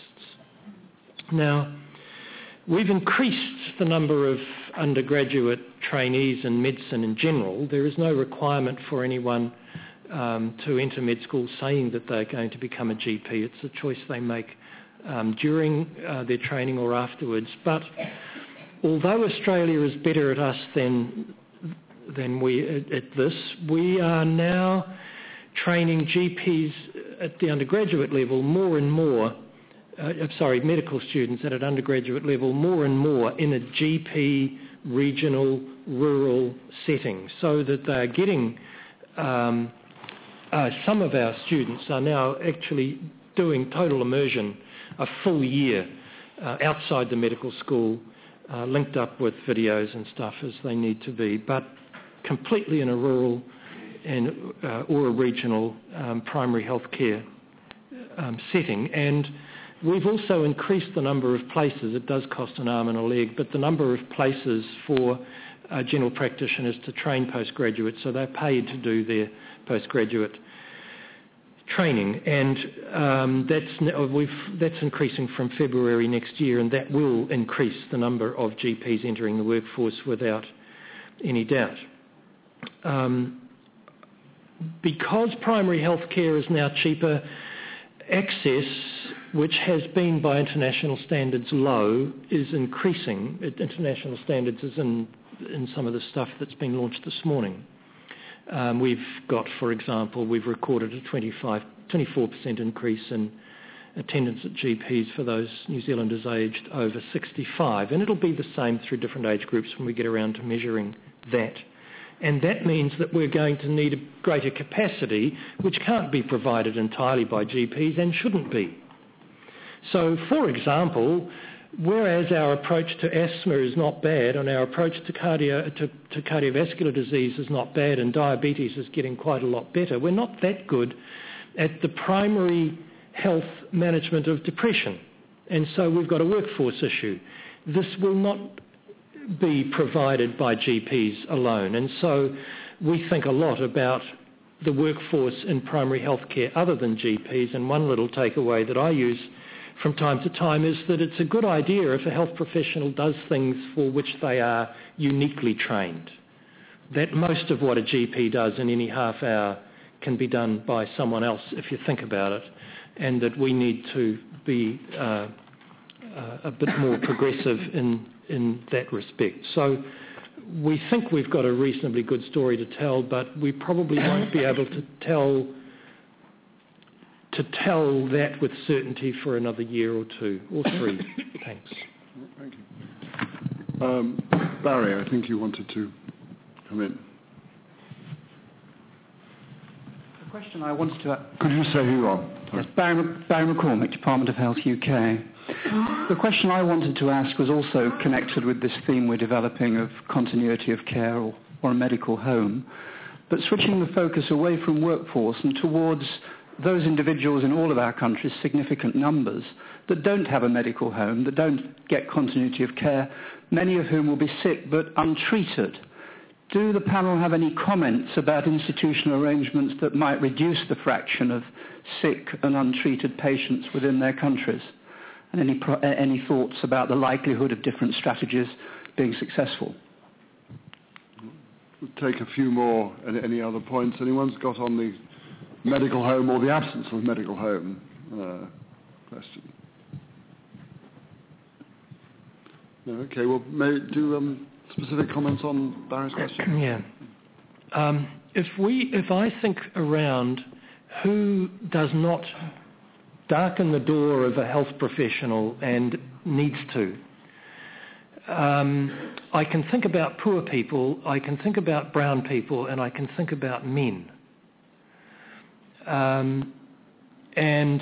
Now, we've increased the number of undergraduate trainees in medicine in general. There is no requirement for anyone um, to enter med school saying that they're going to become a G P. It's a choice they make um, during uh, their training or afterwards. But although Australia is better at us than, than we at, at this, we are now training G Ps at the undergraduate level more and more, uh, sorry, medical students at an undergraduate level more and more in a G P regional, rural setting, so that they're getting, um, uh, some of our students are now actually doing total immersion, a full year uh, outside the medical school, uh, linked up with videos and stuff as they need to be, but completely in a rural and uh, or a regional um, primary health care um, setting. And we've also increased the number of places. It does cost an arm and a leg, but the number of places for uh, general practitioners to train postgraduates, so they're paid to do their postgraduate training. And um, that's, we've, that's increasing from February next year, and that will increase the number of G Ps entering the workforce without any doubt. Um, Because primary health care is now cheaper, access, which has been by international standards low, is increasing. International standards is in, in some of the stuff that's been launched this morning. Um, we've got, for example, we've recorded a twenty-five, twenty-four percent increase in attendance at G Ps for those New Zealanders aged over sixty-five, and it'll be the same through different age groups when we get around to measuring that. And that means that we're going to need a greater capacity, which can't be provided entirely by G Ps and shouldn't be. So, for example, whereas our approach to asthma is not bad and our approach to, cardio, to, to cardiovascular disease is not bad and diabetes is getting quite a lot better, we're not that good at the primary health management of depression. And so we've got a workforce issue. This will not be provided by G Ps alone. And so we think a lot about the workforce in primary health care other than G Ps. And one little takeaway that I use from time to time is that it's a good idea if a health professional does things for which they are uniquely trained. That most of what a G P does in any half hour can be done by someone else if you think about it, and that we need to be uh, uh, a bit more progressive in in that respect. So we think we've got a reasonably good story to tell, but we probably won't be able to tell to tell that with certainty for another year or two or three. Thanks. Thank you. Um, Barry, I think you wanted to come in. The question I wanted to... Could you say who you are? Yes, Barry, Barry McCormick, Department of Health U K. The question I wanted to ask was also connected with this theme we're developing of continuity of care or, or a medical home, but switching the focus away from workforce and towards those individuals in all of our countries, significant numbers, that don't have a medical home, that don't get continuity of care, many of whom will be sick but untreated. Do the panel have any comments about institutional arrangements that might reduce the fraction of sick and untreated patients within their countries? And any, pro- any thoughts about the likelihood of different strategies being successful? We'll take a few more. Any, any other points anyone's got on the medical home or the absence of medical home uh, question? No, okay, well, may do um, specific comments on Barry's question. Yeah. Um, if we, if I think around who does not darken the door of a health professional and needs to, um, I can think about poor people, I can think about brown people, and I can think about men. Um, and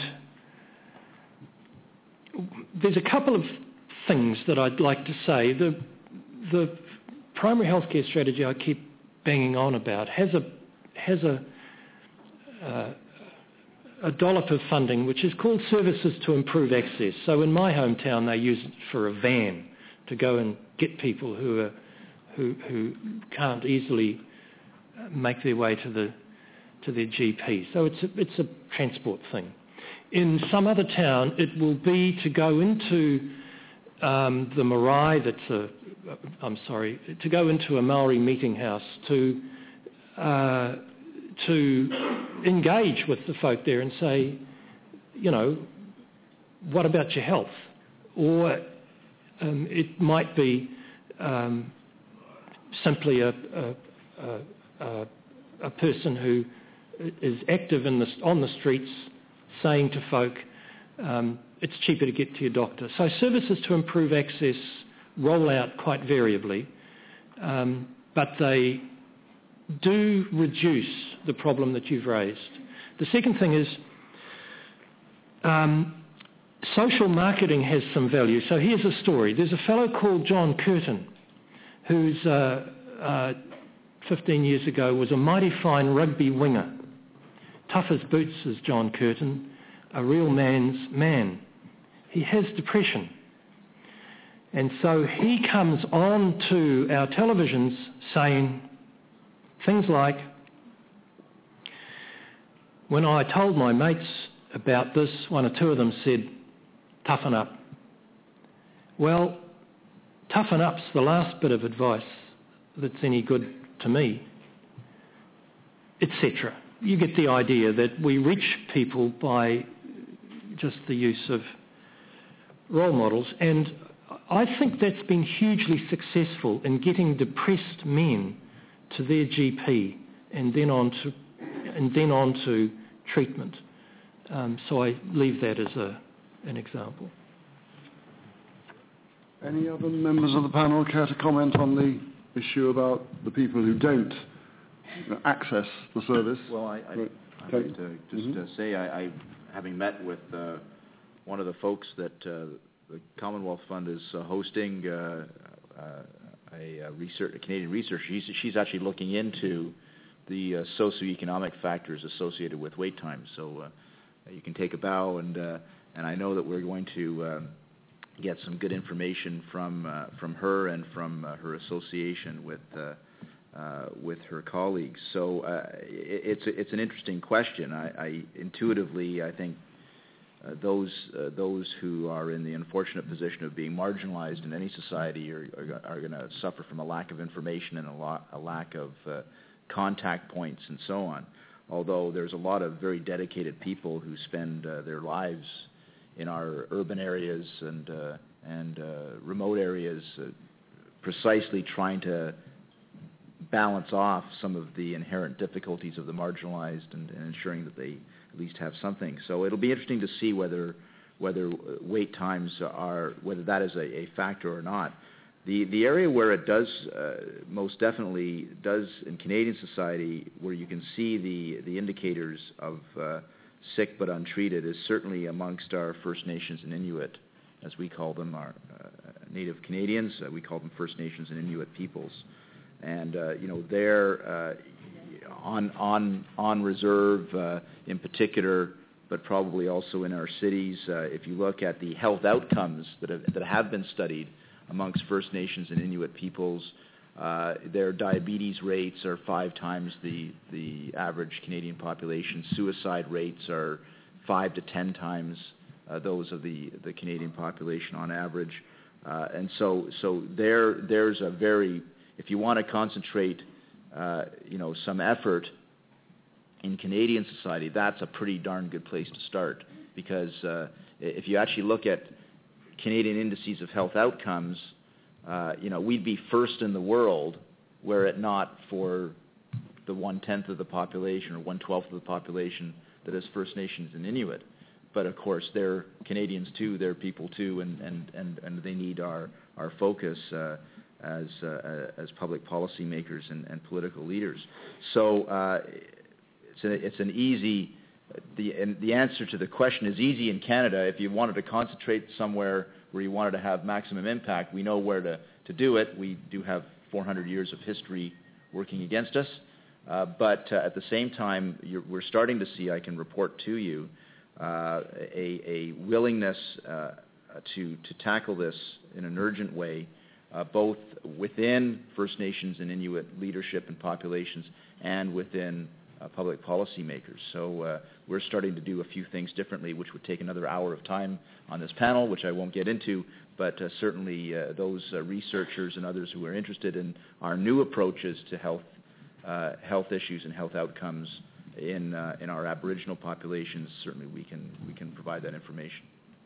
there's a couple of things that I'd like to say. The, the primary healthcare strategy I keep banging on about has a has a uh, a dollop of funding which is called Services to Improve Access. So in my hometown, they use it for a van to go and get people who are who who can't easily make their way to the to their G P. So it's a, it's a transport thing. In some other town, it will be to go into um, the marae. That's a I'm sorry to go into a Maori meeting house to. Uh, to engage with the folk there and say, you know, what about your health? Or um, it might be um, simply a, a, a, a person who is active in the, on the streets saying to folk, um, it's cheaper to get to your doctor. So services to improve access roll out quite variably, um, but they do reduce the problem that you've raised. The second thing is um, social marketing has some value. So here's a story. There's a fellow called John Curtin who's uh, uh, fifteen years ago was a mighty fine rugby winger. Tough as boots as John Curtin, a real man's man. He has depression. And so he comes on to our televisions saying things like, when I told my mates about this, one or two of them said, toughen up. Well, toughen up's the last bit of advice that's any good to me, et cetera. You get the idea that we reach people by just the use of role models, and I think that's been hugely successful in getting depressed men to their G P and then on to and then on to treatment. Um, so I leave that as a an example. Any other members of the panel care to comment on the issue about the people who don't access the service? Well, I, I, right. I'd like to just mm-hmm. uh, say, I, I, having met with uh, one of the folks that uh, the Commonwealth Fund is uh, hosting, uh, uh, a, a, research, a Canadian researcher, she's, she's actually looking into the uh, socioeconomic factors associated with wait times. So uh, you can take a bow, and uh, and I know that we're going to uh, get some good information from uh, from her and from uh, her association with uh, uh, with her colleagues. So uh, it, it's it's an interesting question. I, I intuitively I think uh, those uh, those who are in the unfortunate position of being marginalized in any society are are, are going to suffer from a lack of information and a, lot, a lack of uh, contact points and so on. Although there's a lot of very dedicated people who spend uh, their lives in our urban areas and uh, and uh, remote areas, uh, precisely trying to balance off some of the inherent difficulties of the marginalized and, and ensuring that they at least have something. So it'll be interesting to see whether whether wait times are whether that is a, a factor or not. The the area where it does uh, most definitely does in Canadian society, where you can see the, the indicators of uh, sick but untreated, is certainly amongst our First Nations and Inuit, as we call them, our uh, Native Canadians. Uh, we call them First Nations and Inuit peoples, and uh, you know they're uh, on on on reserve uh, in particular, but probably also in our cities. Uh, if you look at the health outcomes that have, that have been studied amongst First Nations and Inuit peoples, uh, their diabetes rates are five times the the average Canadian population. Suicide rates are five to ten times uh, those of the, the Canadian population on average. Uh, and so so there there's a very, if you want to concentrate uh, you know some effort in Canadian society, that's a pretty darn good place to start, because uh, if you actually look at Canadian indices of health outcomes, uh, you know, we'd be first in the world, were it not for the one-tenth of the population or one-twelfth of the population that is First Nations and Inuit. But of course, they're Canadians too, they're people too, and, and, and, and they need our, our focus uh, as, uh, as public policy makers and, and political leaders. So uh, it's, a, it's an easy... The, and the answer to the question is easy in Canada. If you wanted to concentrate somewhere where you wanted to have maximum impact, we know where to, to do it. We do have four hundred years of history working against us. Uh, but uh, at the same time, you're, we're starting to see, I can report to you, uh, a, a willingness uh, to, to tackle this in an urgent way, uh, both within First Nations and Inuit leadership and populations and within Uh, public policy makers. So uh, we're starting to do a few things differently, which would take another hour of time on this panel, which I won't get into, but uh, certainly uh, those uh, researchers and others who are interested in our new approaches to health uh, health issues and health outcomes in uh, in our Aboriginal populations, certainly we can we can provide that information.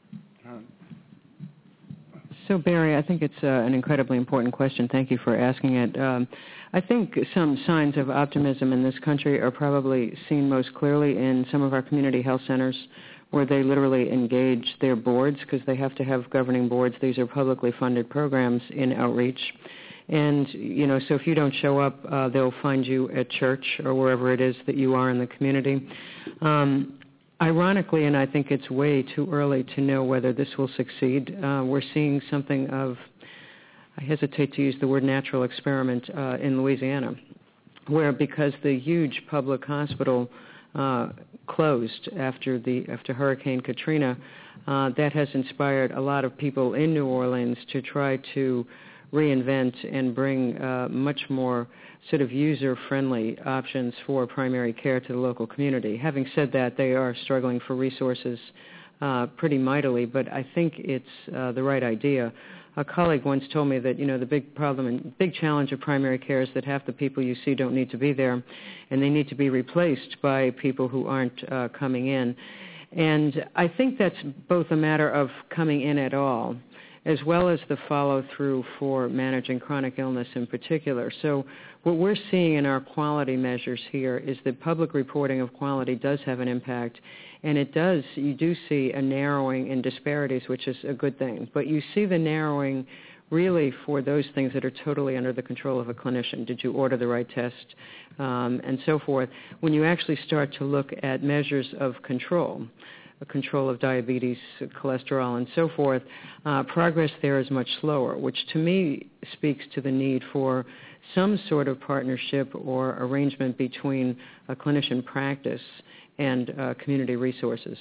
So, Barry, I think it's uh, an incredibly important question. Thank you for asking it. Um, I think some signs of optimism in this country are probably seen most clearly in some of our community health centers, where they literally engage their boards, because they have to have governing boards. These are publicly funded programs in outreach. And, you know, so if you don't show up, uh, they'll find you at church or wherever it is that you are in the community. Um, Ironically, and I think it's way too early to know whether this will succeed, uh, we're seeing something of, I hesitate to use the word natural experiment, uh, in Louisiana, where because the huge public hospital uh, closed after the after Hurricane Katrina, uh, that has inspired a lot of people in New Orleans to try to reinvent and bring uh, much more sort of user-friendly options for primary care to the local community. Having said that, they are struggling for resources uh, pretty mightily, but I think it's uh, the right idea. A colleague once told me that, you know, the big problem and big challenge of primary care is that half the people you see don't need to be there, and they need to be replaced by people who aren't uh, coming in. And I think that's both a matter of coming in at all, as well as the follow-through for managing chronic illness in particular. So what we're seeing in our quality measures here is that public reporting of quality does have an impact, and it does, you do see a narrowing in disparities, which is a good thing. But you see the narrowing really for those things that are totally under the control of a clinician. Did you order the right test, um, and so forth. When you actually start to look at measures of control, control of diabetes, cholesterol, and so forth, uh, progress there is much slower, which to me speaks to the need for some sort of partnership or arrangement between a clinician practice and uh, community resources.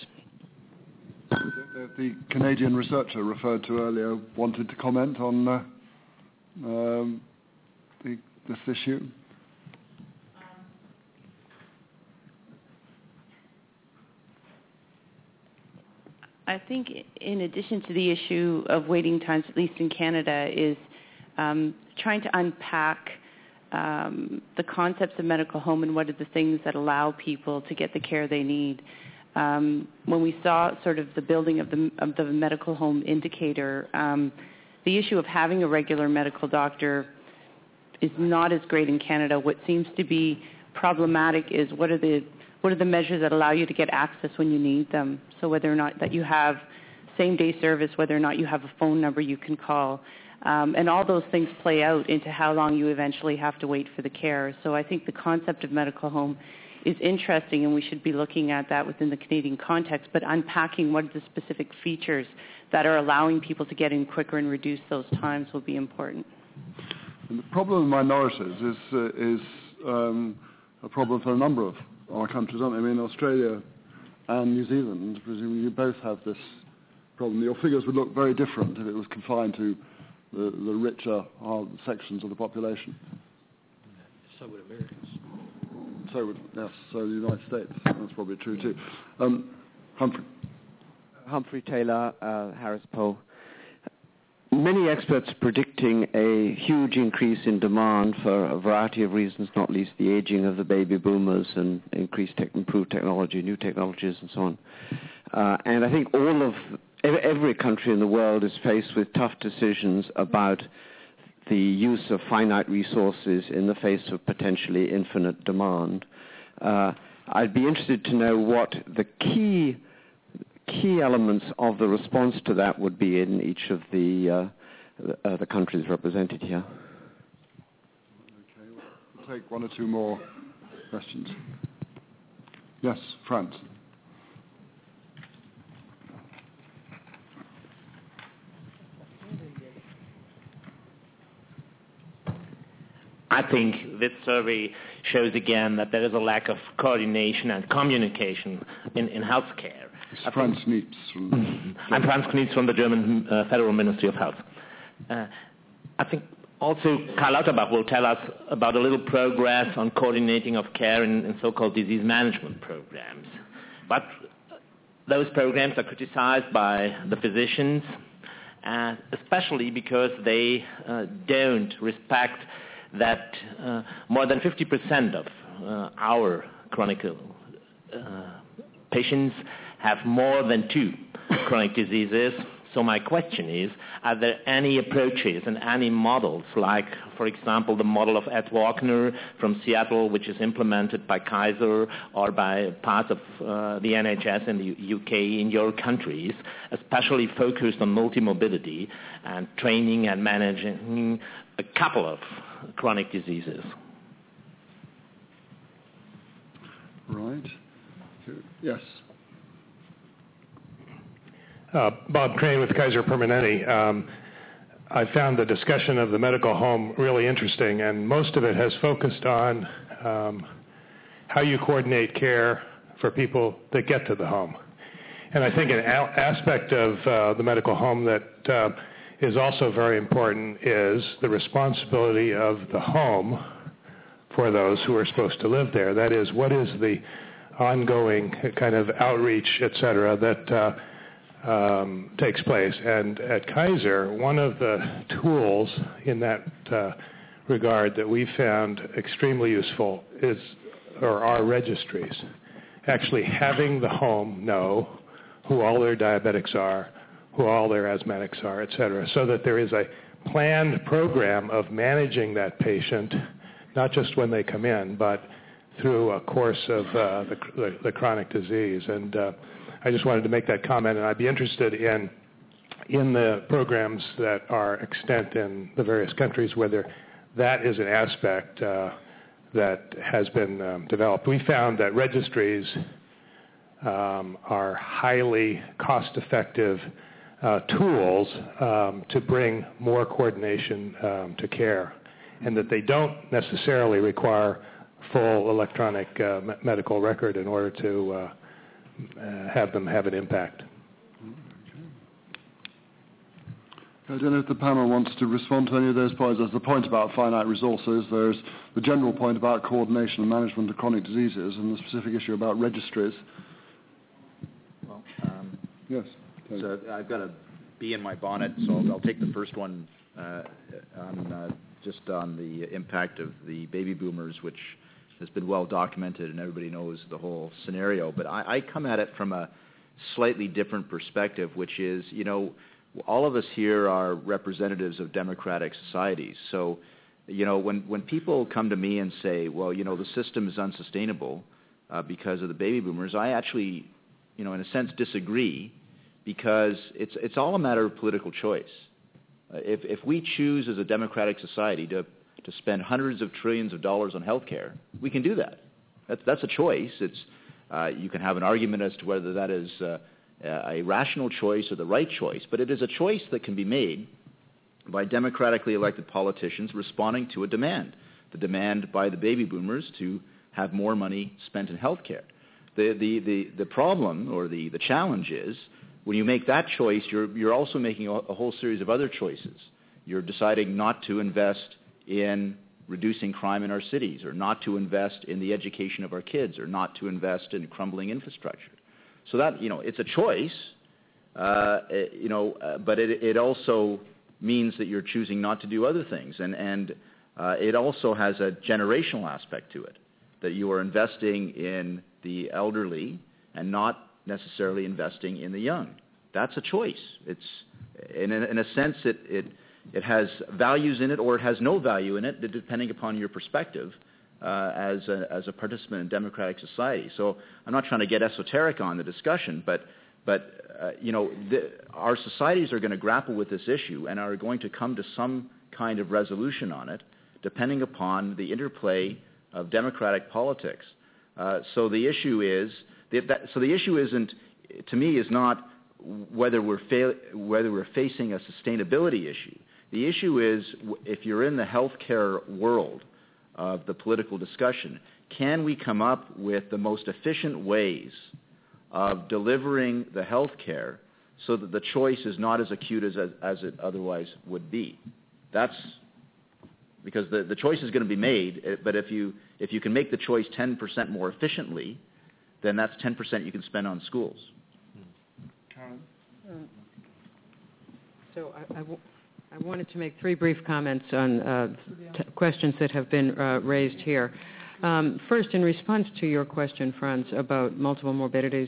The, the Canadian researcher referred to earlier wanted to comment on uh, um, the, this issue. I think in addition to the issue of waiting times, at least in Canada, is um, trying to unpack um, the concepts of medical home and what are the things that allow people to get the care they need. Um, when we saw sort of the building of the, of the medical home indicator, um, the issue of having a regular medical doctor is not as great in Canada. What seems to be problematic is what are the What are the measures that allow you to get access when you need them? So whether or not that you have same-day service, whether or not you have a phone number you can call. Um, and all those things play out into how long you eventually have to wait for the care. So I think the concept of medical home is interesting, and we should be looking at that within the Canadian context, but unpacking what are the specific features that are allowing people to get in quicker and reduce those times will be important. And the problem with minorities is, uh, is um, a problem for a number of our countries, aren't they? I mean, Australia and New Zealand, presumably you both have this problem. Your figures would look very different if it was confined to the, the richer uh, sections of the population. So would Americans. So would, yes, so the United States. That's probably true too. Um, Humphrey. Humphrey Taylor, uh, Harris Poll. Many experts predicting a huge increase in demand for a variety of reasons, not least the aging of the baby boomers and increased tech, improved technology, new technologies and so on. Uh, and I think all of, every country in the world is faced with tough decisions about the use of finite resources in the face of potentially infinite demand. Uh, I'd be interested to know what the key key elements of the response to that would be in each of the uh, uh, the countries represented here. Okay, we'll take one or two more questions. Yes, Franz. I think this survey shows again that there is a lack of coordination and communication in, in healthcare. It's Franz Knietz. From I'm Franz Knietz from the German uh, Federal Ministry of Health. Uh, I think also Karl Lauterbach will tell us about a little progress on coordinating of care in, in so-called disease management programs. But those programs are criticized by the physicians, uh, especially because they uh, don't respect that uh, more than fifty percent of uh, our chronic uh, patients have more than two chronic diseases. So my question is, are there any approaches and any models, like, for example, the model of Ed Wagner from Seattle, which is implemented by Kaiser or by parts of uh, the N H S in the U K in your countries, especially focused on multimorbidity and training and managing a couple of chronic diseases? Right. Yes. Uh, Bob Crane with Kaiser Permanente. Um, I found the discussion of the medical home really interesting, and most of it has focused on um, how you coordinate care for people that get to the home. And I think an a- aspect of uh, the medical home that uh, is also very important is the responsibility of the home for those who are supposed to live there. That is, what is the ongoing kind of outreach, et cetera, that uh, Um, takes place. And at Kaiser, one of the tools in that uh, regard that we found extremely useful is, or are registries. Actually having the home know who all their diabetics are, who all their asthmatics are, et cetera, so that there is a planned program of managing that patient, not just when they come in, but through a course of uh, the, the, the chronic disease. And uh, I just wanted to make that comment, and I'd be interested in in the programs that are extant in the various countries, whether that is an aspect uh, that has been um, developed. We found that registries um, are highly cost-effective uh, tools um, to bring more coordination um, to care, and that they don't necessarily require full electronic uh, me- medical record in order to uh, Uh, have them have an impact. I don't know if the panel wants to respond to any of those points. There's the point about finite resources, there's the general point about coordination and management of chronic diseases, and the specific issue about registries. Well, um, yes. So I've got a bee in my bonnet, so I'll, I'll take the first one uh, on uh, just on the impact of the baby boomers, which has been well documented and everybody knows the whole scenario. But I, I come at it from a slightly different perspective, which is, you know, all of us here are representatives of democratic societies. So, you know, when, when people come to me and say, well, you know, the system is unsustainable uh, because of the baby boomers, I actually, you know, in a sense disagree, because it's, it's all a matter of political choice. if, if we choose as a democratic society to, to spend hundreds of trillions of dollars on health care, we can do that. That's, that's a choice. It's, uh, you can have an argument as to whether that is uh, a rational choice or the right choice, but it is a choice that can be made by democratically elected politicians responding to a demand, the demand by the baby boomers to have more money spent in health care. The, the, the, the problem or the, the challenge is when you make that choice, you're, you're also making a, a whole series of other choices. You're deciding not to invest in reducing crime in our cities, or not to invest in the education of our kids, or not to invest in crumbling infrastructure. So that, you know, it's a choice, uh, you know, uh, but it, it also means that you're choosing not to do other things. And, and uh, it also has a generational aspect to it, that you are investing in the elderly and not necessarily investing in the young. That's a choice. It's, in a, in a sense, it, it, it has values in it or it has no value in it, depending upon your perspective uh, as, a, as a participant in democratic society. So I'm not trying to get esoteric on the discussion, but, but uh, you know, the, our societies are going to grapple with this issue and are going to come to some kind of resolution on it, depending upon the interplay of democratic politics. Uh, so the issue is, that, so the issue isn't, to me, is not whether we're, fa- whether we're facing a sustainability issue. The issue is, if you're in the healthcare world of the political discussion, can we come up with the most efficient ways of delivering the healthcare so that the choice is not as acute as, as it otherwise would be? That's because the, the choice is going to be made, but if you, if you can make the choice ten percent more efficiently, then that's ten percent you can spend on schools. So I, I, w- I wanted to make three brief comments on uh, t- questions that have been uh, raised here. Um, first, in response to your question, Franz, about multiple morbidities,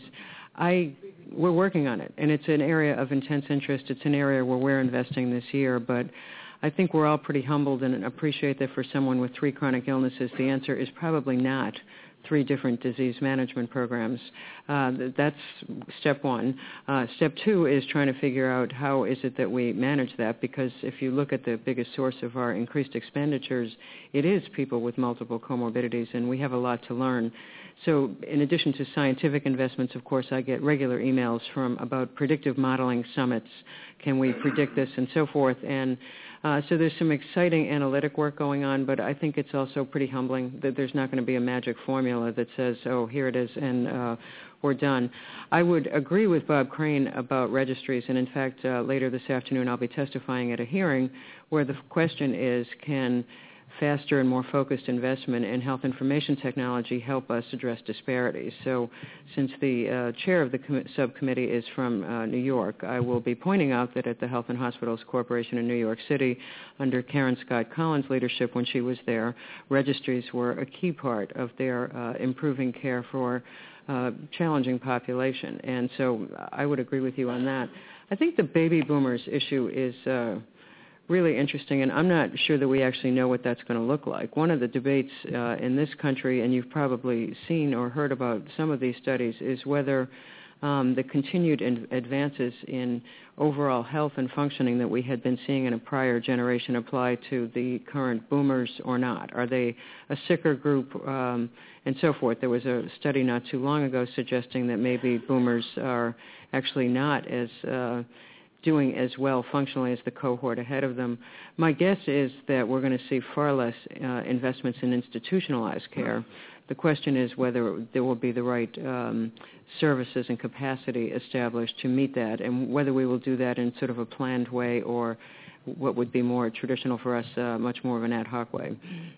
I, we're working on it, and it's an area of intense interest. It's an area where we're investing this year, but I think we're all pretty humbled and appreciate that for someone with three chronic illnesses, the answer is probably not three different disease management programs. Uh, that's step one. Uh, step two is trying to figure out how is it that we manage that, because if you look at the biggest source of our increased expenditures, it is people with multiple comorbidities, and we have a lot to learn. So in addition to scientific investments, of course, I get regular emails from about predictive modeling summits. Can we predict this and so forth? And Uh, so there's some exciting analytic work going on, but I think it's also pretty humbling that there's not going to be a magic formula that says, oh, here it is, and uh, we're done. I would agree with Bob Crane about registries, and in fact, uh, later this afternoon I'll be testifying at a hearing where the question is, can faster and more focused investment in health information technology help us address disparities? So since the uh, chair of the com- subcommittee is from uh, New York, I will be pointing out that at the Health and Hospitals Corporation in New York City, under Karen Scott Collins' leadership when she was there, registries were a key part of their uh, improving care for uh, challenging population. And so I would agree with you on that. I think the baby boomers issue is uh, really interesting, and I'm not sure that we actually know what that's going to look like. One of the debates uh, in this country, and you've probably seen or heard about some of these studies, is whether um, the continued in advances in overall health and functioning that we had been seeing in a prior generation apply to the current boomers or not. Are they a sicker group um, and so forth? There was a study not too long ago suggesting that maybe boomers are actually not as uh, doing as well functionally as the cohort ahead of them. My guess is that we're going to see far less uh, investments in institutionalized care. The question is whether there will be the right um, services and capacity established to meet that, and whether we will do that in sort of a planned way or what would be more traditional for us, uh, much more of an ad hoc way.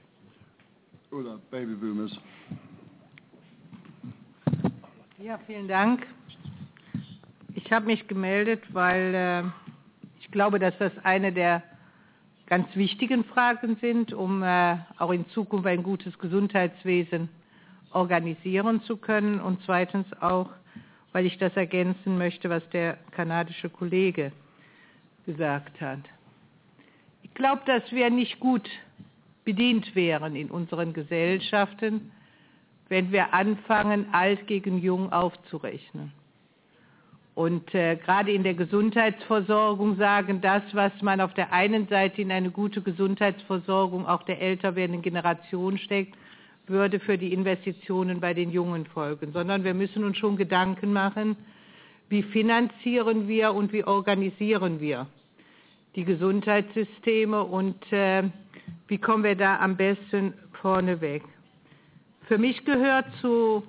Oder baby boomers. Ja, vielen Dank. Ich habe mich gemeldet, weil äh, ich glaube, dass das eine der ganz wichtigen Fragen sind, um äh, auch in Zukunft ein gutes Gesundheitswesen organisieren zu können. Und zweitens auch, weil ich das ergänzen möchte, was der kanadische Kollege gesagt hat. Ich glaube, dass wir nicht gut bedient wären in unseren Gesellschaften, wenn wir anfangen, alt gegen jung aufzurechnen. Und äh, gerade in der Gesundheitsversorgung sagen, das, was man auf der einen Seite in eine gute Gesundheitsversorgung auch der älter werdenden Generation steckt, würde für die Investitionen bei den Jungen folgen. Sondern wir müssen uns schon Gedanken machen, wie finanzieren wir und wie organisieren wir die Gesundheitssysteme und äh, wie kommen wir da am besten vorne weg. Für mich gehört zu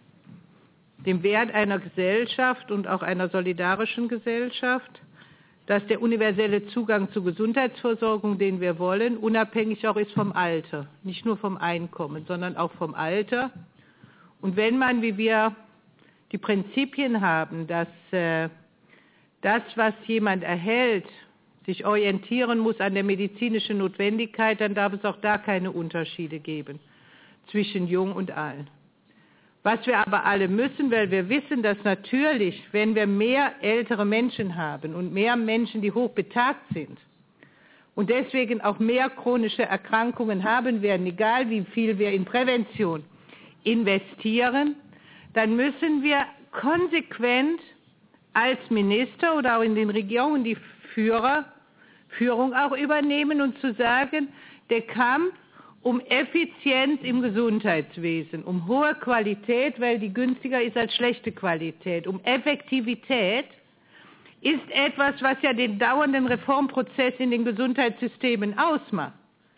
dem Wert einer Gesellschaft und auch einer solidarischen Gesellschaft, dass der universelle Zugang zur Gesundheitsversorgung, den wir wollen, unabhängig auch ist vom Alter. Nicht nur vom Einkommen, sondern auch vom Alter. Und wenn man, wie wir die Prinzipien haben, dass äh, das, was jemand erhält, sich orientieren muss an der medizinischen Notwendigkeit, dann darf es auch da keine Unterschiede geben zwischen Jung und Alt. Was wir aber alle müssen, weil wir wissen, dass natürlich, wenn wir mehr ältere Menschen haben und mehr Menschen, die hochbetagt sind und deswegen auch mehr chronische Erkrankungen haben werden, egal wie viel wir in Prävention investieren, dann müssen wir konsequent als Minister oder auch in den Regierungen die Führer, Führung auch übernehmen und zu sagen, der Kampf um Effizienz im Gesundheitswesen, um hohe Qualität, weil die günstiger ist als schlechte Qualität, um Effektivität, ist etwas, was ja den dauernden Reformprozess in den Gesundheitssystemen ausmacht.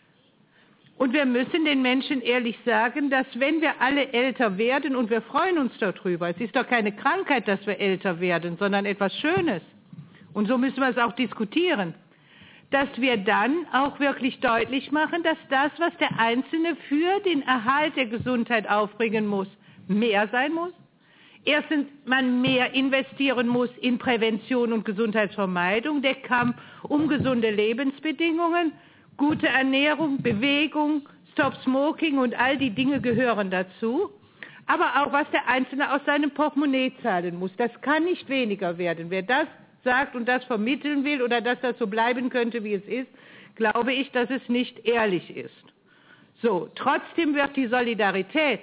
Und wir müssen den Menschen ehrlich sagen, dass wenn wir alle älter werden, und wir freuen uns darüber, es ist doch keine Krankheit, dass wir älter werden, sondern etwas Schönes. Und so müssen wir es auch diskutieren, dass wir dann auch wirklich deutlich machen, dass das, was der Einzelne für den Erhalt der Gesundheit aufbringen muss, mehr sein muss. Erstens, man mehr investieren muss in Prävention und Gesundheitsvermeidung, der Kampf um gesunde Lebensbedingungen, gute Ernährung, Bewegung, Stop Smoking und all die Dinge gehören dazu. Aber auch, was der Einzelne aus seinem Portemonnaie zahlen muss, das kann nicht weniger werden. Wer das sagt und das vermitteln will oder dass das so bleiben könnte, wie es ist, glaube ich, dass es nicht ehrlich ist. So, trotzdem wird die Solidarität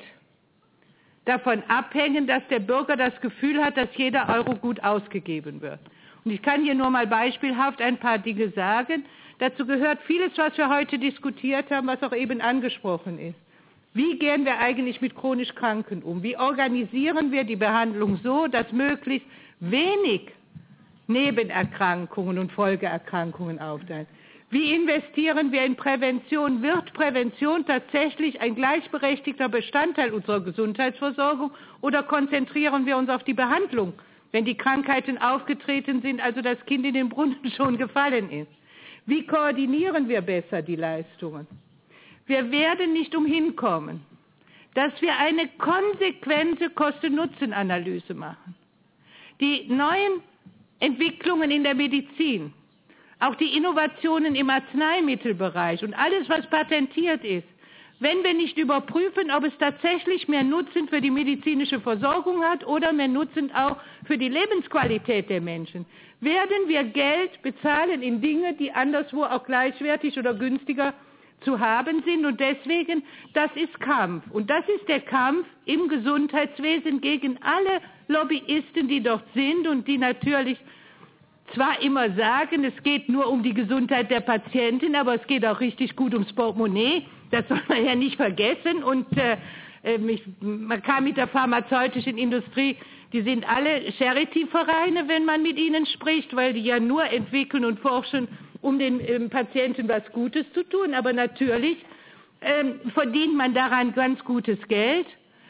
davon abhängen, dass der Bürger das Gefühl hat, dass jeder Euro gut ausgegeben wird. Und ich kann hier nur mal beispielhaft ein paar Dinge sagen. Dazu gehört vieles, was wir heute diskutiert haben, was auch eben angesprochen ist. Wie gehen wir eigentlich mit chronisch Kranken um? Wie organisieren wir die Behandlung so, dass möglichst wenig Nebenerkrankungen und Folgeerkrankungen aufteilen? Wie investieren wir in Prävention? Wird Prävention tatsächlich ein gleichberechtigter Bestandteil unserer Gesundheitsversorgung oder konzentrieren wir uns auf die Behandlung, wenn die Krankheiten aufgetreten sind, also das Kind in den Brunnen schon gefallen ist? Wie koordinieren wir besser die Leistungen? Wir werden nicht umhin kommen, dass wir eine konsequente Kosten-Nutzen-Analyse machen. Die neuen Entwicklungen in der Medizin, auch die Innovationen im Arzneimittelbereich und alles, was patentiert ist, wenn wir nicht überprüfen, ob es tatsächlich mehr Nutzen für die medizinische Versorgung hat oder mehr Nutzen auch für die Lebensqualität der Menschen, werden wir Geld bezahlen in Dinge, die anderswo auch gleichwertig oder günstiger zu haben sind. Und deswegen, das ist Kampf. Und das ist der Kampf im Gesundheitswesen gegen alle Lobbyisten, die dort sind und die natürlich zwar immer sagen, es geht nur um die Gesundheit der Patientin, aber es geht auch richtig gut ums Portemonnaie. Das soll man ja nicht vergessen. Und äh, mich, man kam mit der pharmazeutischen Industrie, die sind alle Charity-Vereine, wenn man mit ihnen spricht, weil die ja nur entwickeln und forschen, um den ähm, Patienten was Gutes zu tun. Aber natürlich ähm, verdient man daran ganz gutes Geld.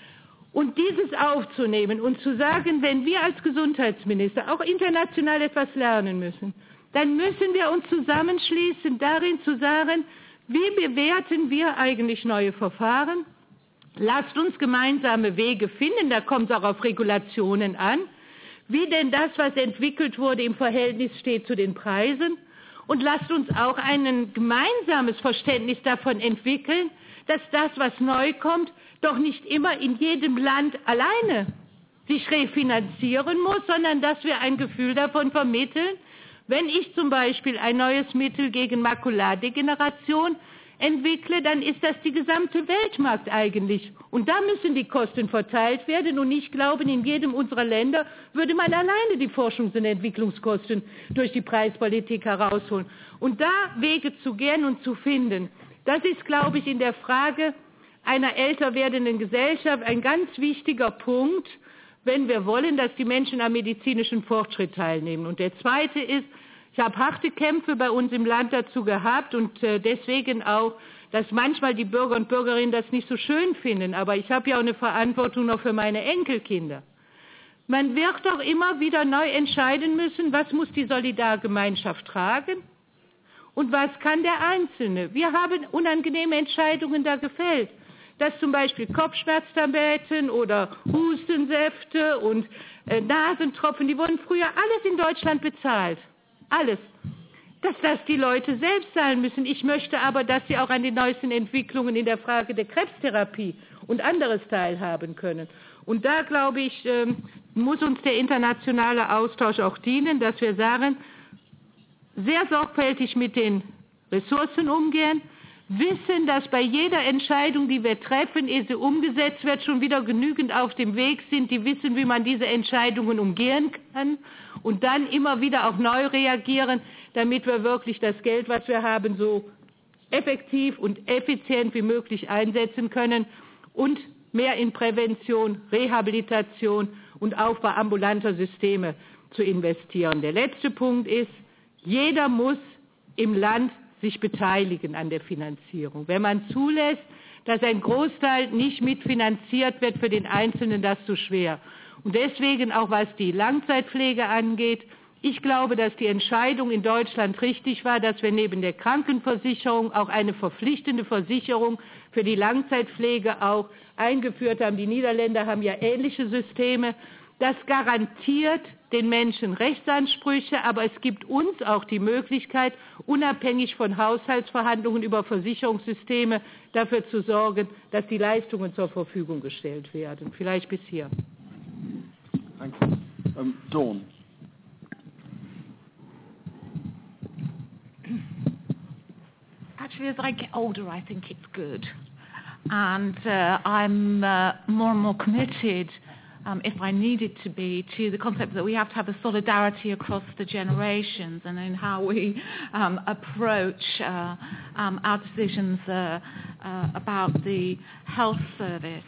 Und dieses aufzunehmen und zu sagen, wenn wir als Gesundheitsminister auch international etwas lernen müssen, dann müssen wir uns zusammenschließen, darin zu sagen, wie bewerten wir eigentlich neue Verfahren? Lasst uns gemeinsame Wege finden, da kommt es auch auf Regulationen an, wie denn das, was entwickelt wurde, im Verhältnis steht zu den Preisen. Und lasst uns auch ein gemeinsames Verständnis davon entwickeln, dass das, was neu kommt, doch nicht immer in jedem Land alleine sich refinanzieren muss, sondern dass wir ein Gefühl davon vermitteln, wenn ich zum Beispiel ein neues Mittel gegen Makulardegeneration entwickle, dann ist das die gesamte Weltmarkt eigentlich. Und da müssen die Kosten verteilt werden. Und ich glaube, in jedem unserer Länder würde man alleine die Forschungs- und Entwicklungskosten durch die Preispolitik herausholen. Und da Wege zu gehen und zu finden, das ist, glaube ich, in der Frage einer älter werdenden Gesellschaft ein ganz wichtiger Punkt, wenn wir wollen, dass die Menschen am medizinischen Fortschritt teilnehmen. Und der zweite ist, ich habe harte Kämpfe bei uns im Land dazu gehabt und äh, deswegen auch, dass manchmal die Bürger und Bürgerinnen das nicht so schön finden. Aber ich habe ja auch eine Verantwortung noch für meine Enkelkinder. Man wird doch immer wieder neu entscheiden müssen, was muss die Solidargemeinschaft tragen und was kann der Einzelne. Wir haben unangenehme Entscheidungen da gefällt, dass zum Beispiel Kopfschmerztabletten oder Hustensäfte und äh, Nasentropfen, die wurden früher alles in Deutschland bezahlt. Alles. Dass das die Leute selbst zahlen müssen. Ich möchte aber, dass sie auch an den neuesten Entwicklungen in der Frage der Krebstherapie und anderes teilhaben können. Und da, glaube ich, ähm, muss uns der internationale Austausch auch dienen, dass wir sagen, sehr sorgfältig mit den Ressourcen umgehen, wissen, dass bei jeder Entscheidung, die wir treffen, ehe sie umgesetzt wird, schon wieder genügend auf dem Weg sind, die wissen, wie man diese Entscheidungen umgehen kann und dann immer wieder auch neu reagieren, damit wir wirklich das Geld, was wir haben, so effektiv und effizient wie möglich einsetzen können und mehr in Prävention, Rehabilitation und Aufbau ambulanter Systeme zu investieren. Der letzte Punkt ist, jeder muss im Land sich beteiligen an der Finanzierung. Wenn man zulässt, dass ein Großteil nicht mitfinanziert wird für den Einzelnen, das ist zu schwer. Und deswegen auch was die Langzeitpflege angeht, ich glaube, dass die Entscheidung in Deutschland richtig war, dass wir neben der Krankenversicherung auch eine verpflichtende Versicherung für die Langzeitpflege auch eingeführt haben. Die Niederländer haben ja ähnliche Systeme. Das garantiert den Menschen Rechtsansprüche, aber es gibt uns auch die Möglichkeit, unabhängig von Haushaltsverhandlungen über Versicherungssysteme dafür zu sorgen, dass die Leistungen zur Verfügung gestellt werden. Vielleicht bis hier. Thank you. Um, Dawn. Actually, as I get older, I think it's good. And uh, I'm uh, more and more committed, um, if I needed to be, to the concept that we have to have a solidarity across the generations and in how we um, approach uh, um, our decisions uh, uh, about the health service.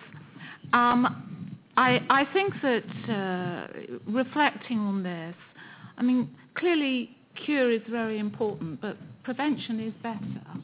Um, I, I think that uh, reflecting on this, I mean, clearly cure is very important, but prevention is better.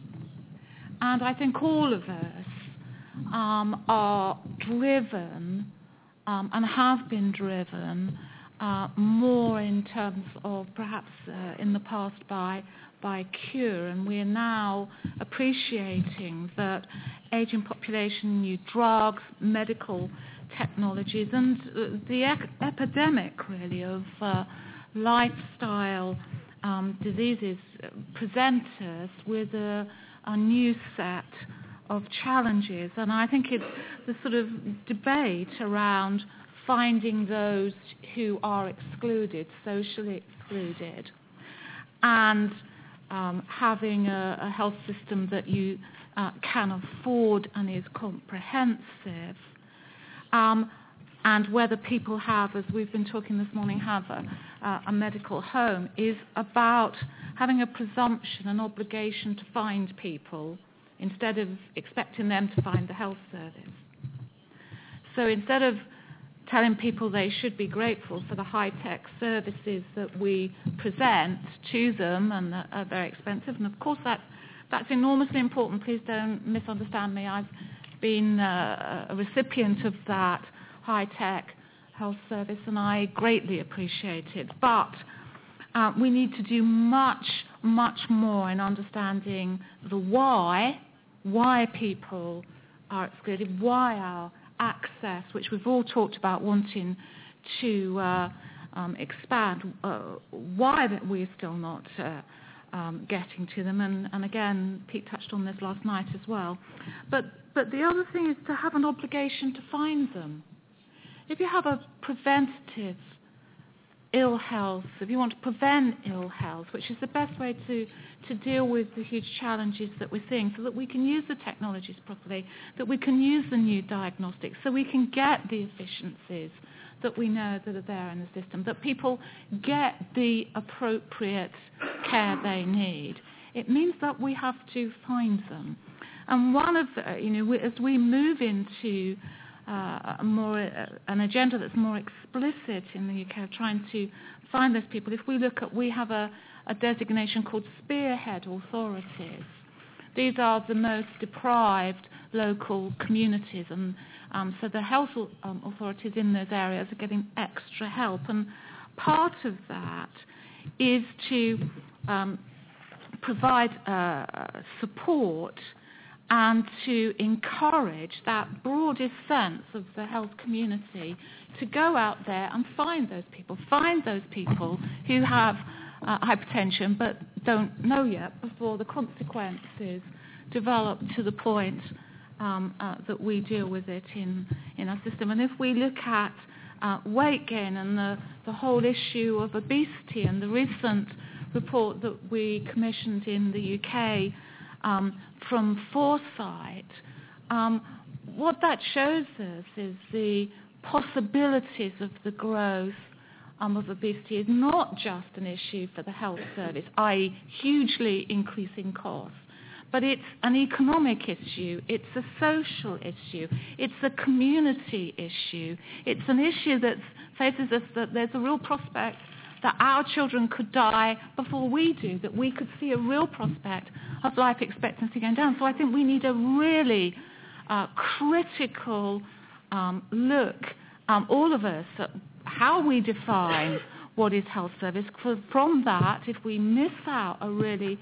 And I think all of us um, are driven um, and have been driven uh, more in terms of perhaps uh, in the past by by cure, and we're now appreciating that aging population, new drugs, medical technologies, and uh, the ec- epidemic really of uh, lifestyle um, diseases present us with a, a new set of challenges. And I think it's the sort of debate around finding those who are excluded, socially excluded, and um, having a, a health system that you uh, can afford and is comprehensive. Um, and whether people have, as we've been talking this morning, have a, uh, a medical home is about having a presumption, an obligation to find people instead of expecting them to find the health service. So instead of telling people they should be grateful for the high-tech services that we present to them and that are very expensive, and of course that, that's enormously important, please don't misunderstand me, I've been uh, a recipient of that high-tech health service and I greatly appreciate it, but uh, we need to do much, much more in understanding the why, why people are excluded, why our access, which we've all talked about wanting to uh, um, expand, uh, why that we're still not uh, um, getting to them. And, and again, Pete touched on this last night as well. But, but the other thing is to have an obligation to find them. If you have a preventative ill health, if you want to prevent ill health, which is the best way to, to deal with the huge challenges that we're seeing, so that we can use the technologies properly, that we can use the new diagnostics, so we can get the efficiencies that we know that are there in the system, that people get the appropriate care they need. It means that we have to find them. And one of the, you know, we, as we move into uh, a more uh, an agenda that's more explicit in the U K of trying to find those people, if we look at, we have a, a designation called spearhead authorities. These are the most deprived local communities, and um, so the health um, authorities in those areas are getting extra help. And part of that is to um, provide uh, support and to encourage that broadest sense of the health community to go out there and find those people, find those people who have uh, hypertension but don't know yet before the consequences develop to the point um, uh, that we deal with it in, in our system. And if we look at uh, weight gain and the, the whole issue of obesity and the recent report that we commissioned in the U K um, from Foresight, um, what that shows us is the possibilities of the growth um, of obesity is not just an issue for the health service, that is hugely increasing costs, but it's an economic issue, it's a social issue, it's a community issue, it's an issue that faces us that there's a real prospect that our children could die before we do, that we could see a real prospect of life expectancy going down. So I think we need a really uh, critical um, look, um, all of us, at how we define what is health service. For, from that, if we miss out a really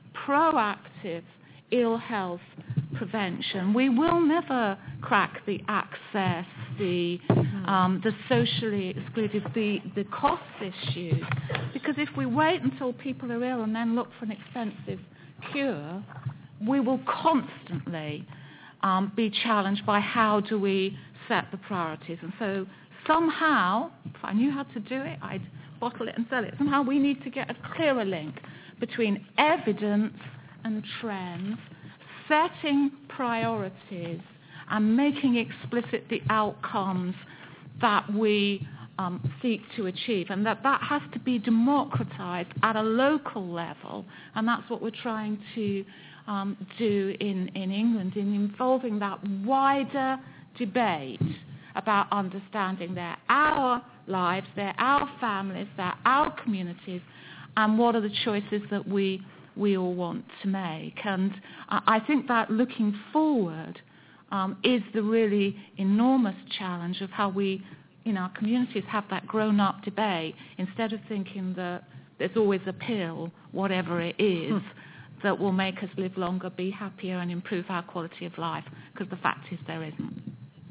proactive ill health prevention, we will never crack the access, the um, the socially excluded, the, the cost issues. Because if we wait until people are ill and then look for an expensive cure, we will constantly um, be challenged by how do we set the priorities. And so somehow, if I knew how to do it, I'd bottle it and sell it. Somehow we need to get a clearer link between evidence and trends, setting priorities and making explicit the outcomes that we um, seek to achieve, and that that has to be democratized at a local level, and that's what we're trying to um, do in, in England, in involving that wider debate about understanding they're our lives, they're our families, they're our communities, and what are the choices that we we all want to make. And I think that looking forward um, is the really enormous challenge of how we, in our communities, have that grown-up debate, instead of thinking that there's always a pill, whatever it is, that will make us live longer, be happier, and improve our quality of life, because the fact is there isn't.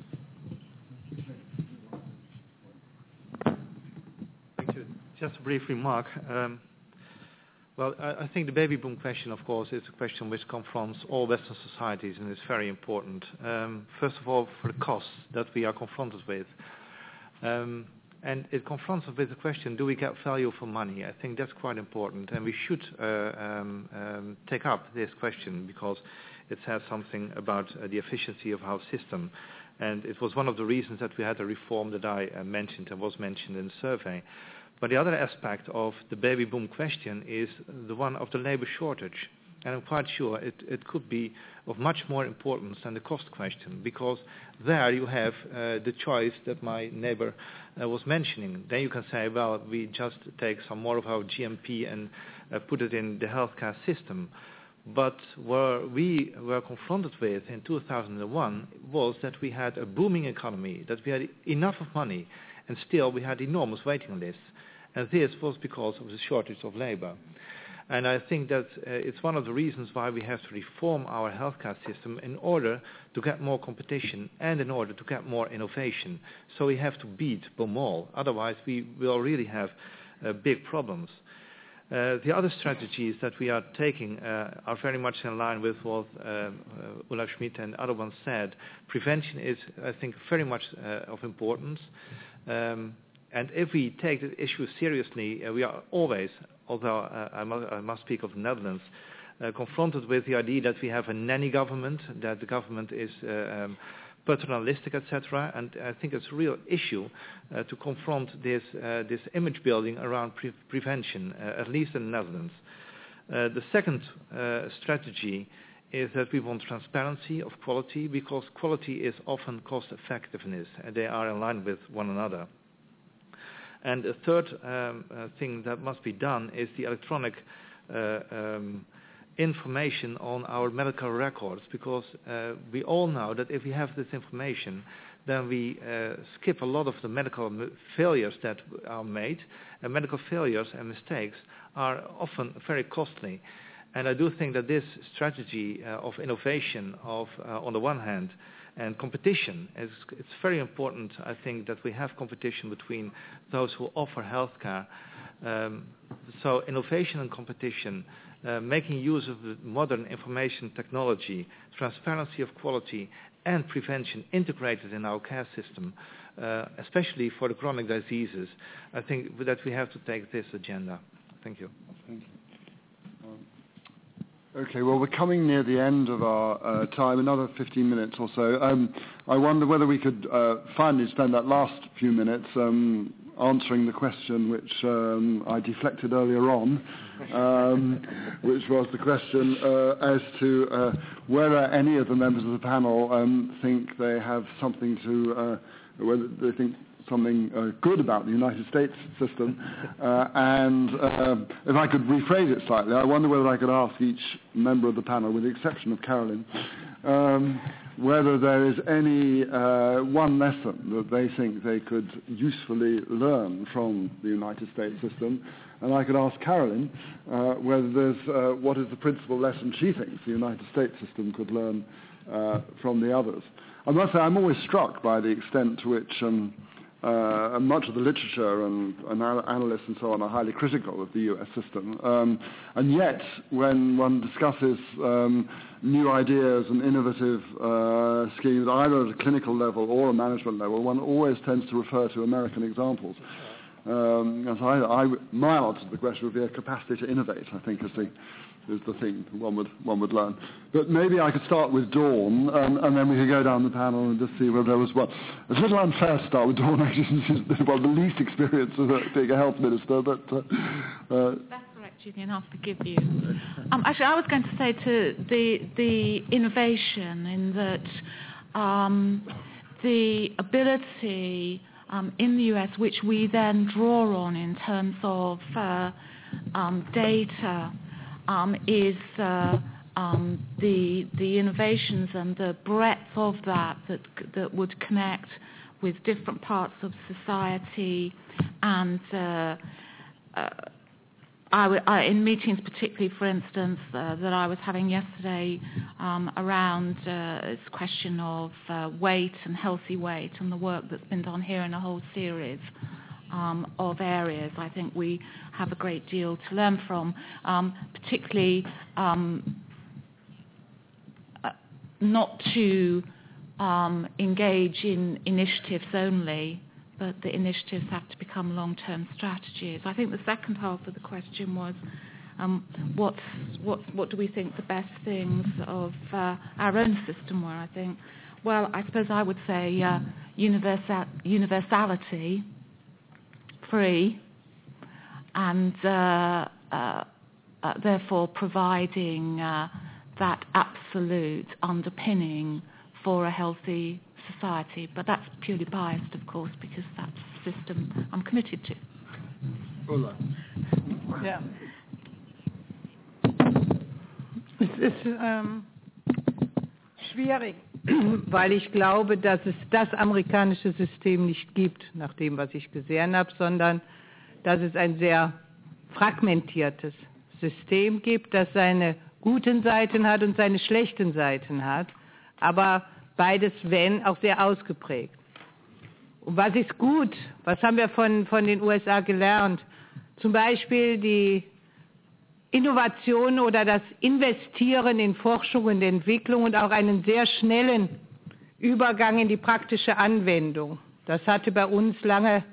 Thank you. Just a brief remark. Um, Well, I think the baby boom question, of course, is a question which confronts all Western societies, and is very important. Um, first of all, for the costs that we are confronted with. Um, and it confronts us with the question, do we get value for money? I think that's quite important, and we should uh, um, um, take up this question, because it says something about uh, the efficiency of our system. And it was one of the reasons that we had a reform that I uh, mentioned and was mentioned in the survey. But the other aspect of the baby boom question is the one of the labor shortage. And I'm quite sure it, it could be of much more importance than the cost question, because there you have uh, the choice that my neighbor uh, was mentioning. Then you can say, well, we just take some more of our G M P and uh, put it in the healthcare system. But what we were confronted with in two thousand one was that we had a booming economy, that we had enough of money, and still we had enormous waiting lists. And this was because of the shortage of labor. And I think that uh, it's one of the reasons why we have to reform our healthcare system in order to get more competition and in order to get more innovation. So we have to beat them all. Otherwise, we will really have uh, big problems. Uh, the other strategies that we are taking uh, are very much in line with what uh, uh, Ulla Schmidt and other ones said. Prevention is, I think, very much uh, of importance. Um, and if we take the issue seriously, uh, we are always, although uh, I, must, I must speak of the Netherlands, uh, confronted with the idea that we have a nanny government, that the government is uh, um, paternalistic, et cetera. And I think it's a real issue uh, to confront this, uh, this image building around pre- prevention, uh, at least in the Netherlands. Uh, the second uh, strategy is that we want transparency of quality, because quality is often cost effectiveness, and they are in line with one another. And a third um, uh, thing that must be done is the electronic uh, um, information on our medical records, because uh, we all know that if we have this information, then we uh, skip a lot of the medical m- failures that are made, and medical failures and mistakes are often very costly. And I do think that this strategy uh, of innovation, of uh, on the one hand, and competition, is, it's very important, I think, that we have competition between those who offer healthcare. Um, so innovation and competition, uh, making use of the modern information technology, transparency of quality, and prevention integrated in our care system, uh, especially for the chronic diseases, I think that we have to take this agenda. Thank you. Thank you. Okay, well, we're coming near the end of our uh, time, another fifteen minutes or so. Um, I wonder whether we could uh, finally spend that last few minutes um, answering the question which um, I deflected earlier on, um, which was the question uh, as to uh, whether any of the members of the panel um, think they have something to, uh, whether they think something uh, good about the United States system, uh, and uh, if I could rephrase it slightly, I wonder whether I could ask each member of the panel, with the exception of Carolyn, um, whether there is any uh, one lesson that they think they could usefully learn from the United States system, and I could ask Carolyn uh, whether there's uh, what is the principal lesson she thinks the United States system could learn uh, from the others. I must say I'm always struck by the extent to which um, Uh, and much of the literature and, and analysts and so on are highly critical of the U S system. Um, and yet, when one discusses um, new ideas and innovative uh, schemes, either at a clinical level or a management level, one always tends to refer to American examples. Um, and so I, I, my answer to the question would be a capacity to innovate, I think, is the, is the thing one would, one would learn. But maybe I could start with Dawn, um, and then we could go down the panel and just see whether there was one. It's a little unfair to start with Dawn, actually, since she's well, the least experience of being a health minister. But uh, uh, That's correct, Julian, I'll forgive you. Um, actually, I was going to say to the, the innovation in that um, the ability Um, in the U S, which we then draw on in terms of uh, um, data, um, is uh, um, the the innovations and the breadth of that that that would connect with different parts of society, and uh, uh, I w- I, in meetings, particularly, for instance, uh, that I was having yesterday um, around uh, this question of uh, weight and healthy weight, and the work that's been done here in a whole series um, of areas, I think we have a great deal to learn from, um, particularly um, uh, not to um, engage in initiatives only, but the initiatives have to become long-term strategies. I think the second half of the question was, um, what, what, what do we think the best things of uh, our own system were, I think. Well, I suppose I would say uh, universal, universality, free, and uh, uh, uh, therefore providing uh, that absolute underpinning for a healthy society, but that's purely biased, of course, because that's the system I'm committed to. Ulla. Ja. Es ist ähm, schwierig, weil ich glaube, dass es das amerikanische System nicht gibt, nach dem, was ich gesehen habe, sondern dass es ein sehr fragmentiertes System gibt, das seine guten Seiten hat und seine schlechten Seiten hat, aber beides, wenn, auch sehr ausgeprägt. Und was ist gut? Was haben wir von, von den U S A gelernt? Zum Beispiel die Innovation oder das Investieren in Forschung und Entwicklung und auch einen sehr schnellen Übergang in die praktische Anwendung. Das hatte bei uns lange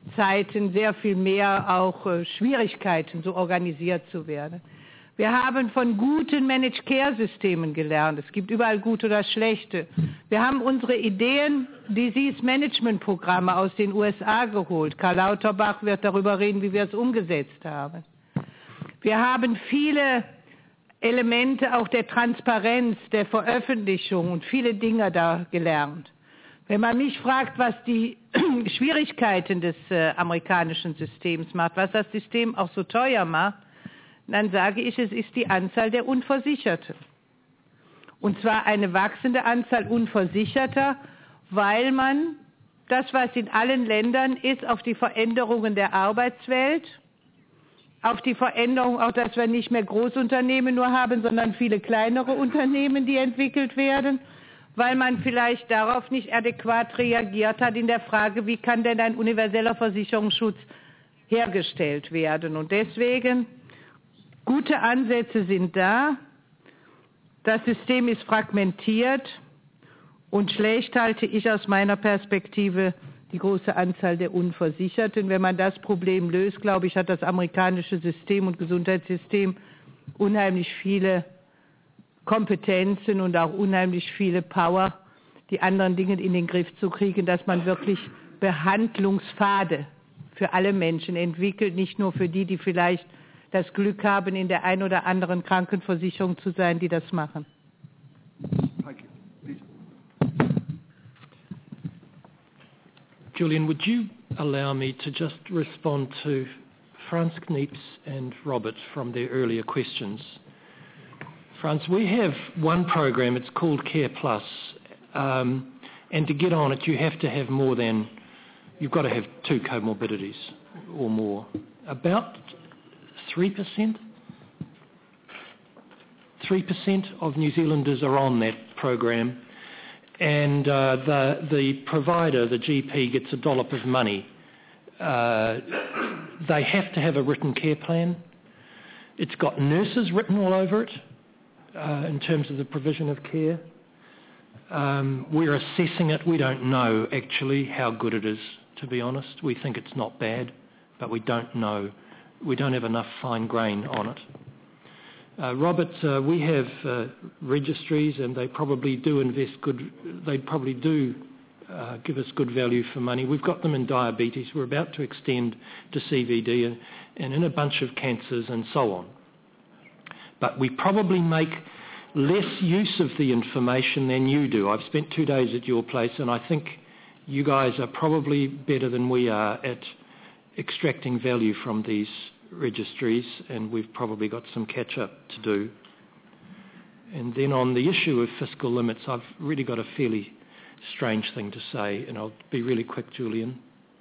Zeiten sehr viel mehr auch äh, Schwierigkeiten, so organisiert zu werden. Wir haben von guten Managed Care Systemen gelernt. Es gibt überall gute oder schlechte. Wir haben unsere Ideen, Disease Management Programme aus den U S A geholt. Karl Lauterbach wird darüber reden, wie wir es umgesetzt haben. Wir haben viele Elemente auch der Transparenz, der Veröffentlichung und viele Dinge da gelernt. Wenn man mich fragt, was die Schwierigkeiten des äh, amerikanischen Systems macht, was das System auch so teuer macht, dann sage ich, es ist die Anzahl der Unversicherten. Und zwar eine wachsende Anzahl Unversicherter, weil man das, was in allen Ländern ist, auf die Veränderungen der Arbeitswelt, auf die Veränderung auch, dass wir nicht mehr Großunternehmen nur haben, sondern viele kleinere Unternehmen, die entwickelt werden, weil man vielleicht darauf nicht adäquat reagiert hat in der Frage, wie kann denn ein universeller Versicherungsschutz hergestellt werden. Und deswegen, gute Ansätze sind da, das System ist fragmentiert und schlecht halte ich aus meiner Perspektive die große Anzahl der Unversicherten. Wenn man das Problem löst, glaube ich, hat das amerikanische System und Gesundheitssystem unheimlich viele Kompetenzen und auch unheimlich viele Power, die anderen Dinge in den Griff zu kriegen, dass man wirklich Behandlungspfade für alle Menschen entwickelt, nicht nur für die, die vielleicht das Glück haben, in der ein oder anderen Krankenversicherung zu sein, die das machen. Julian, would you allow me to just respond to Franz Knieps and Robert from their earlier questions? Franz, we have one program, it's called Care Plus, um, and to get on it you have to have more than, you've got to have two comorbidities or more. About three percent? three percent of New Zealanders are on that program, and uh, the, the provider, the G P, gets a dollop of money. Uh, they have to have a written care plan. It's got nurses written all over it uh, in terms of the provision of care. Um, we're assessing it. We don't know actually how good it is, to be honest. We think it's not bad, but we don't know. We don't have enough fine grain on it. Uh, Robert, uh, we have uh, registries, and they probably do invest good. They probably do uh, give us good value for money. We've got them in diabetes. We're about to extend to C V D and, and in a bunch of cancers and so on. But we probably make less use of the information than you do. I've spent two days at your place, and I think you guys are probably better than we are at extracting value from these registries, and we've probably got some catch-up to do. And then on the issue of fiscal limits, I've really got a fairly strange thing to say, and I'll be really quick, Julian.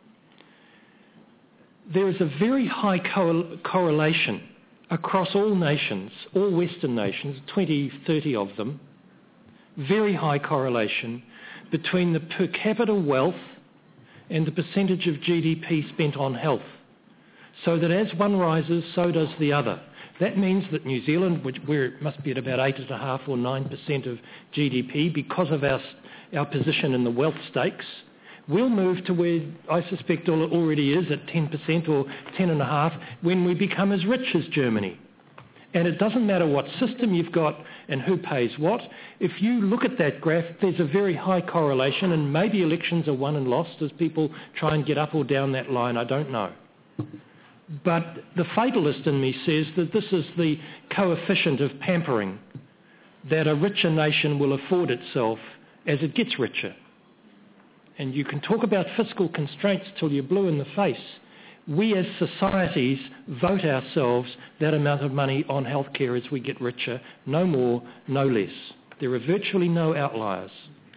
There is a very high co- correlation across all nations, all Western nations, twenty, thirty of them, very high correlation between the per capita wealth and the percentage of G D P spent on health. So that as one rises, so does the other. That means that New Zealand, which where it must be at about eight and a half or nine percent of G D P, because of our our position in the wealth stakes, will move to where I suspect it already is at ten percent or ten and a half when we become as rich as Germany. And it doesn't matter what system you've got and who pays what. If you look at that graph, there's a very high correlation, and maybe elections are won and lost as people try and get up or down that line. I don't know. But the fatalist in me says that this is the coefficient of pampering that a richer nation will afford itself as it gets richer. And you can talk about fiscal constraints till you're blue in the face. We as societies vote ourselves that amount of money on healthcare as we get richer, no more, no less. There are virtually no outliers.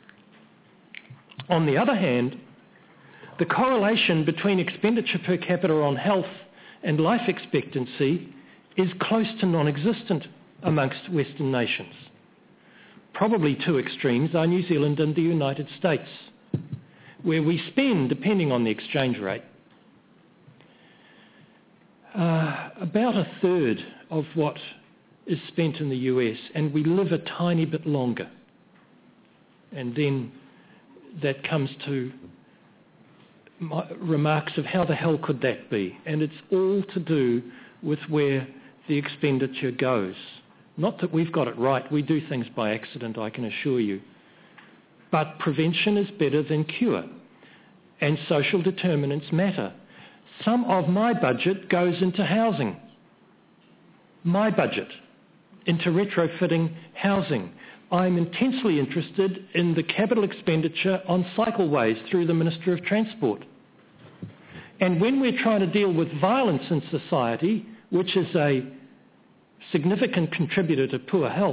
On the other hand, the correlation between expenditure per capita on health and life expectancy is close to non-existent amongst Western nations. Probably two extremes are New Zealand and the United States, where we spend, depending on the exchange rate, uh, about a third of what is spent in the U S, and we live a tiny bit longer. And then that comes to my remarks of how the hell could that be? And it's all to do with where the expenditure goes. Not that we've got it right. We do things by accident, I can assure you. But prevention is better than cure. And social determinants matter. Some of my budget goes into housing. My budget. Into retrofitting housing. I'm intensely interested in the capital expenditure on cycleways through the Minister of Transport. And when we're trying to deal with violence in society, which is a significant contributor to poor health,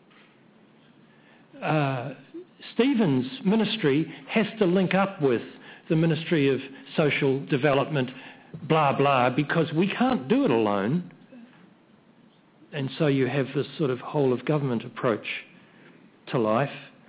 uh, Stephen's ministry has to link up with the Ministry of Social Development, blah, blah, because we can't do it alone. And so you have this sort of whole of government approach to life.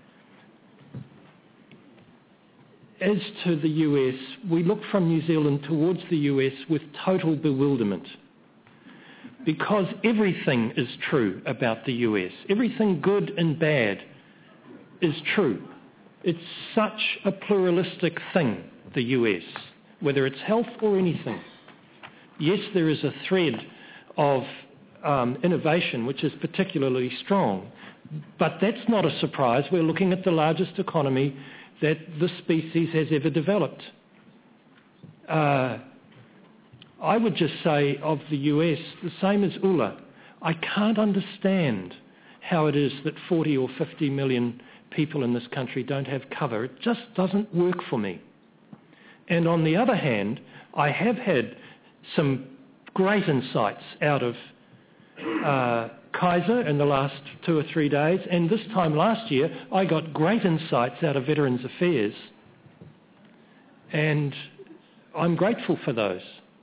As to the U S, we look from New Zealand towards the U S with total bewilderment, because everything is true about the U S. Everything good and bad is true. It's such a pluralistic thing, the U S, whether it's health or anything. Yes, there is a thread of um, innovation which is particularly strong, but that's not a surprise. We're looking at the largest economy that the species has ever developed. Uh, I would just say of the U S, the same as Ulla, I can't understand how it is that forty or fifty million people in this country don't have cover. It just doesn't work for me. And on the other hand, I have had some great insights out of uh, Kaiser in the last two or three days, and this time last year I got great insights out of Veterans Affairs, and I'm grateful for those.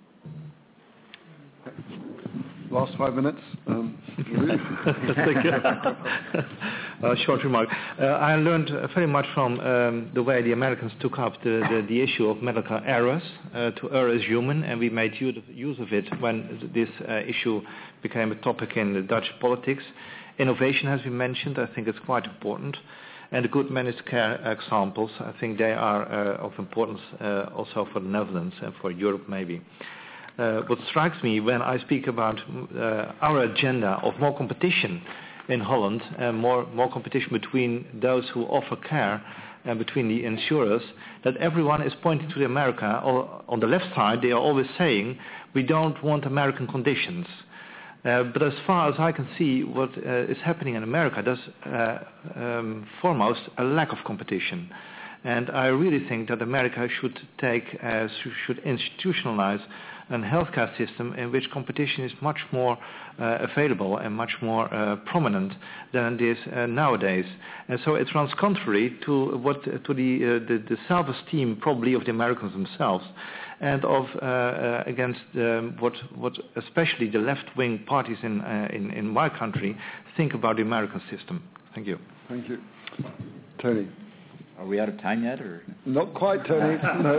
Last five minutes. Um, Thank you. uh, short remark. Uh, I learned very much from um, the way the Americans took up the, the, the issue of medical errors. Uh, to err is human, and we made use of it when this uh, issue became a topic in the Dutch politics. Innovation has been mentioned. I think it's quite important. And the good managed care examples, I think they are uh, of importance uh, also for the Netherlands and for Europe maybe. Uh, what strikes me when I speak about uh, our agenda of more competition in Holland, and more, more competition between those who offer care and between the insurers, that everyone is pointing to America. Or on the left side, they are always saying, we don't want American conditions. Uh, but as far as I can see, what uh, is happening in America, there's uh, um, foremost a lack of competition. And I really think that America should take, uh, should institutionalize a healthcare system in which competition is much more uh, available and much more uh, prominent than it is uh, nowadays. And so it runs contrary to what to the uh, the, the self-esteem probably of the Americans themselves, and of uh, uh, against um, what what especially the left-wing parties in, uh, in in my country think about the American system. Thank you. Thank you, Tony. Are we out of time yet, or not quite, Tony? No.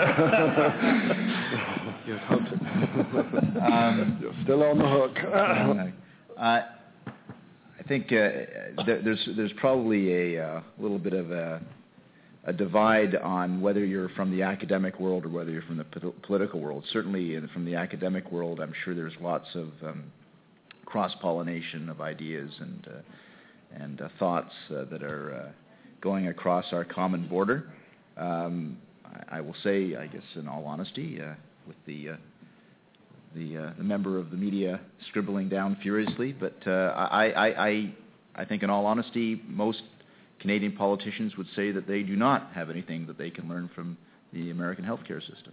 You're, um, You're still on the hook. uh, I think uh, there, there's there's probably a uh, little bit of a, a divide on whether you're from the academic world or whether you're from the po- political world. Certainly, in, from the academic world, I'm sure there's lots of um, cross-pollination of ideas and uh, and uh, thoughts uh, that are uh, going across our common border. Um, I, I will say, I guess, in all honesty, uh, with the uh, the, uh, the member of the media scribbling down furiously, but uh, I, I, I, I think, in all honesty, most Canadian politicians would say that they do not have anything that they can learn from the American healthcare system.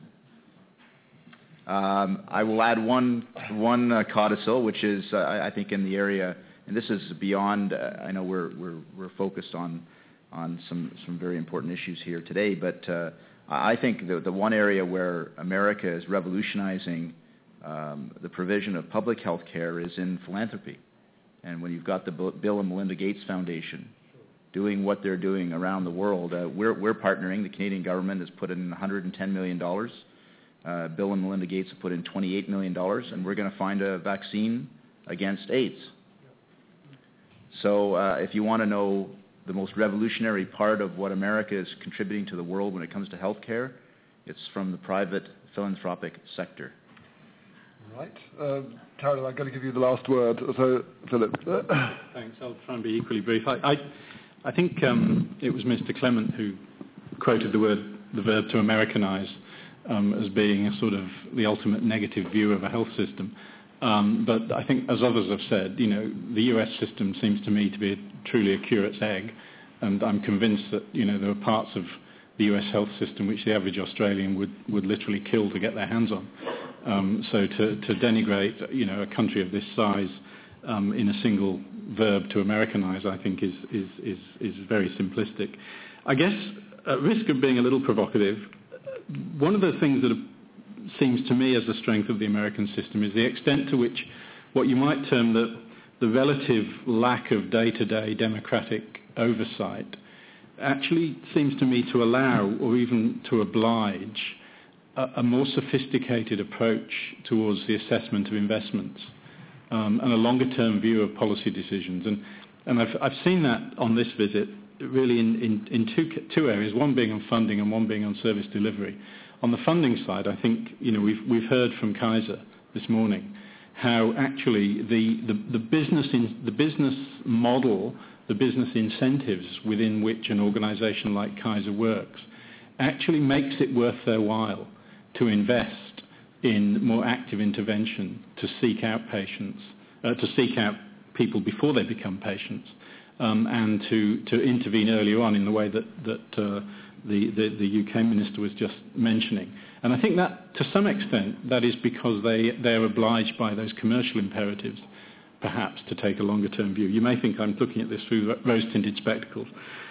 Um, I will add one one uh, codicil, which is, uh, I think, in the area, and this is beyond. Uh, I know we're we're we're focused on on some some very important issues here today, but uh, I think the the one area where America is revolutionizing um, the provision of public health care is in philanthropy. And when you've got the Bill and Melinda Gates Foundation doing what they're doing around the world, uh, we're we're partnering. The Canadian government has put in one hundred ten million dollars. Uh, Bill and Melinda Gates have put in twenty-eight million dollars, and we're going to find a vaccine against AIDS. So uh, if you want to know the most revolutionary part of what America is contributing to the world when it comes to health care, It's from the private philanthropic sector. Right. Uh, Carolyn, I'm going to give you the last word. So, Philip. Thanks. I'll try and be equally brief. I, I, I think um, it was Mister Clement who quoted the word, the verb to Americanize, um, as being a sort of the ultimate negative view of a health system. Um, but I think, as others have said, you know, the U S system seems to me to be a, truly a curate's egg, and I'm convinced that, you know, there are parts of the U S health system which the average Australian would, would literally kill to get their hands on. Um, so to, to denigrate, you know, a country of this size um, in a single verb to Americanize, I think is, is, is, is very simplistic. I guess, at risk of being a little provocative, one of the things that seems to me as the strength of the American system is the extent to which what you might term the, the relative lack of day-to-day democratic oversight actually seems to me to allow or even to oblige a, a more sophisticated approach towards the assessment of investments um, and a longer-term view of policy decisions. And, and I've, I've seen that on this visit really in, in, in two, two areas, one being on funding and one being on service delivery. On the funding side, I think, you know, we've, we've heard from Kaiser this morning how actually the, the, the, business in, the business model, the business incentives within which an organization like Kaiser works actually makes it worth their while to invest in more active intervention, to seek out patients, uh, to seek out people before they become patients, um, and to, to intervene earlier on in the way that, that uh, the, the, the U K minister was just mentioning. And I think that, to some extent, that is because they, they're obliged by those commercial imperatives, perhaps, to take a longer-term view. You may think I'm looking at this through rose-tinted spectacles.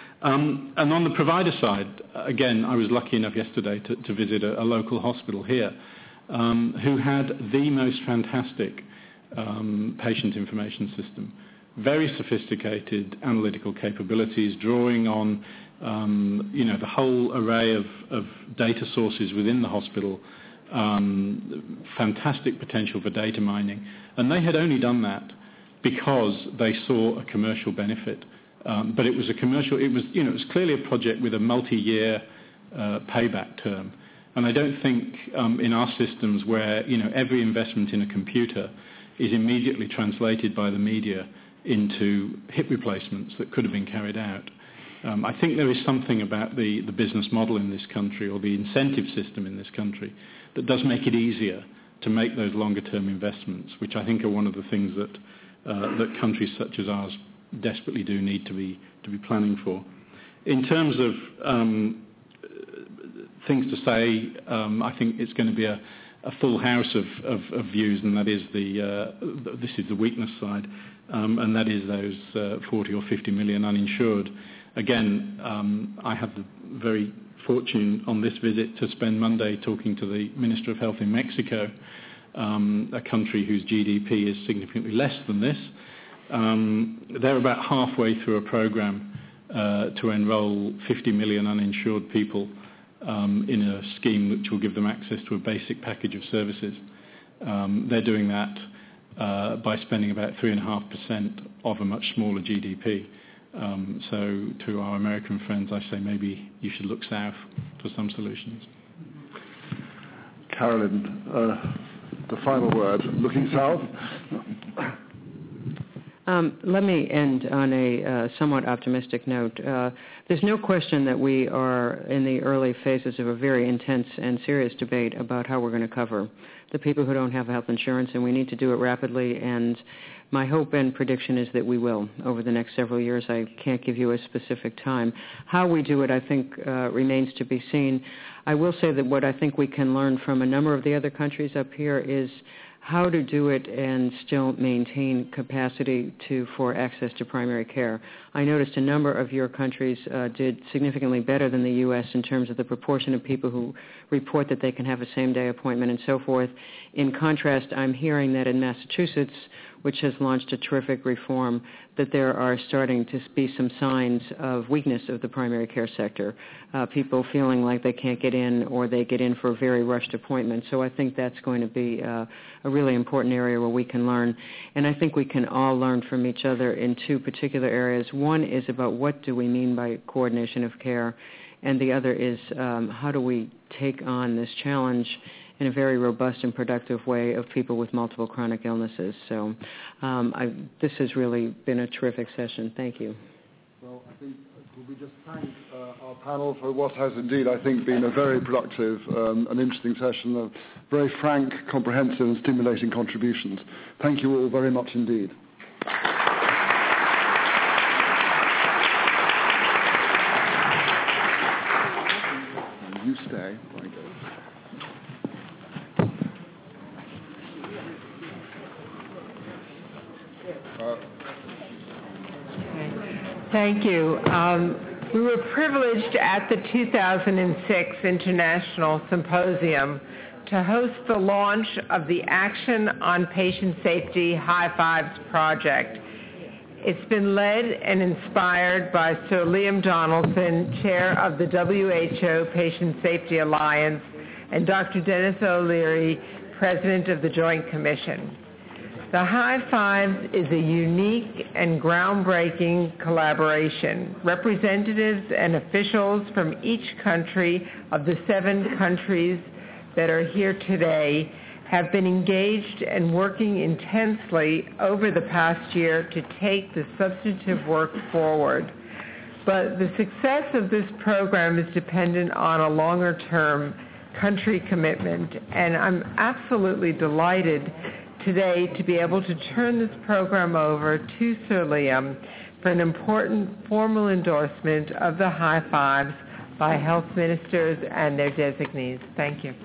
Um, and on the provider side, again, I was lucky enough yesterday to, to visit a, a local hospital here um, who had the most fantastic um, patient information system, very sophisticated analytical capabilities, drawing on um, you know, the whole array of, of data sources within the hospital, um, fantastic potential for data mining. And they had only done that because they saw a commercial benefit. Um, but it was a commercial, it was, you know, it was clearly a project with a multi-year uh, payback term. And I don't think um, in our systems where, you know, every investment in a computer is immediately translated by the media into hip replacements that could have been carried out. Um, I think there is something about the, the business model in this country, or the incentive system in this country, that does make it easier to make those longer-term investments, which I think are one of the things that uh, that countries such as ours desperately do need to be to be planning for. In terms of um, things to say, um, I think it's going to be a, a full house of, of, of views, and that is the uh, this is the weakness side, um, and that is those uh, forty or fifty million uninsured. Again, um, I had the very fortune on this visit to spend Monday talking to the Minister of Health in Mexico, um, a country whose G D P is significantly less than this. Um, they're about halfway through a program uh, to enroll fifty million uninsured people um, in a scheme which will give them access to a basic package of services. Um, they're doing that uh, by spending about three point five percent of a much smaller G D P. Um, so to our American friends, I say maybe you should look south for some solutions. Carolyn, uh, the final word, looking south. Um, let me end on a uh, somewhat optimistic note. Uh, there's no question that we are in the early phases of a very intense and serious debate about how we're going to cover the people who don't have health insurance, and we need to do it rapidly. And my hope and prediction is that we will over the next several years. I can't give you a specific time. How we do it, I think, uh, remains to be seen. I will say that what I think we can learn from a number of the other countries up here is how to do it and still maintain capacity to for access to primary care. I noticed a number of your countries uh, did significantly better than the U S in terms of the proportion of people who report that they can have a same-day appointment and so forth. In contrast, I'm hearing that in Massachusetts, which has launched a terrific reform, that there are starting to be some signs of weakness of the primary care sector, uh, people feeling like they can't get in or they get in for a very rushed appointment. So I think that's going to be uh, a really important area where we can learn. And I think we can all learn from each other in two particular areas. One is about what do we mean by coordination of care, and the other is um, how do we take on this challenge in a very robust and productive way of people with multiple chronic illnesses. So um, I, this has really been a terrific session. Thank you. Well, I think we just thank uh, our panel for what has indeed, I think, been a very productive um, and interesting session of very frank, comprehensive and stimulating contributions. Thank you all very much indeed. You stay. Uh, Thank you. Um, we were privileged at the two thousand six International Symposium to host the launch of the Action on Patient Safety High Fives project. It's been led and inspired by Sir Liam Donaldson, Chair of the W H O Patient Safety Alliance, and Doctor Dennis O'Leary, President of the Joint Commission. The High Fives is a unique and groundbreaking collaboration. Representatives and officials from each country of the seven countries that are here today have been engaged and working intensely over the past year to take the substantive work forward. But the success of this program is dependent on a longer-term country commitment, and I'm absolutely delighted today to be able to turn this program over to Sir Liam for an important formal endorsement of the High Fives by health ministers and their designees. Thank you.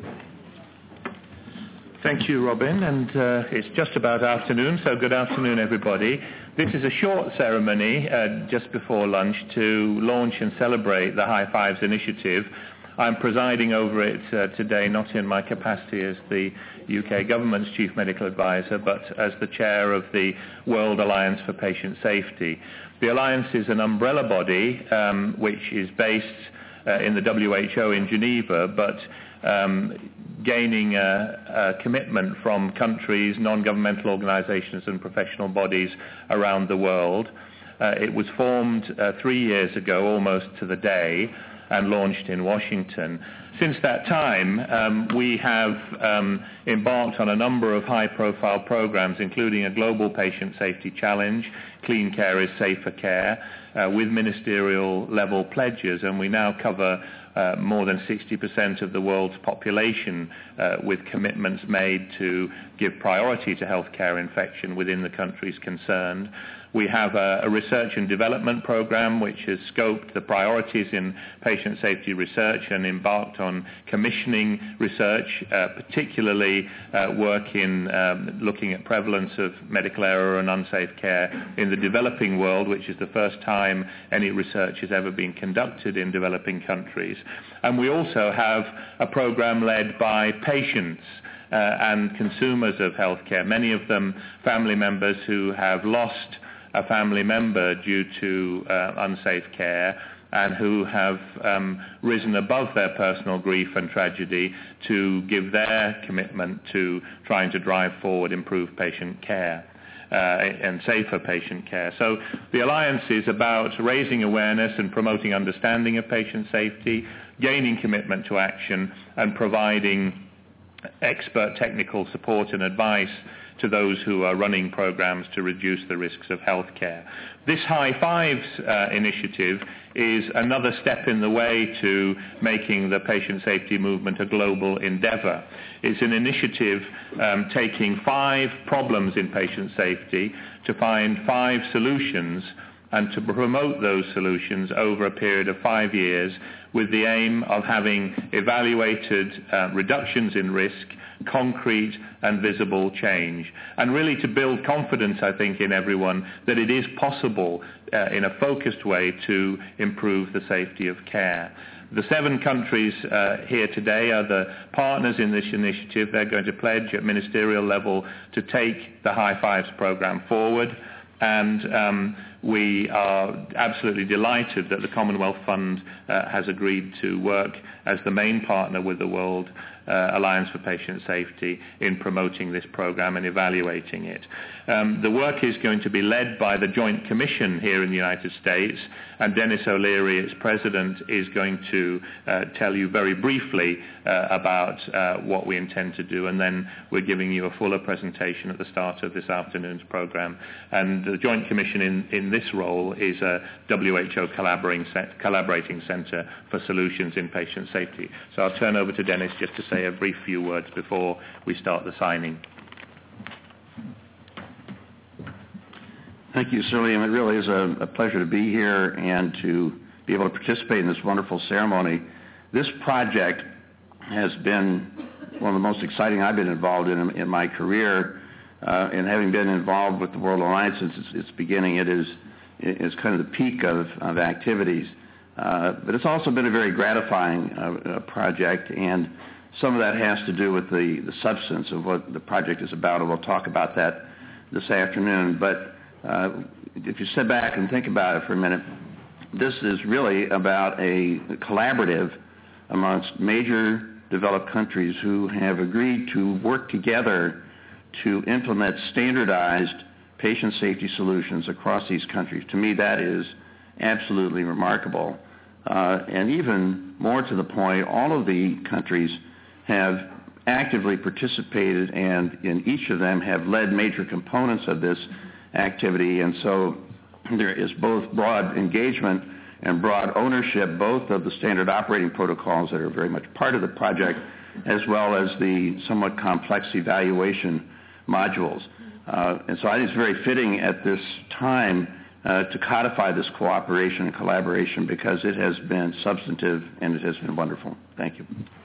Thank you, Robin, and uh, it's just about afternoon, so good afternoon, everybody. This is a short ceremony uh, just before lunch to launch and celebrate the High Fives initiative. I'm presiding over it uh, today, not in my capacity as the U K government's Chief Medical Advisor, but as the chair of the World Alliance for Patient Safety. The Alliance is an umbrella body um, which is based uh, in the W H O in Geneva, but um, gaining a, a commitment from countries, non-governmental organizations and professional bodies around the world. Uh, it was formed uh, three years ago, almost to the day, and launched in Washington. Since that time, um, we have um, embarked on a number of high-profile programs, including a global patient safety challenge, Clean Care is Safer Care, uh, with ministerial-level pledges, and we now cover uh, more than sixty percent of the world's population uh, with commitments made to give priority to healthcare infection within the countries concerned. We have a, a research and development program which has scoped the priorities in patient safety research and embarked on commissioning research, uh, particularly uh, work in um, looking at prevalence of medical error and unsafe care in the developing world, which is the first time any research has ever been conducted in developing countries. And we also have a program led by patients uh, and consumers of healthcare, many of them family members who have lost a family member due to uh, unsafe care and who have um, risen above their personal grief and tragedy to give their commitment to trying to drive forward improved patient care uh, and safer patient care. So the Alliance is about raising awareness and promoting understanding of patient safety, gaining commitment to action, and providing expert technical support and advice to those who are running programs to reduce the risks of healthcare. This High Fives uh, initiative is another step in the way to making the patient safety movement a global endeavor. It's an initiative um, taking five problems in patient safety to find five solutions and to promote those solutions over a period of five years with the aim of having evaluated uh, reductions in risk, concrete and visible change, and really to build confidence, I think, in everyone that it is possible uh, in a focused way to improve the safety of care. The seven countries uh, here today are the partners in this initiative. They're going to pledge at ministerial level to take the High Fives program forward, and um, we are absolutely delighted that the Commonwealth Fund uh, has agreed to work as the main partner with the World uh, Alliance for Patient Safety in promoting this program and evaluating it. Um, the work is going to be led by the Joint Commission here in the United States, and Dennis O'Leary, its president, is going to uh, tell you very briefly uh, about uh, what we intend to do, and then we're giving you a fuller presentation at the start of this afternoon's program. And the Joint Commission in, in this role is a W H O collaborating, collaborating Center for Solutions in Patient Safety. So I'll turn over to Dennis just to say a brief few words before we start the signing. Thank you, Sir Liam. It really is a, a pleasure to be here and to be able to participate in this wonderful ceremony. This project has been one of the most exciting I've been involved in in my career, uh, and having been involved with the World Alliance since its, its beginning, it is it is kind of the peak of, of activities. Uh, but it's also been a very gratifying uh, uh, project, and some of that has to do with the, the substance of what the project is about, and we'll talk about that this afternoon. But uh, if you sit back and think about it for a minute, this is really about a collaborative amongst major developed countries who have agreed to work together to implement standardized patient safety solutions across these countries. To me, that is absolutely remarkable. Uh, and even more to the point, all of the countries have actively participated, and in each of them have led major components of this activity. And so there is both broad engagement and broad ownership, both of the standard operating protocols that are very much part of the project, as well as the somewhat complex evaluation modules. Uh, and so I think it's very fitting at this time uh, to codify this cooperation and collaboration, because it has been substantive and it has been wonderful. Thank you.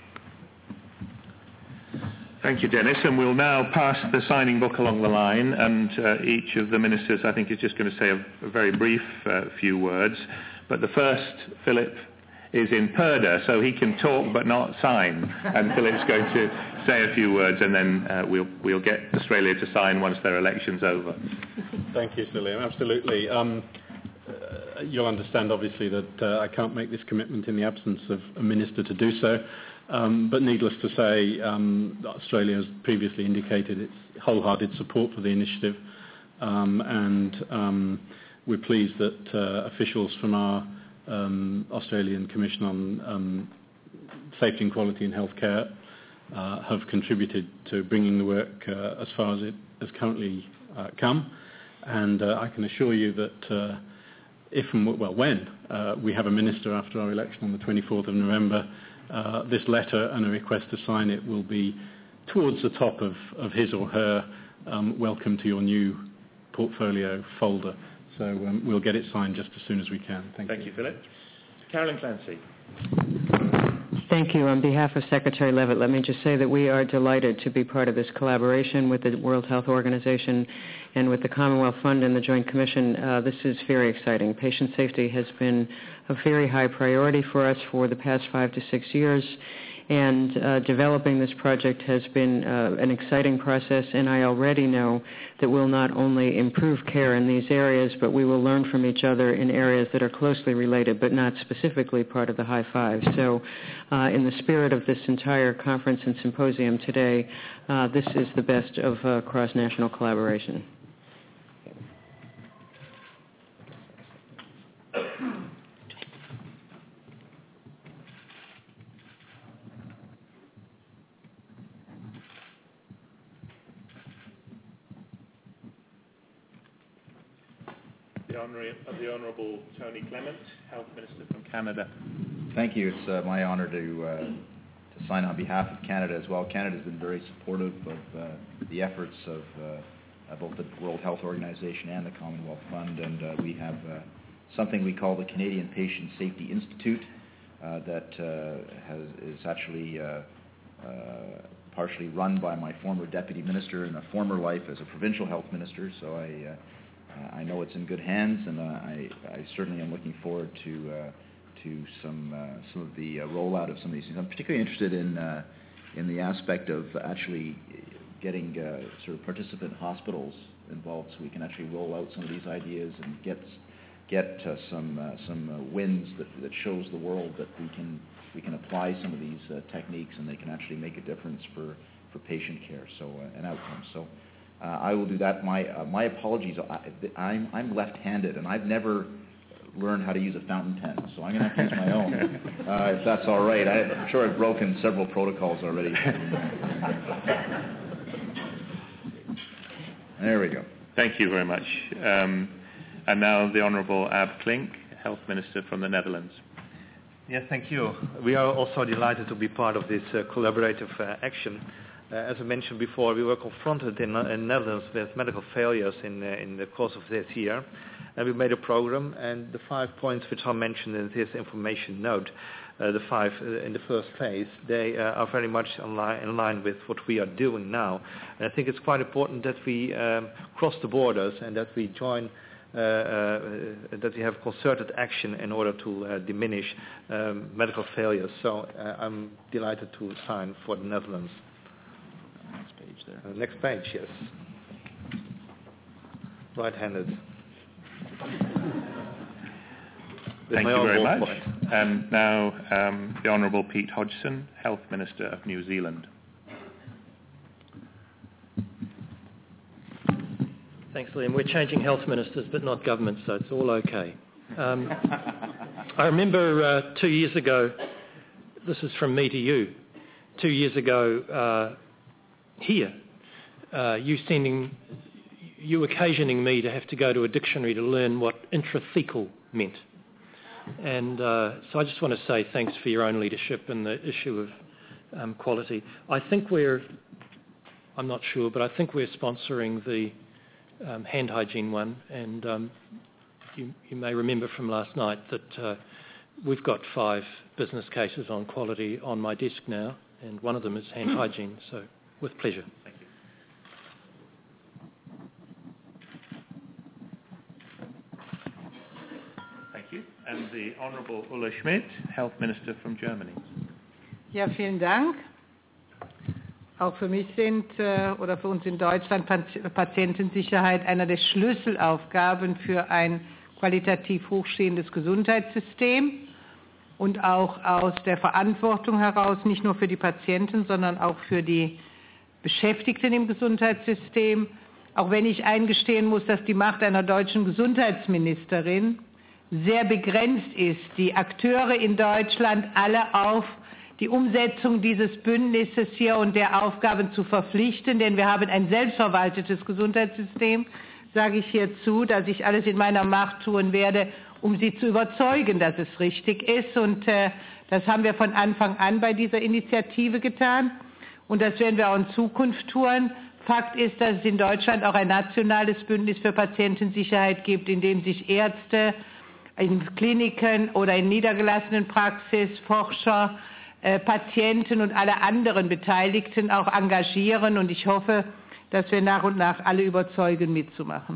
Thank you, Dennis. And we'll now pass the signing book along the line, and uh, each of the ministers, I think, is just going to say a, a very brief uh, few words. But the first, Philip, is in Purdah, so he can talk but not sign. And Philip's going to say a few words, and then uh, we'll, we'll get Australia to sign once their election's over. Thank you, Sir Liam. Absolutely. Um, uh, you'll understand, obviously, that uh, I can't make this commitment in the absence of a minister to do so. Um, but needless to say, um, Australia has previously indicated its wholehearted support for the initiative, um, and um, we're pleased that uh, officials from our um, Australian Commission on um, Safety and Quality in Healthcare uh, have contributed to bringing the work uh, as far as it has currently uh, come. And uh, I can assure you that uh, if and w- well when uh, we have a minister after our election on the twenty-fourth of November, uh, this letter and a request to sign it will be towards the top of, of his or her um, welcome to your new portfolio folder. So um, we'll get it signed just as soon as we can. Thank, Thank you. you, Philip. Carolyn Clancy. Thank you. On behalf of Secretary Levitt, let me just say that we are delighted to be part of this collaboration with the World Health Organization and with the Commonwealth Fund and the Joint Commission. Uh, this is very exciting. Patient safety has been a very high priority for us for the past five to six years. And uh, developing this project has been uh, an exciting process, and I already know that we'll not only improve care in these areas, but we will learn from each other in areas that are closely related, but not specifically part of the high five. So uh, in the spirit of this entire conference and symposium today, uh, this is the best of uh, cross-national collaboration. The, Honor- the Honourable Tony Clement, Health Minister from Canada. Thank you. It's uh, my honour to, uh, to sign on behalf of Canada as well. Canada has been very supportive of uh, the efforts of uh, both the World Health Organization and the Commonwealth Fund, and uh, we have uh, something we call the Canadian Patient Safety Institute uh, that uh, has, is actually uh, uh, partially run by my former Deputy Minister in a former life as a Provincial Health Minister, so I uh, Uh, I know it's in good hands, and uh, I, I certainly am looking forward to uh, to some uh, some of the uh, rollout of some of these things. I'm particularly interested in uh, in the aspect of actually getting uh, sort of participant hospitals involved, so we can actually roll out some of these ideas and get get uh, some uh, some uh, wins that that shows the world that we can we can apply some of these uh, techniques, and they can actually make a difference for, for patient care so uh, and outcomes. So uh, I will do that. My uh, my apologies. I, I'm I'm left-handed, and I've never learned how to use a fountain pen, so I'm going to have to use my own, uh, if that's all right. I, I'm sure I've broken several protocols already. There we go. Thank you very much. Um, and now the Honourable Ab Klink, Health Minister from the Netherlands. Yes, thank you. We are also delighted to be part of this uh, collaborative uh, action. Uh, as I mentioned before, we were confronted in the Netherlands with medical failures in, uh, in the course of this year, and we made a program, and the five points which are mentioned in this information note, uh, the five uh, in the first phase, they uh, are very much in, li- in line with what we are doing now. And I think it's quite important that we um, cross the borders and that we join Uh, uh, that we have concerted action in order to uh, diminish um, medical failures. So uh, I'm delighted to sign for the Netherlands. Next page there. Uh, next page, yes. Right-handed. Thank you very much. Point. And now um, the Honourable Pete Hodgson, Health Minister of New Zealand. Thanks, Liam. We're changing health ministers, but not government, so it's all okay. Um, I remember uh, two years ago, this is from me to you, two years ago uh, here, uh, you sending, you occasioning me to have to go to a dictionary to learn what intrathecal meant. And uh, so I just want to say thanks for your own leadership in the issue of um, quality. I think we're, I'm not sure, but I think we're sponsoring the Um, hand hygiene one, and um, you, you may remember from last night that uh, we've got five business cases on quality on my desk now, and one of them is hand hygiene, so with pleasure. Thank you. Thank you. And the Honourable Ulla Schmidt, Health Minister from Germany. Ja, vielen Dank. Auch für mich sind äh, oder für uns in Deutschland Patientensicherheit einer der Schlüsselaufgaben für ein qualitativ hochstehendes Gesundheitssystem und auch aus der Verantwortung heraus, nicht nur für die Patienten, sondern auch für die Beschäftigten im Gesundheitssystem. Auch wenn ich eingestehen muss, dass die Macht einer deutschen Gesundheitsministerin sehr begrenzt ist, die Akteure in Deutschland alle auf die Umsetzung dieses Bündnisses hier und der Aufgaben zu verpflichten, denn wir haben ein selbstverwaltetes Gesundheitssystem, sage ich hierzu, dass ich alles in meiner Macht tun werde, um Sie zu überzeugen, dass es richtig ist. Und äh, das haben wir von Anfang an bei dieser Initiative getan. Und das werden wir auch in Zukunft tun. Fakt ist, dass es in Deutschland auch ein nationales Bündnis für Patientensicherheit gibt, in dem sich Ärzte in Kliniken oder in niedergelassenen Praxis, Forscher, Patienten und alle anderen Beteiligten auch engagieren, und ich hoffe, dass wir nach und nach alle überzeugen, mitzumachen.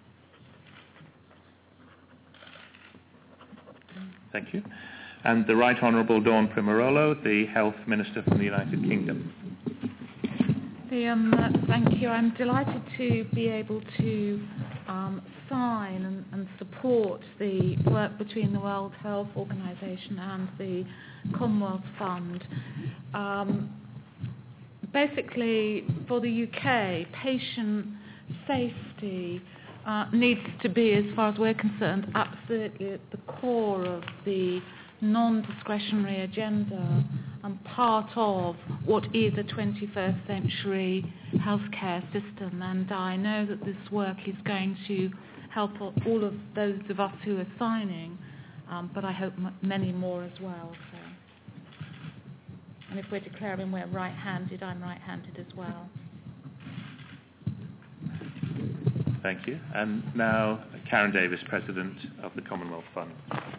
Thank you. And the Right Honourable Dawn Primarolo, the Health Minister from the United Kingdom. Liam, uh, thank you. I'm delighted to be able to um, sign and, and support the work between the World Health Organization and the Commonwealth Fund. Um, basically, for the U K, patient safety uh, needs to be, as far as we're concerned, absolutely at the core of the non-discretionary agenda and part of what is a twenty-first century healthcare system. And I know that this work is going to help all of those of us who are signing, um, but I hope m- many more as well. So. And if we're declaring we're right-handed, I'm right-handed as well. Thank you. And now Karen Davis, President of the Commonwealth Fund.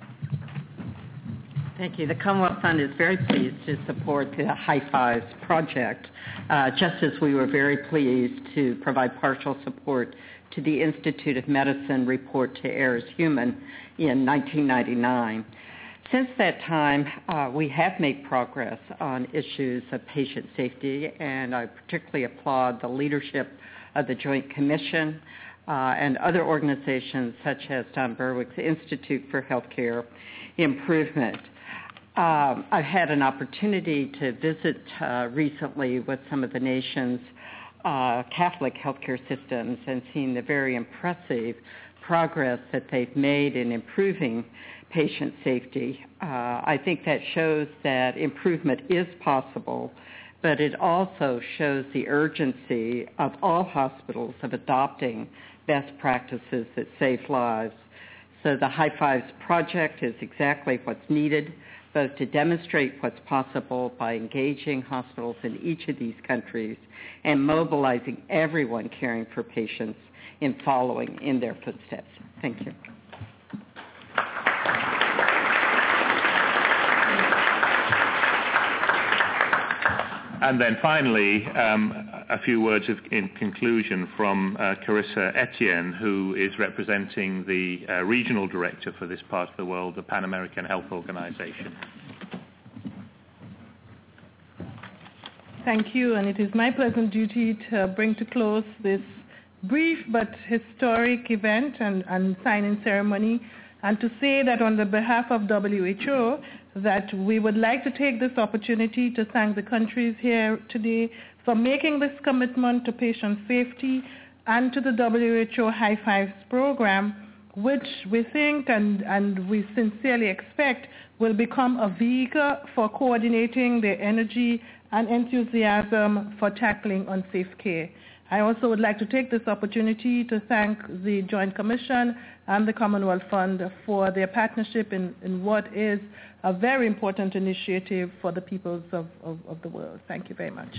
Thank you. The Commonwealth Fund is very pleased to support the High Fives project, uh, just as we were very pleased to provide partial support to the Institute of Medicine report to Air is Human in nineteen ninety-nine. Since that time, uh, we have made progress on issues of patient safety, and I particularly applaud the leadership of the Joint Commission uh, and other organizations such as Don Berwick's Institute for Healthcare Improvement. Um, I've had an opportunity to visit uh, recently with some of the nation's uh, Catholic healthcare systems and seen the very impressive progress that they've made in improving patient safety. Uh, I think that shows that improvement is possible, but it also shows the urgency of all hospitals of adopting best practices that save lives. So the High Fives project is exactly what's needed, both to demonstrate what's possible by engaging hospitals in each of these countries and mobilizing everyone caring for patients in following in their footsteps. Thank you. And then finally, um, a few words of, in conclusion from uh, Carissa Etienne, who is representing the uh, regional director for this part of the world, the Pan American Health Organization. Thank you, and it is my pleasant duty to bring to close this brief but historic event and, and signing ceremony, and to say that on the behalf of W H O, that we would like to take this opportunity to thank the countries here today for making this commitment to patient safety and to the W H O High Fives program, which we think and, and we sincerely expect will become a vehicle for coordinating their energy and enthusiasm for tackling unsafe care. I also would like to take this opportunity to thank the Joint Commission and the Commonwealth Fund for their partnership in, in what is a very important initiative for the peoples of, of, of the world. Thank you very much.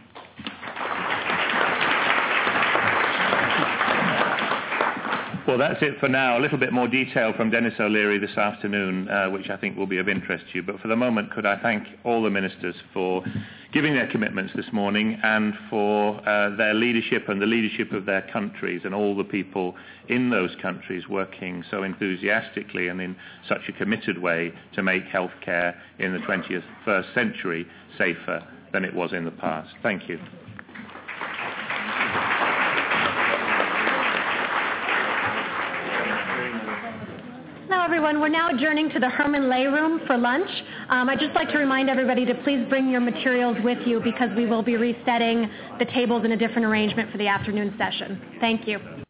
Well, that's it for now. A little bit more detail from Dennis O'Leary this afternoon, uh, which I think will be of interest to you. But for the moment, could I thank all the ministers for giving their commitments this morning and for uh, their leadership and the leadership of their countries and all the people in those countries working so enthusiastically and in such a committed way to make healthcare in the twenty-first century safer than it was in the past. Thank you. Hello, everyone. We're now adjourning to the Herman Lay Room for lunch. Um, I'd just like to remind everybody to please bring your materials with you because we will be resetting the tables in a different arrangement for the afternoon session. Thank you.